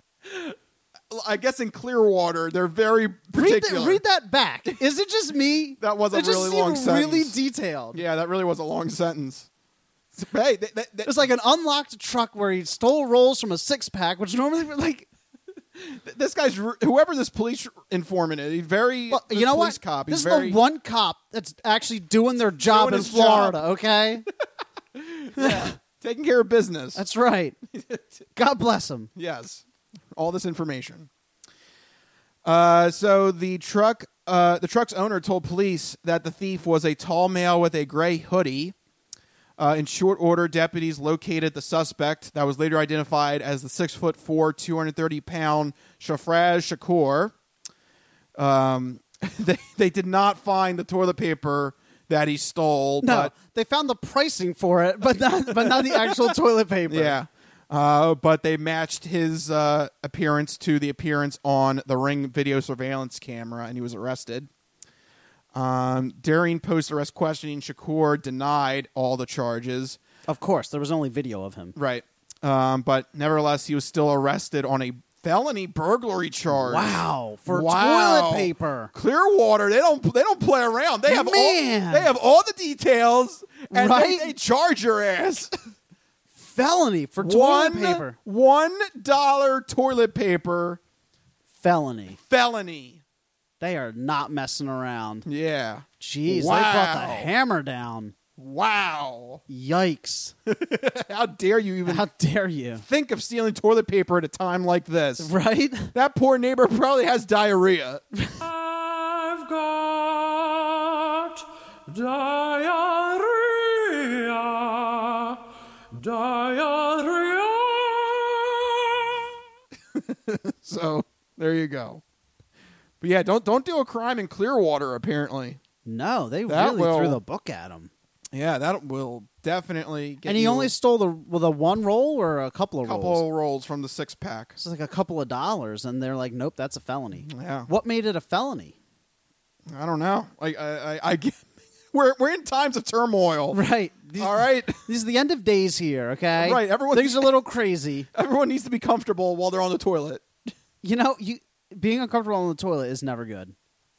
I guess in Clearwater, they're very Read, particular. the, read that back. Is it just me? That was a it just really seemed long sentence. really detailed. Yeah, that really was a long sentence. Hey, they, they, they, it was like an unlocked truck where he stole rolls from a six-pack, which normally, like... This guy's... Whoever this police informant is, he's very... Well, you know police what? Cop, this is very, the one cop that's actually doing their job Doing in his Florida, job. okay? Yeah, taking care of business. That's right. God bless him. Yes. All this information. Uh, so the truck, uh, the truck's owner told police that the thief was a tall male with a gray hoodie. Uh, in short order, deputies located the suspect that was later identified as the six foot four, two hundred thirty pound Safraz Shakur. Um, they they did not find the toilet paper that he stole. No, but, they found the pricing for it, but not but not the actual toilet paper. yeah. Uh, but they matched his uh, appearance to the appearance on the Ring video surveillance camera, and he was arrested. Um, during post-arrest questioning, Shakur denied all the charges. Of course, there was only video of him. Right. Um, but nevertheless, he was still arrested on a felony burglary charge. Wow, for Wow. toilet paper. Clearwater, they don't they don't play around. They have Man. all they have all the details, and Right? they, they charge your ass. Felony for toilet One paper. one dollar toilet paper Felony. felony. They are not messing around. Yeah. Jeez, Wow. they brought the hammer down. Wow. Yikes. How dare you even How dare you? think of stealing toilet paper at a time like this? Right? That poor neighbor probably has diarrhea. I've got diarrhea. Diarrhea. So there you go. But yeah, don't don't do a crime in Clearwater. Apparently, No, they That really will- threw the book at him. yeah, that will definitely get And he you only stole the with a one roll or a couple a of couple rolls. of rolls from the six pack. It's like a couple of dollars, and they're like, "Nope, that's a felony." Yeah, What made it a felony? I don't know. Like I, I, I get, we're we're in times of turmoil. Right. These, All right. This is the end of days here. Okay. Right, everyone- Things are a little crazy. Everyone needs to be comfortable while they're on the toilet. You know, you being uncomfortable on the toilet is never good.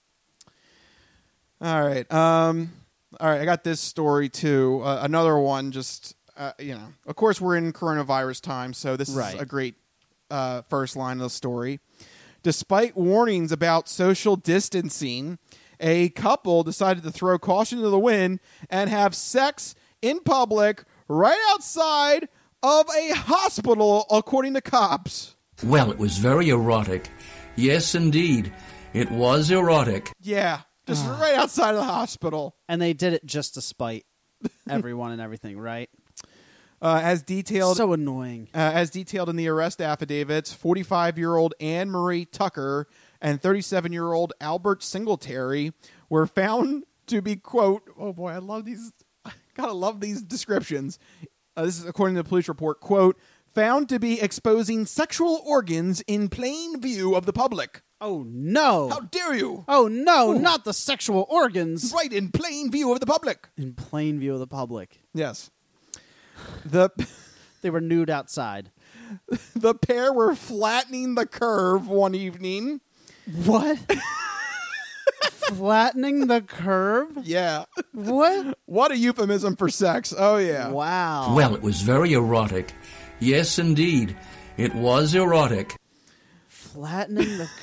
All right. Um. All right. I got this story too. Uh, another one. Just uh, you know. Of course, we're in coronavirus time, so this Right. is a great uh, first line of the story. Despite warnings about social distancing, a couple decided to throw caution to the wind and have sex in public right outside of a hospital, according to cops. Well, it was very erotic. Yes, indeed. It was erotic. Yeah, just right outside of the hospital. And they did it just to spite everyone and everything, right? Uh, as detailed, So annoying. uh, as detailed in the arrest affidavits, forty-five-year-old Anne Marie Tucker and thirty-seven-year-old Albert Singletary were found to be, quote, oh boy, I love these, I gotta love these descriptions. Uh, this is according to the police report, quote, found to be exposing sexual organs in plain view of the public. Oh, no. How dare you? Oh, no, Ooh. not the sexual organs. Right, in plain view of the public. In plain view of the public. Yes. The They were nude outside. The pair were flattening the curve one evening. What? Flattening the curve? Yeah. What? What a euphemism for sex. Oh, yeah. Wow. Well, it was very erotic. Yes, indeed. It was erotic. Flattening the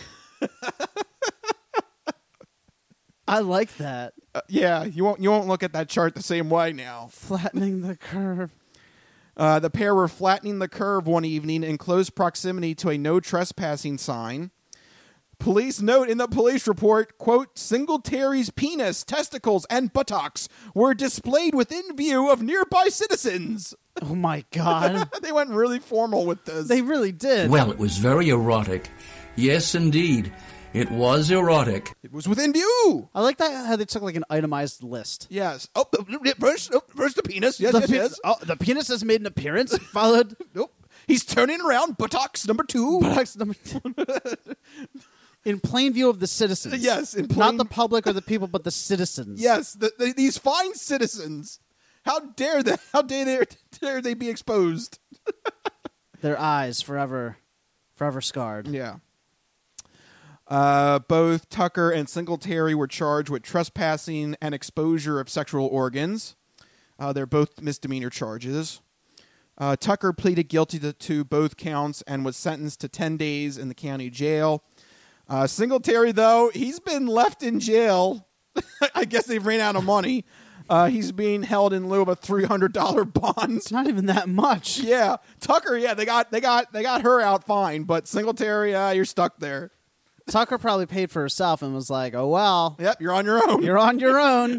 I like that. Uh, yeah, you won't you won't look at that chart the same way now. Flattening the curve. Uh, the pair were flattening the curve one evening in close proximity to a no trespassing sign. Police note in the police report, quote, Singletary's penis, testicles, and buttocks were displayed within view of nearby citizens. Oh, my God. They went really formal with this. They really did. Well, it was very erotic. Yes, indeed. It was erotic. It was within view. I like that how they took like an itemized list. Yes. Oh, first, oh, first the penis. Yes, the yes, pe- yes. Oh, the penis has made an appearance. Followed. Nope. He's turning around. Buttocks number two. Buttocks number two. In plain view of the citizens. Yes. In plain... Not the public or the people, but the citizens. Yes. The, the, these fine citizens. How dare they? How dare they, dare they be exposed? Their eyes forever, forever scarred. Yeah. Uh, both Tucker and Singletary were charged with trespassing and exposure of sexual organs. Uh, they're both misdemeanor charges. Uh, Tucker pleaded guilty to, to both counts and was sentenced to ten days in the county jail. Uh, Singletary, though, he's been left in jail. I guess they've ran out of money. Uh, he's being held in lieu of a three hundred dollars bond. It's not even that much. Yeah. Tucker, yeah, they got they got they got her out fine, but Singletary, uh, you're stuck there. Tucker probably paid for herself and was like, oh, well. Yep, you're on your own. You're on your own.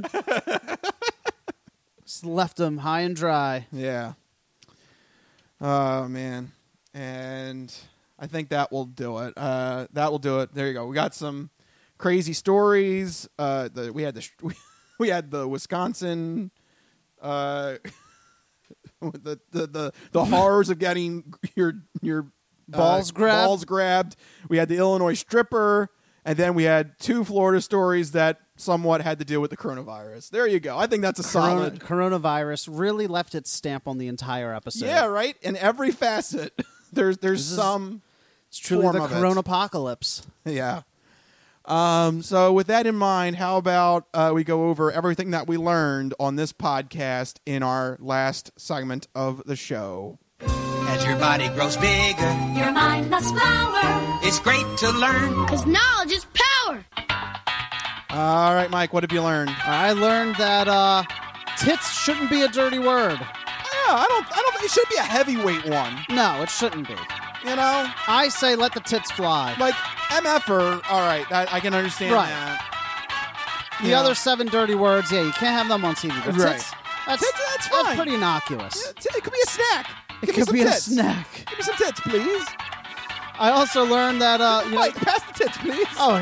Just left him high and dry. Yeah. Oh, man. And I think that will do it. Uh, that will do it. There you go. We got some crazy stories. Uh, the, we had the we, we had the Wisconsin, uh, the, the the the horrors of getting your your balls uh, grabbed. Balls grabbed. We had the Illinois stripper, and then we had two Florida stories that somewhat had to deal with the coronavirus. There you go. I think that's a Corona, solid. Coronavirus really left its stamp on the entire episode. Yeah, right. In every facet, there's there's This is- some. It's truly form the of it. coronapocalypse. Yeah. Um, so with that in mind, how about uh, we go over everything that we learned on this podcast in our last segment of the show. As your body grows bigger, Your mind must flower, it's great to learn. because knowledge is power. All right, Mike, what have you learned? I learned that uh, tits shouldn't be a dirty word. Yeah, I don't. I don't think it should be a heavyweight one. No, it shouldn't be. You know, I say let the tits fly. like M F er. All right, that, I can understand Right. that. The Yeah. other seven dirty words, yeah, you can't have them on T V. But Right. tits, that's, Tits, that's that's fine. pretty innocuous. It, it could be a snack. It Give me could some be tits. a snack. Give me some tits, please. I also learned that uh, you know, Mike, pass the tits, please. oh,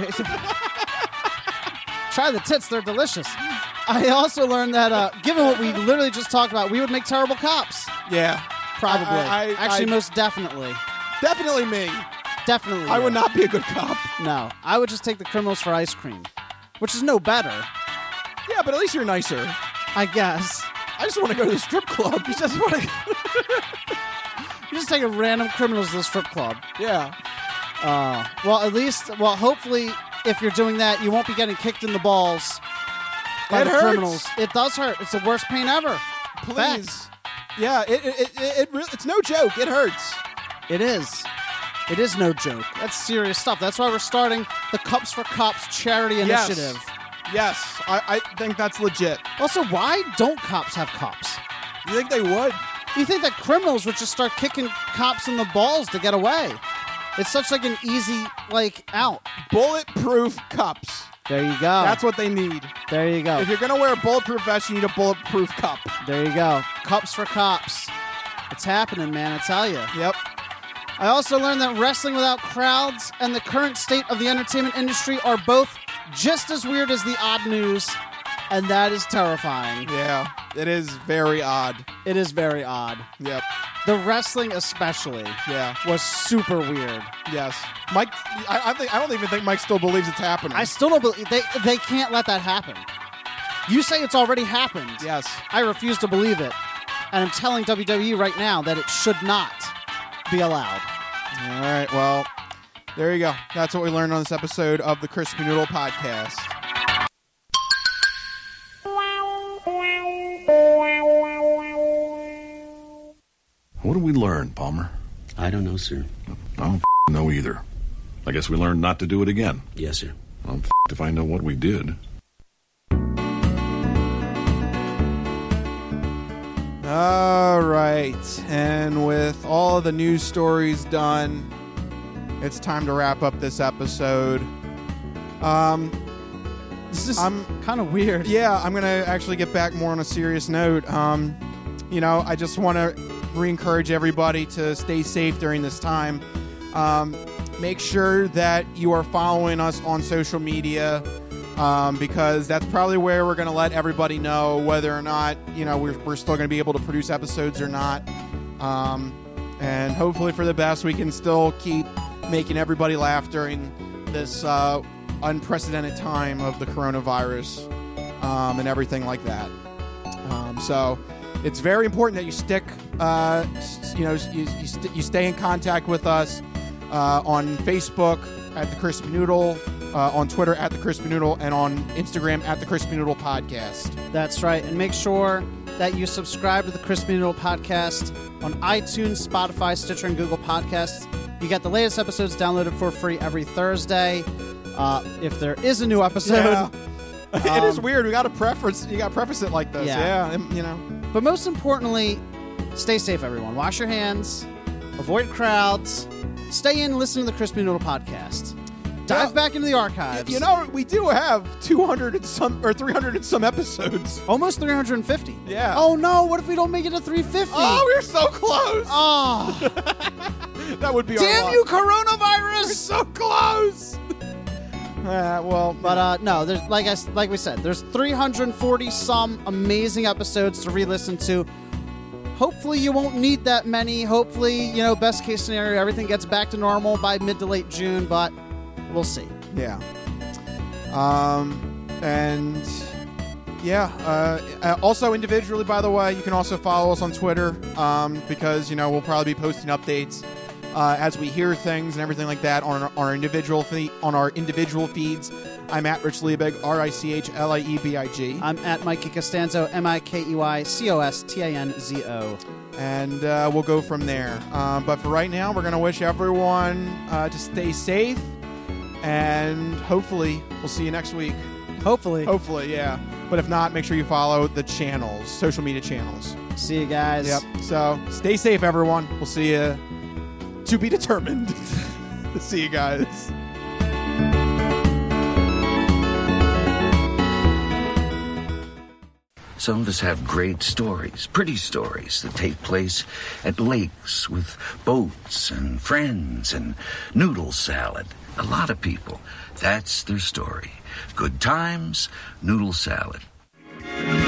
try the tits; they're delicious. I also learned that uh, given what we literally just talked about, we would make terrible cops. Yeah, Probably, I- I- actually, I- most definitely, definitely me. definitely. I would you. not be a good cop. No, I would just take the criminals for ice cream, which is no better, Yeah, but at least you're nicer. I guess. I just want to go to the strip club. You just want to. You just take a random criminals to the strip club. Yeah. Uh, well, at least, well, hopefully, if you're doing that, you won't be getting kicked in the balls by It the hurts. criminals. It does hurt. It's the worst pain ever. Please. Facts. Yeah, it it, it, it re- it's no joke. It hurts. It is. It is no joke. That's serious stuff. That's why we're starting the Cups for Cops charity Yes. initiative. Yes, I, I think that's legit. Also, why don't cops have cops? You think they would? You think that criminals would just start kicking cops in the balls to get away? It's such like an easy like out. Bulletproof cups. There you go. That's what they need. There you go. If you're gonna wear a bulletproof vest, you need a bulletproof cup. There you go. Cups for cops. It's happening, man. I tell you. Yep. I also learned that wrestling without crowds and the current state of the entertainment industry are both just as weird as the odd news And that is terrifying. Yeah, it is very odd. It is very odd. Yep. The wrestling, especially, yeah, was super weird. Yes, Mike. I, I think I don't even think Mike still believes it's happening. I still don't believe they. They can't let that happen. You say it's already happened. Yes. I refuse to believe it, and I'm telling W W E right now that it should not be allowed. All right. Well, there you go. That's what we learned on this episode of the Crispy Noodle Podcast. What did we learn, Palmer? I don't know, sir. I don't f- know either. I guess we learned not to do it again. Yes, sir. I'm f- if I know what we did. All right. And with all of the news stories done, it's time to wrap up this episode. Um, this is kind of weird. Yeah, I'm going to actually get back more on a serious note. Um, you know, I just want to re-encourage everybody to stay safe during this time. Um, make sure that you are following us on social media, um, because that's probably where we're going to let everybody know whether or not, you know, we're, we're still going to be able to produce episodes or not. Um, and hopefully for the best, we can still keep making everybody laugh during this uh, unprecedented time of the coronavirus um, and everything like that. Um, so it's very important that you stick, uh, you know, you, you, st- you stay in contact with us uh, on Facebook at The Crispy Noodle, uh, on Twitter at The Crispy Noodle, and on Instagram at The Crispy Noodle Podcast. That's right. And make sure that you subscribe to The Crispy Noodle Podcast on iTunes, Spotify, Stitcher, and Google Podcasts. You get the latest episodes downloaded for free every Thursday. Uh, if there is a new episode. Yeah. um, it is weird. We got to preface. You got to preface it like this. Yeah. yeah, you know. But most importantly, stay safe, everyone. Wash your hands. Avoid crowds. Stay in and listen to the Crispy Noodle Podcast. Dive Yeah. back into the archives. You know, we do have two hundred and some or three hundred and some episodes. Almost three hundred fifty. Yeah. Oh, no. What if we don't make it to three fifty? Oh, we're so close. Oh. That would be Damn our you, luck. coronavirus. We're so close. Uh, well, but uh, no, there's like I like we said, there's three hundred forty some amazing episodes to re-listen to. Hopefully, you won't need that many. Hopefully, you know, best case scenario, everything gets back to normal by mid to late June. But we'll see. Yeah. Um, and yeah. Uh, also, individually, by the way, you can also follow us on Twitter um, because you know we'll probably be posting updates uh, as we hear things and everything like that on our, on our individual feed, on our individual feeds. I'm at Rich Liebig, R I C H L I E B I G. I'm at Mikey Costanzo, M I K E Y C O S T A N Z O. And uh, we'll go from there. Um, but for right now, we're going to wish everyone uh, to stay safe. And hopefully, we'll see you next week. Hopefully. Hopefully, yeah. But if not, make sure you follow the channels, social media channels. See you guys. Yep. So stay safe, everyone. We'll see you to be determined. See you guys. Some of us have great stories, pretty stories that take place at lakes with boats and friends and noodle salad. A lot of people, that's their story. Good times, noodle salad.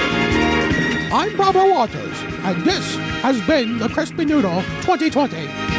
I'm Barbara Waters, and this has been the Crispy Noodle twenty twenty.